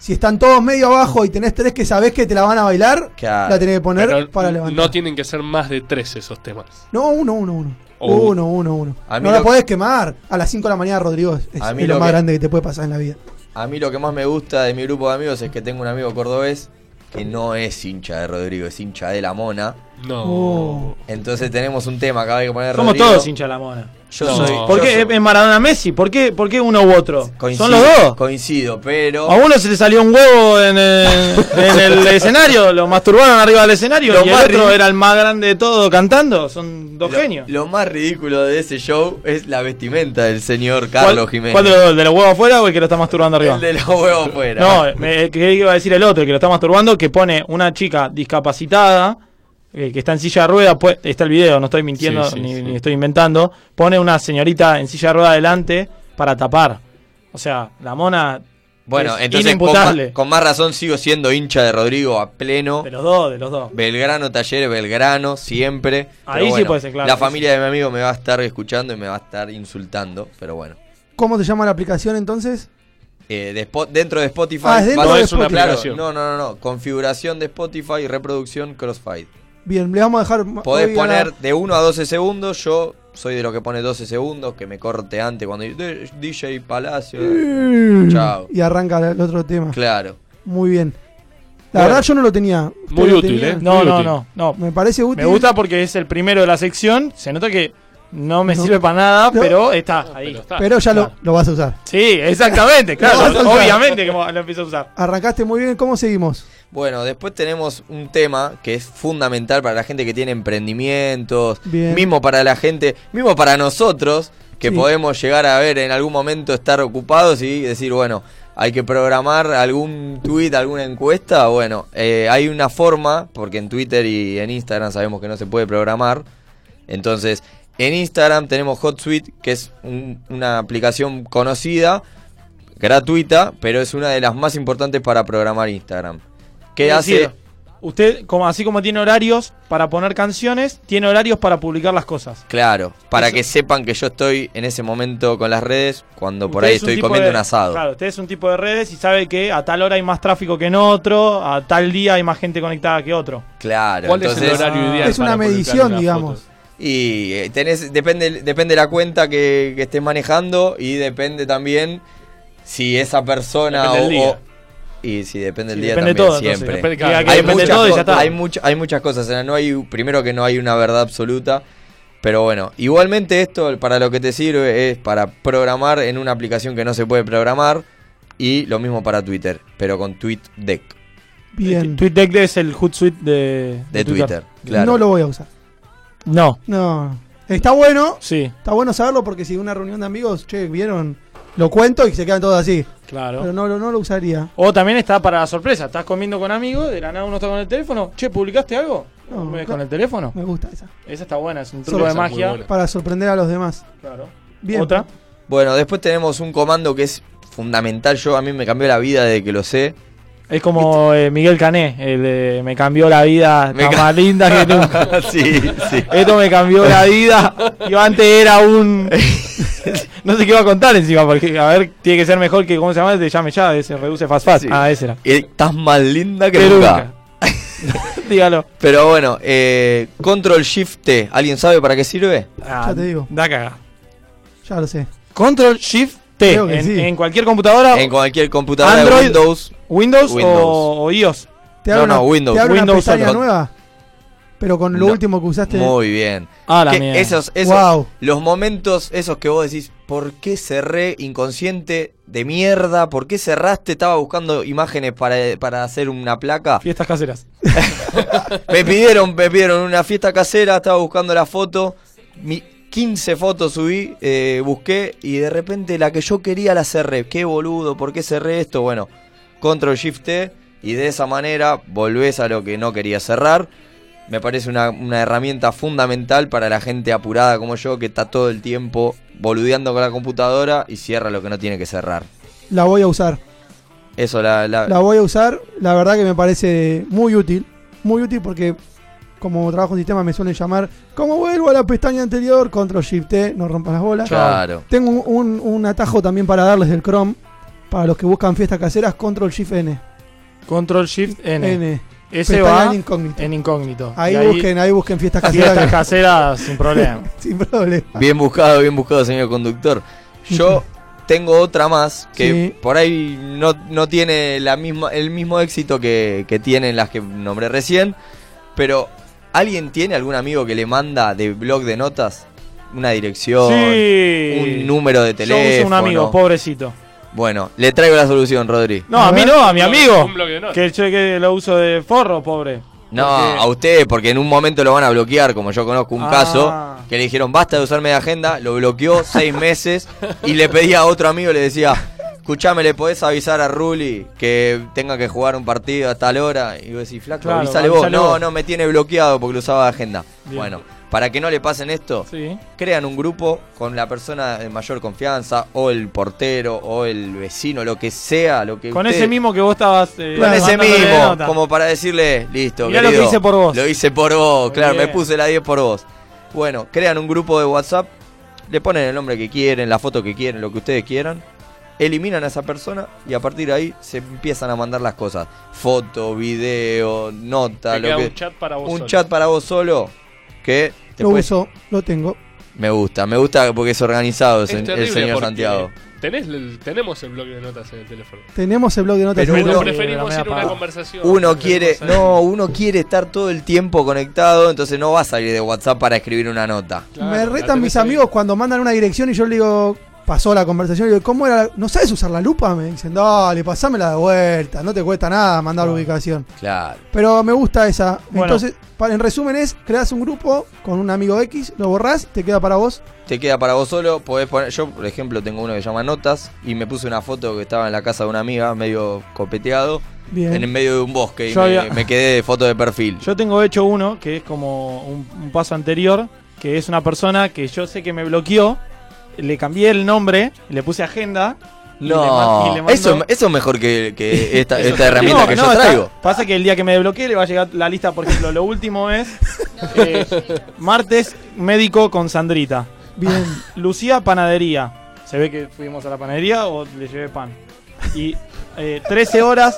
Si están todos medio abajo y tenés tres que sabés que te la van a bailar, Claro. la tenés que poner Pero para levantar. no tienen que ser más de tres esos temas. No, uno, uno, uno. O- Uno, uno, uno. A mí No lo la que- podés quemar. A las cinco de la mañana, Rodrigo, es, A es mí lo lo más que- grande que te puede pasar en la vida. A mí lo que más me gusta de mi grupo de amigos es que tengo un amigo cordobés que no es hincha de Rodrigo, es hincha de la Mona. No. Oh. Entonces tenemos un tema que hay que poner Somos Rodrigo. todos hinchas de la Mona. Yo No. soy. ¿Por yo qué soy- es Maradona Messi? ¿Por qué, ¿Por qué uno u otro? coincido, ¿Son los dos? Coincido, pero. A uno se le salió un huevo en el, en el escenario, lo masturbaron arriba del escenario Lo y el más otro ri- era el más grande de todo cantando. Son dos lo, genios. lo más ridículo de ese show es la vestimenta del señor Carlos ¿Cuál, Jiménez. ¿Cuál de los dos? ¿El de los huevos afuera o el que lo está masturbando arriba? El de los huevos afuera. No, me, que iba a decir el otro, el que lo está masturbando, que pone una chica discapacitada, eh, que está en silla de ruedas, pues, está el video, no estoy mintiendo Sí, sí, ni, sí. ni estoy inventando, pone una señorita en silla de ruedas adelante para tapar. O sea, la Mona Bueno, es entonces con más, inimputable. con más razón sigo siendo hincha de Rodrigo a pleno. De los dos, de los dos. Belgrano, Talleres, Belgrano, siempre. Ahí Pero sí bueno, puede ser, claro. La familia de mi amigo me va a estar escuchando y me va a estar insultando, pero bueno. ¿Cómo se llama la aplicación entonces? Eh, de Spo- dentro de Spotify. Ah, es dentro va- de es una Spotify. aplicación. No, no, no, no. Configuración de Spotify y reproducción Crossfade. Bien, le vamos a dejar. Podés hoy a la- poner de uno a doce segundos. Yo soy de lo que pone doce segundos, que me corte antes cuando dice D J Palacio. Chao. Y arranca el otro tema. Claro. Muy bien. La Bueno, verdad yo no lo tenía. ¿Usted muy lo útil, tenía? ¿eh? No, Muy no, útil. no, no. Me parece útil. Me gusta porque es el primero de la sección. Se nota que no me No. sirve para nada, No. pero está ahí. Pero está. Pero ya Claro. lo, lo vas a usar. Sí, exactamente, Lo vas a claro. usar. Obviamente que lo empiezo a usar. Arrancaste muy bien. ¿Cómo seguimos? Bueno, después tenemos un tema que es fundamental para la gente que tiene emprendimientos, Bien. mismo para la gente, mismo para nosotros, que Sí. podemos llegar a ver en algún momento estar ocupados y decir, bueno, hay que programar algún tweet, alguna encuesta. Bueno, eh, hay una forma, porque en Twitter y en Instagram sabemos que no se puede programar. Entonces, en Instagram tenemos HotSuite, que es un- una aplicación conocida, gratuita, pero es una de las más importantes para programar Instagram. ¿Qué Es hace? decir, usted, como, así como tiene horarios para poner canciones, tiene horarios para publicar las cosas. Claro, para Eso- que sepan que yo estoy en ese momento con las redes, cuando por Usted ahí es un estoy tipo comiendo de- un asado. Claro, usted es un tipo de redes y sabe que a tal hora hay más tráfico que en otro, a tal día hay más gente conectada que otro. Claro, ¿Cuál entonces, es el horario ideal? Es una para publicar medición, una digamos. foto? Y eh, tenés, depende, depende de la cuenta que, que estés manejando y depende también si esa persona Depende del o, día. o- y si depende del Sí, día depende también todo, entonces, siempre. depende de Diga cada- que hay, depende muchas todo y ya co- está. hay, mucha- hay muchas cosas, o sea, no hay, primero que no hay una verdad absoluta, pero bueno, igualmente esto para lo que te sirve es para programar en una aplicación que no se puede programar y lo mismo para Twitter, pero con TweetDeck Bien. TweetDeck es el Hootsuite de, de Twitter. Claro. No lo voy a usar. No, No. Está bueno. sí, Está bueno saberlo porque si una reunión de amigos, che, vieron, lo cuento y se quedan todos así. claro. Pero no, lo- no lo usaría. O también está para la sorpresa, estás comiendo con amigos, de la nada uno está con el teléfono, che, ¿publicaste algo? No, ¿Ves no. con el teléfono? Me gusta esa. Esa está buena, es un truco Solo de esa es muy magia. buena. Para sorprender a los demás. Claro. Bien. ¿Otra? Bueno, después tenemos un comando que es fundamental, yo a mí me cambió la vida desde que lo sé. Es como eh, Miguel Cané, el de me cambió la vida, Me está ca- más linda que nunca. sí, sí. Esto me cambió la vida. Yo antes era un... No sé qué iba a contar encima, porque a ver, tiene que ser mejor que, ¿cómo se llama? Te llame ya, ese reduce fast fast. Sí. Ah, ese era. Y estás más linda que Que nunca. nunca. Dígalo. Pero bueno, eh, Control Shift T, ¿alguien sabe para qué sirve? Ah, Ya te digo. Da caga. Ya lo sé. Control Shift T. Creo que En, sí. en cualquier computadora, En cualquier computadora Android, de Windows. Windows, Windows. O, o iOS. Te No, abro no, una, Windows. Te abro Windows una pestaña solo. nueva. Pero con lo No. último que usaste. Muy bien. Ah, la Que mierda. esos, esos, Wow. los momentos esos que vos decís, ¿por qué cerré inconsciente de mierda? ¿Por qué cerraste? Estaba buscando imágenes para, para hacer una placa. Fiestas caseras. Me pidieron, me pidieron una fiesta casera, estaba buscando la foto. Mi, quince fotos subí, eh, busqué y de repente la que yo quería la cerré. Qué boludo, ¿por qué cerré esto? Bueno, Control Shift T y de esa manera volvés a lo que no querías cerrar. Me parece una, una herramienta fundamental para la gente apurada como yo que está todo el tiempo boludeando con la computadora y cierra lo que no tiene que cerrar. La voy a usar. Eso la... la, La voy a usar. La verdad que me parece muy útil. Muy útil porque como trabajo en sistema me suelen llamar. Como vuelvo a la pestaña anterior, Control Shift T, no rompas las bolas. Claro. Tengo un, un- un atajo también para darles del Chrome. Para los que buscan fiestas caseras, Control Shift N. Control Shift N. N. Ese Pestaña va en incógnito. en incógnito. Ahí, Y ahí busquen, ahí busquen fiestas caseras. Fiestas caseras sin problema. Sin problema. Bien buscado, bien buscado, señor conductor. Yo tengo otra más que Sí. por ahí no, no tiene la misma, el mismo éxito que, que tienen las que nombré recién, pero ¿alguien tiene algún amigo que le manda de blog de notas una dirección, Sí. un número de teléfono? Yo uso un amigo, pobrecito. Bueno, le traigo la solución, Rodri. No, a, mí no, a mi Un amigo. blog de notas. Que yo que lo uso de forro, pobre. No, Porque- a usted, porque en un momento lo van a bloquear, como yo conozco un Ah. caso, que le dijeron basta de usarme de agenda, lo bloqueó seis meses y le pedía a otro amigo, le decía, escuchame, ¿le podés avisar a Ruli que tenga que jugar un partido a tal hora? Y vos decís, flaco, Claro, avisale vos. avisale No, vos. no, me tiene bloqueado porque lo usaba de agenda. Bien. Bueno, para que no le pasen esto, Sí. crean un grupo con la persona de mayor confianza, o el portero, o el vecino, lo que sea, lo que Con usted- ese mismo que vos estabas. eh, con ese mandándole mismo, nota. como para decirle, listo, Mirá lo querido, que hice por vos. Lo hice por vos, Muy claro, me bien. puse la diez por vos. Bueno, crean un grupo de WhatsApp, le ponen el nombre que quieren, la foto que quieren, lo que ustedes quieran, eliminan a esa persona y a partir de ahí se empiezan a mandar las cosas. Foto, video, nota, Te lo queda que... un chat para vos un solo. chat para vos solo que Lo después... uso, lo tengo. Me gusta, me gusta porque es organizado Es el, el terrible señor porque Santiago. Tenés el- tenemos el blog de notas en el teléfono. Tenemos el blog de notas. Pero en Pero el- uno- preferimos pero me ir a una apaga. conversación. Uno preferimos quiere, salir. no, uno quiere estar todo el tiempo conectado, entonces no va a salir de WhatsApp para escribir una nota. Claro, Me la retan tenés mis ahí. amigos cuando mandan una dirección y yo le digo, pasó la conversación, y le digo, ¿cómo era? la- ¿No sabes usar la lupa? Me dicen, dale, pasámela de vuelta, no te cuesta nada mandar la ubicación. Claro. Pero me gusta esa. Bueno. Entonces, pa- en resumen es, creas un grupo con un amigo X, lo borrás, te queda para vos. Te queda para vos solo, podés poner, yo por ejemplo tengo uno que se llama Notas y me puse una foto que estaba en la casa de una amiga, medio copeteado, Bien. en el medio de un bosque y Yo me, había- me quedé de foto de perfil. Yo tengo hecho uno que es como un, un paso anterior, que es una persona que yo sé que me bloqueó, le cambié el nombre, le puse agenda. y le ma- No, y le mandó- eso, eso es mejor que, que esta, Eso esta sí. herramienta No, que no, yo está- traigo. Pasa que el día que me desbloquee le va a llegar la lista, por ejemplo, lo último es eh, martes médico con Sandrita. Bien. Lucía panadería. Se ve que fuimos a la panadería o le llevé pan. Y eh, trece horas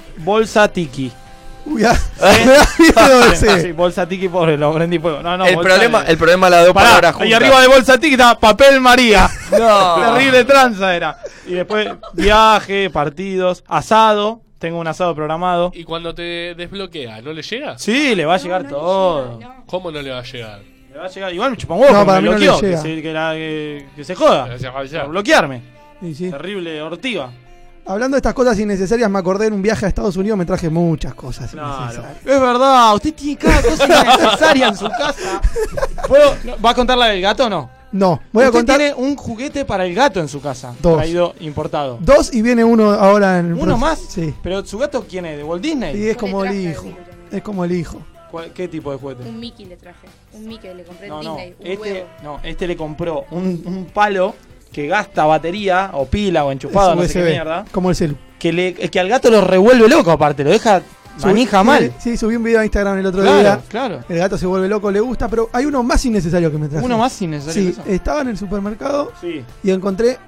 bolsa tiki. Uy, ya. Me da miedo Sí, ese. sí, bolsa tiki, pobre, lo prendí fuego. No, no, el, bolsa problema, de- el problema es las dos Pará, palabras y juntas. arriba de bolsa tiki está papel María. No. Terrible tranza era. Y después viaje, partidos, asado. Tengo un asado programado. Y cuando te desbloquea, ¿no le llega? Sí, le va a llegar todo. ¿Cómo no le va a llegar? Le va a llegar. Igual me chupa un huevo, No, porque para me mí no le bloqueó. llega. que, se, que la- que- que se joda. Gracias, Javier. Por bloquearme. Sí, sí. Terrible ortiga. Hablando de estas cosas innecesarias, me acordé en un viaje a Estados Unidos, me traje muchas cosas Claro. innecesarias. Es verdad, usted tiene cada cosa innecesaria en su casa. ¿Puedo- no, ¿Va a contar la del gato o no? No, voy a Usted contar tiene un juguete para el gato en su casa. Dos. Traído, importado. dos y viene uno ahora en el ¿Uno próximo- más? Sí. ¿Pero su gato quién es? ¿De Walt Disney? Sí, es como el hijo. Es como el hijo. ¿Cuál- ¿Qué tipo de juguete? Un Mickey le traje. Un Mickey le compré en No, no. Disney. Un Este, huevo. no, este le compró un, un palo que gasta batería o pila o enchufado, Es no U sé S qué B, mierda. como el celu. Que, le, es que al gato lo revuelve loco aparte, lo deja manija Subí- mal. Sí, subí un video a Instagram el otro Claro, día. claro. El gato se vuelve loco, le gusta, pero hay uno más innecesario que me traje. Uno más innecesario Sí, que eso. estaba en el supermercado Sí. y encontré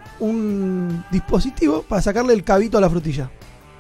un dispositivo para sacarle el cabito a la frutilla.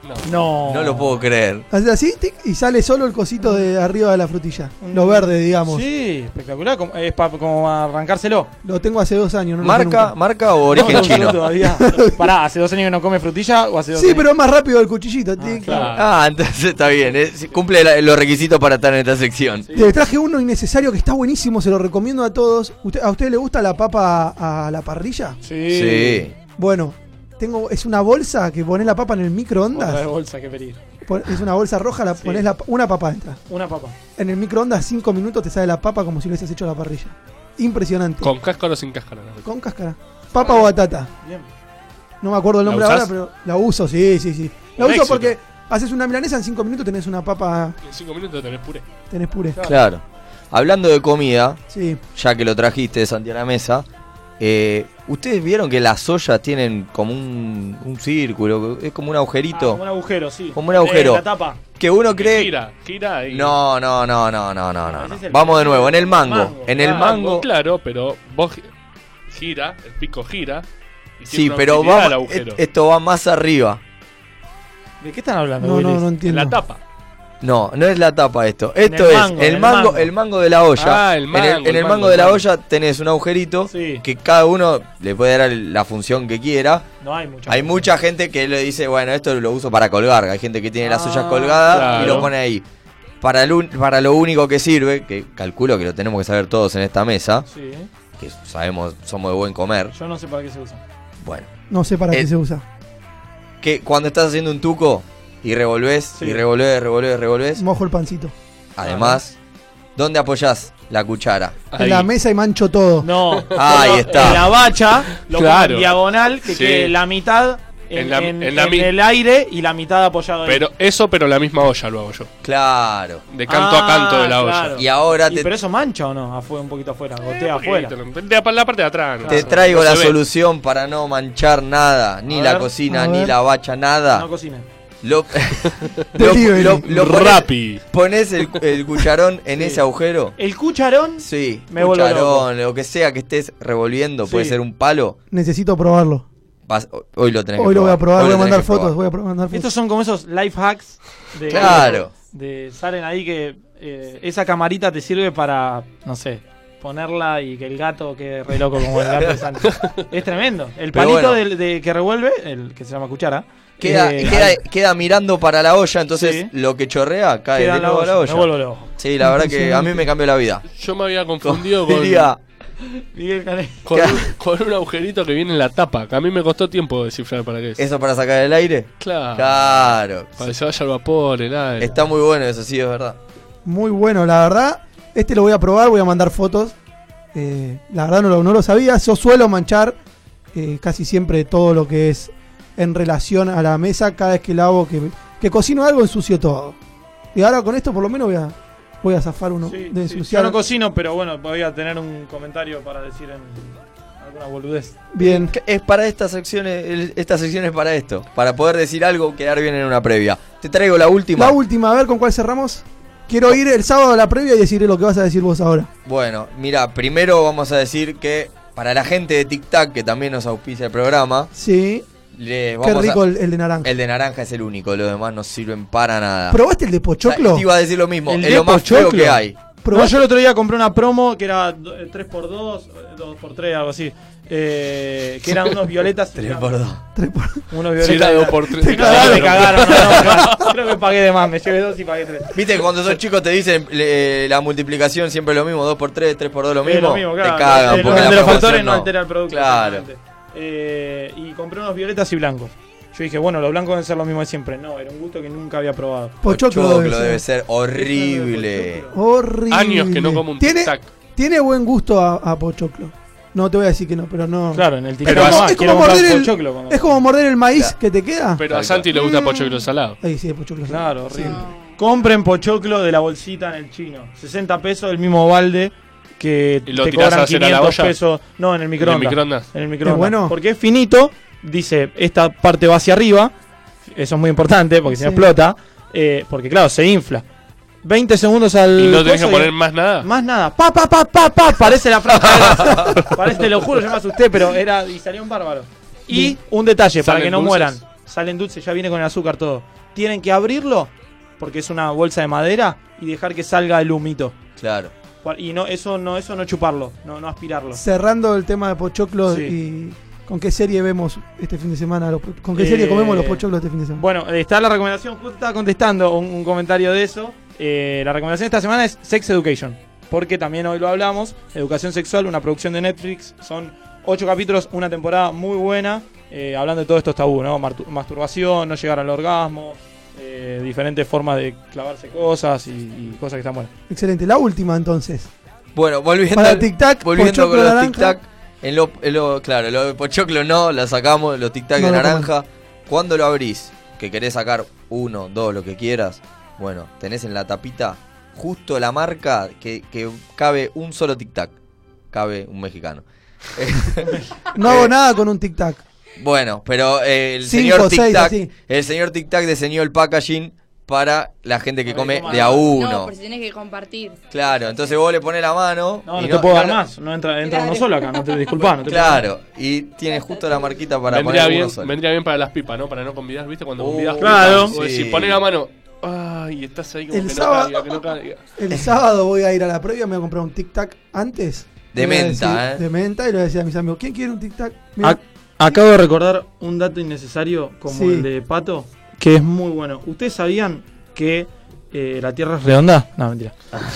No. No lo puedo creer. Haces así tic, y sale solo el cosito de arriba de la frutilla. Lo verde, digamos. Sí, espectacular. como- Es para como arrancárselo. Lo tengo hace dos años. No lo ¿Marca, usé nunca. ¿Marca o origen No, no, chino? no, todavía. Pará, ¿hace dos años que no come frutilla o hace dos Sí, años? pero es más rápido el cuchillito. tic. Ah, entonces está bien. eh, Cumple la- los requisitos para estar en esta sección. Te traje uno innecesario que está buenísimo, se lo recomiendo a todos. ¿Usted, ¿A usted le gusta la papa a la parrilla? Sí. Sí. Bueno, tengo es una bolsa que pones la papa en el Otra de microondas. bolsa que pedir. Pon- Es una bolsa roja, la Sí. pones la, una papa adentro. Una papa. En el microondas, cinco minutos te sale la papa como si lo hubieses hecho a la parrilla. Impresionante. ¿Con cáscara o sin cáscara? Con cáscara. Papa o batata. Bien. No me acuerdo el ¿La nombre usás? ahora, pero la uso, sí, sí, sí. La Un uso éxito. porque haces una milanesa en cinco minutos, tenés una papa, En cinco minutos tenés puré. tenés puré. Claro. Hablando de comida, Sí. ya que lo trajiste, Santi, a la mesa, eh, ¿ustedes vieron que las ollas tienen como un, un círculo? Es como un Ah, agujerito. como un agujero, sí. Como un agujero. Eh, la tapa. Que uno cree... Gira, gira y... No, no, no, no, no, no, no. Ese es el Vamos de nuevo, en el mango. mango. En el Ah, mango... Claro, pero vos gi- gira, el pico gira, Y Sí, tiene una pero utilidad va, el agujero. e- esto va más arriba. ¿De qué están hablando? No, no, Willis? no entiendo. En la tapa. No, no es la tapa esto. En Esto el es mango, en el el mango, mango. el mango de la olla. Ah, el En mango, el, en el el mango, mango de el la mango. olla tenés un agujerito Sí. que cada uno le puede dar el- la función que quiera. No hay mucha. Hay mucha gente que le dice, bueno, esto lo uso para colgar. Hay gente que tiene las Ah, ollas colgadas y claro. lo pone ahí. Para, el un- para lo único que sirve, que calculo que lo tenemos que saber todos en esta mesa, Sí. que sabemos, somos de buen comer. Yo no sé para qué se usa. Bueno, No sé para Eh, qué se usa. que cuando estás haciendo un tuco y revolvés, Sí. y revolvés, revolvés, revolvés, Mojo el pancito. además, ¿dónde apoyás la cuchara? Ahí. En la mesa y mancho todo. No. Ahí Pero está. En la bacha, lo pongo Claro. en diagonal, que Sí. quede la mitad en, En la- en- en la en mi- el aire y la mitad apoyado ahí. Pero eso, pero la misma olla lo hago yo. Claro. De canto a canto de la Ah, olla. claro. Y ahora ¿Y te, pero eso mancha o no? Afue- un poquito afuera, gotea Un afuera. poquito, De la, la parte de atrás. ¿no? te Eso, traigo no la se ve. solución para no manchar nada, ni A la ver, cocina, a ni ver. la bacha, nada. No cocina. Lo, Delivery. lo, lo pones, Rappi. pones el, el cucharón en Sí. ese agujero. El cucharón. Sí, Me vuelvo cucharón, lo que sea que estés revolviendo, puede Sí. ser un palo. Necesito probarlo. Vas- hoy lo tenés que Hoy lo voy a probar, Hoy voy lo a mandar tenés que fotos, probar. voy a pro- mandar fotos. Estos son como esos life hacks de. Claro. De salen ahí que eh, esa camarita te sirve para, no sé, ponerla y que el gato quede re loco como el gato de Santi. Es tremendo. El Pero palito bueno. del- de, que revuelve, el que se llama cuchara. Queda, eh, queda, queda mirando para la olla, entonces Sí. lo que chorrea cae queda de en la nuevo a la olla. olla. Me vuelvo loco. Sí, la verdad que a mí me cambió la vida. Yo me había confundido con, Diría, Miguel Canel. con, un, con un agujerito que viene en la tapa. Que a mí me costó tiempo descifrar para qué es. ¿eso para sacar el aire? Claro. Claro. Para que se vaya el vapor, el aire. Está muy bueno eso, sí, es verdad. Muy bueno, la verdad. Este lo voy a probar, voy a mandar fotos. Eh, la verdad no lo, no lo sabía. Yo suelo manchar eh, casi siempre todo lo que es en relación a la mesa. Cada vez que lavo, que, que cocino algo, ensucio todo. Y ahora con esto por lo menos voy a, voy a zafar uno Sí, de sí. Yo ensuciar. no cocino, pero bueno, voy a tener un comentario para decir en alguna boludez. Bien. Es para estas secciones, el- esta sección es para esto, para poder decir algo, quedar bien en una previa. Te traigo la última. La última, a ver con cuál cerramos. Quiero ir el sábado a la previa y decirle lo que vas a decir vos ahora. Bueno, mira, primero vamos a decir que para la gente de Tic Tac, que también nos auspicia el programa, Sí. le Qué vamos rico a... el, el de naranja. El de naranja es el único, los demás no sirven para nada. ¿Probaste el de pochoclo? O sea, te iba a decir lo mismo, ¿El es de lo más feo pochoclo? que hay. No, yo el otro día compré una promo que era tres por dos, dos por tres, algo así. Eh, que eran unos violetas. tres por dos. Unos Si violetas. era dos por tres, Me cagaron, me cagaron. No, no, no. Creo que pagué de más, me llevé dos y pagué tres. Viste que cuando sos chicos te dicen le- la multiplicación siempre es lo mismo, dos por tres, tres por dos lo Es mismo. lo mismo, claro. Te cagan El porque orden la de los proporción factores no altera el producto. Claro. exactamente. Eh, y compré unos violetas y blancos. Yo dije, bueno, los blancos deben ser lo mismo de siempre. No, era un gusto que nunca había probado. Pochoclo Pochoclo debe ser. debe ser horrible. Horrible. Años que no como un ¿Tiene, tic-tac. tiene buen gusto a, a pochoclo. No te voy a decir que no, pero no. Claro, en el Es TikTok Pero como, más, es quiero como comprar morder el, pochoclo cuando- es como morder el maíz Claro. que te queda. Pero a Tal Santi le gusta pochoclo salado. Ahí sí, pochoclo. Claro, horrible. Compren pochoclo de la bolsita en el chino. sesenta pesos el mismo balde que ¿Y lo te tirás cobran a hacer a la quinientos olla? pesos. No, en el microondas. microondas? En el microondas. ¿Es bueno? Porque es finito, dice, esta parte va hacia arriba. Eso es muy importante porque si no Sí. explota. eh, porque claro, se infla. veinte segundos al. Y no tenés coso que poner más nada. Más nada. Pa, pa, pa, pa, pa. Parece la franja. de- Parece, te lo juro, yo me asusté, pero era. Y salió un bárbaro. Y un detalle, para ¿Salen que no dulces? mueran. Salen dulces, ya viene con el azúcar todo. Tienen que abrirlo, porque es una bolsa de madera, y dejar que salga el humito. Claro. Y no, eso no, eso no chuparlo, no, no aspirarlo. Cerrando el tema de pochoclo Sí. y ¿con qué serie vemos este fin de semana? los po- ¿Con qué Eh, serie comemos los pochoclos este fin de semana? Bueno, está la recomendación, justo estaba contestando un, un comentario de eso. Eh, la recomendación de esta semana es Sex Education, porque también hoy lo hablamos. Educación sexual, una producción de Netflix. Son ocho capítulos, una temporada muy buena, eh, hablando de todos estos tabú, ¿no? Martu- masturbación, no llegar al orgasmo, eh, diferentes formas de clavarse cosas y, y cosas que están buenas. Excelente. La última entonces. Bueno, volviendo, Para al- Tic Tac, volviendo pochoclo con los naranja. Tic Tac. En lo, en lo- claro, lo de pochoclo no, la sacamos, los Tic Tac No de lo naranja. Cuando lo abrís, que querés sacar uno, dos, lo que quieras, bueno, tenés en la tapita justo la marca que, que cabe un solo Tic Tac. Cabe un mexicano. No hago nada con un tic tac. Bueno, pero eh, el Cinco, señor Tic seis, Tac, así. el señor Tic Tac diseñó el packaging para la gente que Para come que coma de a más. uno. No, por si tenés que compartir. Claro, entonces vos le pones la mano. No, y no te puedo y dar más. No entra, entra Claro. uno solo acá. No te disculpa. No te Claro, y tiene justo la marquita para vendría, poner bien, uno solo. vendría bien para las pipas, ¿no? Para no convidar, ¿viste? Cuando Uh, convidas claro. pipas, vos Sí. decís, poné la mano. Ay, estás ahí como El que sábado- no caiga, que no caiga. El sábado voy a ir a la previa, me voy a comprar un tic tac antes. De Le voy a menta, decir- ¿eh? De menta, y le voy a decir a mis amigos, ¿quién quiere un tic tac? Mira, Ac- Acabo de recordar un dato innecesario como Sí. el de Pato, que es muy bueno. ¿Ustedes sabían que eh, la Tierra es redonda? No, mentira.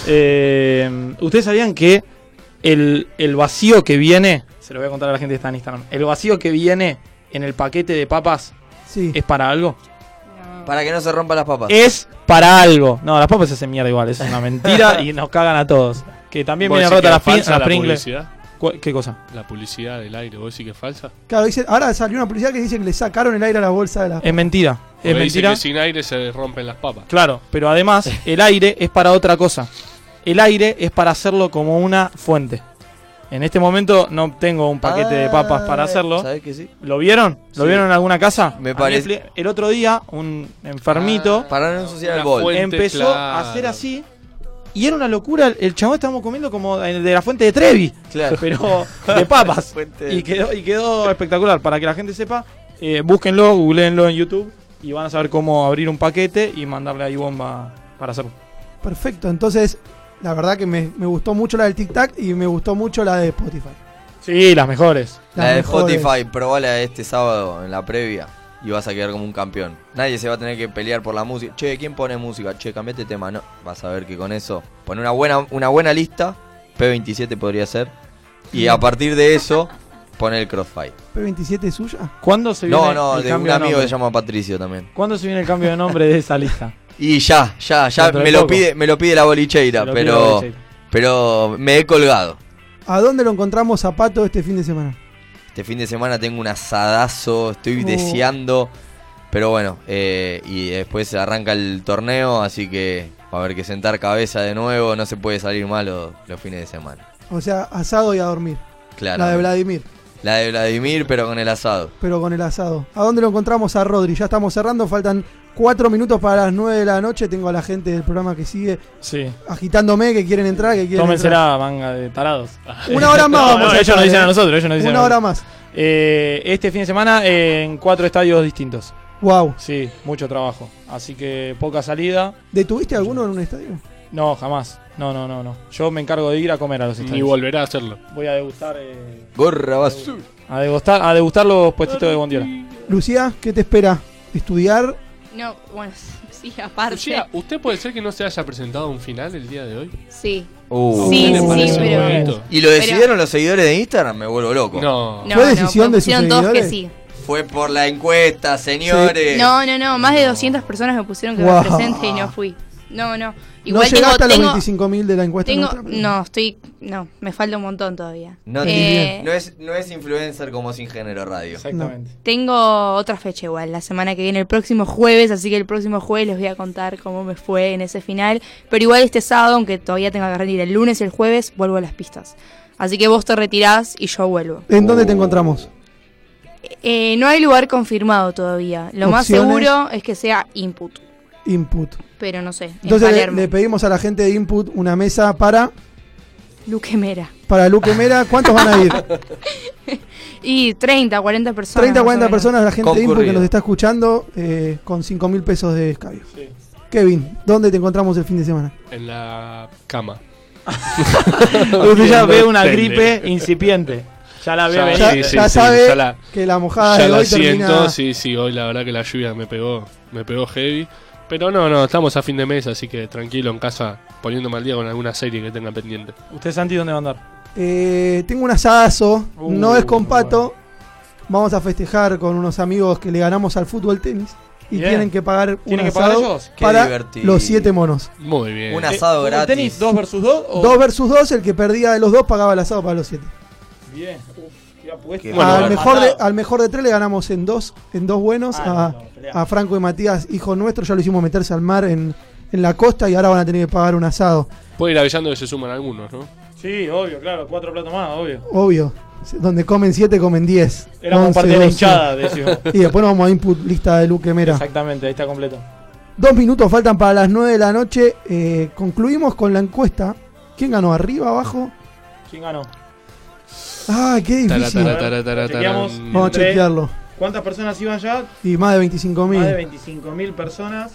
Eh, ¿Ustedes sabían que el, el vacío que viene, se lo voy a contar a la gente que está en Instagram, el vacío que viene en el paquete de papas sí. es para algo? Para que no se rompan las papas. Es para algo. No, las papas se hacen mierda igual, es una mentira y nos cagan a todos. Que también ¿Vos viene decís rota que la, es falsa la la Pringles. publicidad? ¿Cu- ¿Qué cosa? La publicidad del aire, ¿vos decís que es falsa? Claro, dice, ahora salió una publicidad que dice que le sacaron el aire a la bolsa de la... Es mentira. Porque Es dice mentira. que sin aire se rompen las papas. Claro, pero además el aire es para otra cosa. El aire es para hacerlo como una fuente. En este momento no tengo un paquete de papas para hacerlo. ¿Sabés que sí? ¿Lo vieron? ¿Lo Sí. vieron en alguna casa? Me A mí parece- expli- El otro día un enfermito Ah, para no ensuciar el Una bol. fuente, empezó claro. a hacer así. Y era una locura. El el chabón estábamos comiendo como de la fuente de Trevi. Claro. Pero de papas. Fuente de- Y quedó, y quedó espectacular. Para que la gente sepa, eh, búsquenlo, googleenlo en YouTube. Y van a saber cómo abrir un paquete y mandarle ahí bomba para hacerlo. Perfecto, entonces la verdad que me, me gustó mucho la del tic tac y me gustó mucho la de Spotify. Sí, las mejores. La Las de mejores. Spotify, probala este sábado en la previa y vas a quedar como un campeón. Nadie se va a tener que pelear por la música. Che, ¿quién pone música? Che, cambiate tema. No, vas a ver que con eso pone una buena, una buena lista. P veintisiete podría ser. Y a partir de eso, pone el Crossfire. ¿P veintisiete es suya? ¿Cuándo se viene No, no, el de un cambio de amigo nombre? que se llama Patricio también. ¿Cuándo se viene el cambio de nombre de esa lista? Y ya, ya, ya Dentro de me lo poco. pide, me lo pide la bolicheira, Se lo pide la pero, bolicheira. pero me he colgado. ¿A dónde lo encontramos a Pato este fin de semana? Este fin de semana tengo un asadazo, estoy Oh. deseando. Pero bueno, eh, y después arranca el torneo, así que va a haber que sentar cabeza de nuevo. No se puede salir mal los, los fines de semana. O sea, asado y a dormir. Claro. La de Vladimir, La de Vladimir, pero con el asado. pero con el asado. ¿A dónde lo encontramos a Rodri? Ya estamos cerrando, faltan cuatro minutos para las nueve de la noche. Tengo a la gente del programa que sigue Sí. agitándome, que quieren entrar, que quieren Tómensela, manga de tarados. Una hora más No, vamos no, a ellos estar, nos dicen eh. a nosotros, ellos nos dicen Una a hora nosotros. más. Eh, este fin de semana eh, en cuatro estadios distintos. Wow. Sí, mucho trabajo. Así que poca salida. ¿Detuviste alguno en un estadio? No, jamás. No, no, no, no. Yo me encargo de ir a comer a los Ni estadios. volverá a hacerlo. Voy a degustar eh, Gorra basura. a degustar a degustar los puestitos de Bondiola. Lucía, ¿qué te espera? ¿Estudiar? No, bueno, sí, aparte. Lucía, ¿usted puede ser que no se haya presentado a un final el día de hoy? Sí. Uh. Sí, ¿Qué le sí, parece pero- bonito? ¿Y lo Pero- decidieron los seguidores de Instagram? Me vuelvo loco. No. No, ¿Fue no, decisión me de sus pusieron todos que seguidores? sí. Fue por la encuesta, señores. No, no, no, más de doscientas personas me pusieron que Wow. me presente y no fui. No, no. ¿No Igual tengo, llegaste a los tengo, veinticinco mil de la encuesta? tengo, nuestra? no, estoy, no, me falta un montón todavía. No, Eh, no, es, no es influencer como Sin Género Radio. Exactamente. Tengo otra fecha igual, la semana que viene, el próximo jueves, así que el próximo jueves les voy a contar cómo me fue en ese final. Pero igual este sábado, aunque todavía tenga que rendir el lunes y el jueves, vuelvo a las pistas. Así que vos te retirás y yo vuelvo. ¿En dónde te encontramos? Eh, no hay lugar confirmado todavía. Lo más ¿Opciones? seguro es que sea Input, Input. pero no sé, en Entonces le, Palermo. le pedimos a la gente de Input una mesa para, Luque Mera. para Luque Mera. ¿Cuántos van a ir? Y treinta, cuarenta personas. treinta, más o cuarenta menos. personas, la gente de Input que Concurrido. nos está escuchando, eh, con cinco mil pesos de escabio. Kevin, ¿dónde te encontramos el fin de semana? En la cama. Usted ya ve una gripe incipiente. Ya la ve Ya, venir. Ya, sí, sí, ya sí, sabe ya la- que la mojada Ya de la hoy siento, termina... sí, sí, hoy la verdad que la lluvia me pegó, me pegó heavy. Pero no, no, estamos a fin de mes, así que tranquilo en casa, poniéndome al día con alguna serie que tenga pendiente. ¿Usted, Santi, dónde va a andar? Eh, tengo un asadazo, Uh, no es con muy Pato. Vamos a festejar con unos amigos que le ganamos al fútbol tenis. Y Bien. tienen que pagar un ¿Tienen que pagar asado ellos? Qué para divertido. los siete monos. Muy bien. Un asado ¿fútbol gratis. tenis dos versus dos? O... Dos versus dos, el que perdía de los dos pagaba el asado para los siete. Bien. Uf, qué apuesta. Qué Bueno, al, bueno. mejor de, al mejor de tres le ganamos en dos, en dos buenos Ah, a, no, no, pelea. a Franco y Matías, hijos nuestros. Ya lo hicimos meterse al mar en, en la costa y ahora van a tener que pagar un asado. Puede ir avisando que se suman algunos, ¿no? Sí, obvio, claro. Cuatro platos más, obvio. Obvio. Donde comen siete, comen diez. Éramos once, parte de la doce. hinchada, decimos. Y después nos vamos a input lista de Luque Mera. Exactamente, ahí está completo. Dos minutos faltan para las nueve de la noche. Eh, concluimos con la encuesta. ¿Quién ganó? ¿Arriba, abajo? ¿Quién ganó? Ah, qué difícil. Tara, tara, tara, tara, Chequeamos. tara. Vamos a Entre- chequearlo. ¿Cuántas personas iban ya? Y más de veinticinco mil. Más de veinticinco mil personas.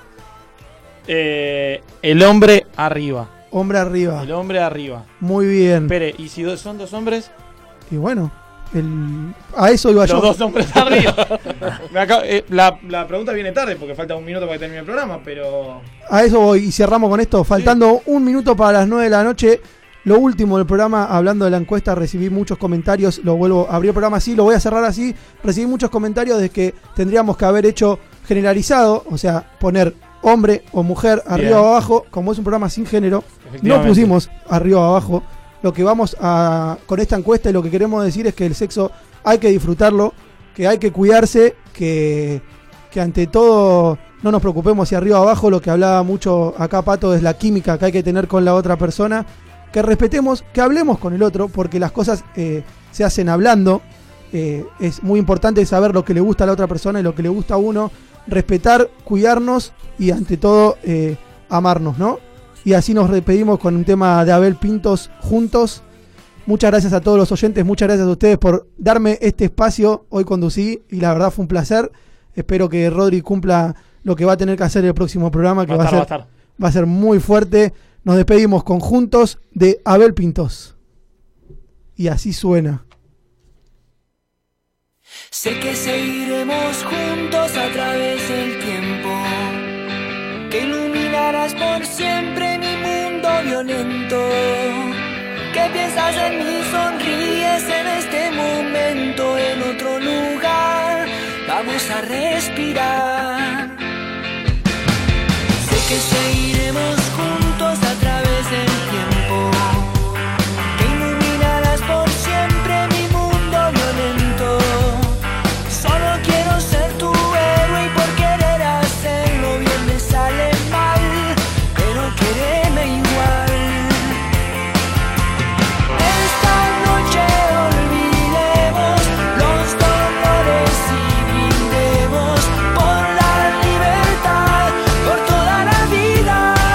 Eh, el hombre arriba. Hombre arriba. El hombre arriba. Muy bien. Espere, ¿y si dos- son dos hombres? Y bueno, el... a eso iba Los yo. dos hombres arriba. Me acabo- eh, la, la pregunta viene tarde porque falta un minuto para que termine el programa, pero... A eso voy y cerramos con esto. Faltando un minuto para las nueve de la noche. Lo último del programa, hablando de la encuesta, recibí muchos comentarios. Lo vuelvo a abrir el programa así, lo voy a cerrar así. Recibí muchos comentarios de que tendríamos que haber hecho generalizado, o sea, poner hombre o mujer arriba Bien. o abajo. Como es un programa sin género, no Efectivamente. pusimos arriba o abajo. Lo que vamos a con esta encuesta y lo que queremos decir es que el sexo hay que disfrutarlo, que hay que cuidarse, que, que ante todo no nos preocupemos si arriba o abajo. Lo que hablaba mucho acá Pato es la química que hay que tener con la otra persona, que respetemos, que hablemos con el otro, porque las cosas eh, se hacen hablando. Eh, es muy importante saber lo que le gusta a la otra persona y lo que le gusta a uno, respetar, cuidarnos y ante todo eh, amarnos, ¿no? Y así nos despedimos con un tema de Abel Pintos, Juntos. Muchas gracias a todos los oyentes, muchas gracias a ustedes por darme este espacio. Hoy conducí y la verdad fue un placer. Espero que Rodri cumpla lo que va a tener que hacer el próximo programa, que Va a va, estar, a ser, va a estar. va a ser muy fuerte. Nos despedimos con Juntos de Abel Pintos. Y así suena. Sé que seguiremos juntos a través del tiempo, que iluminarás por siempre mi mundo violento, que piensas en mí, sonríes en este momento, en otro lugar, vamos a respirar. Sé que seguiremos juntos a través del tiempo, que iluminarás por siempre mi mundo violento. Solo quiero ser tu héroe y por querer hacerlo bien me sale mal, pero quererme igual. Esta noche olvidemos los dolores y brindemos por la libertad, por toda la vida,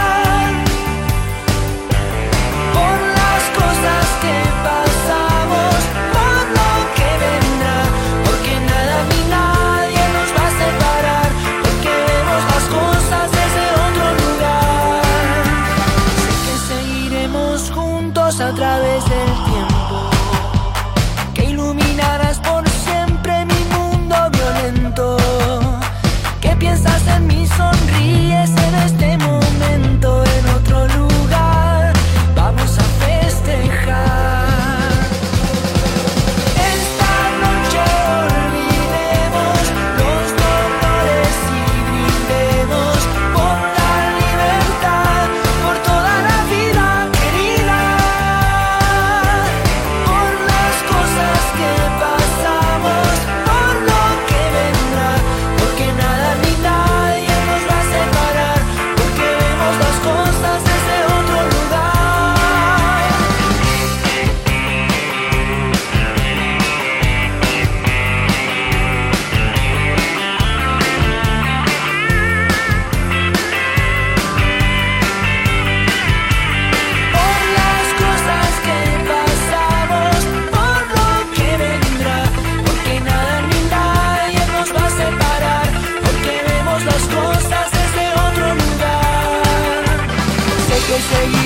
por las cosas que pasamos, por lo que vendrá, porque nada ni nadie nos va a separar, porque vemos las cosas desde otro lugar. Sé que seguiremos juntos a través del tiempo, que iluminarás por siempre mi mundo violento, que piensas en mí, sonríes en este momento, en otro lugar, vamos a festejar. Esta noche olvidemos los dolores y brindemos por la libertad, por toda la vida querida, por las cosas que pasamos, por lo que vendrá, porque nada ni nadie nos va a separar, porque vemos las cosas desde otro lugar. Por las cosas que pasamos, por lo que vendrá, porque nada ni nadie nos va a separar, porque vemos las cosas desde otro lugar. Sé que seguiremos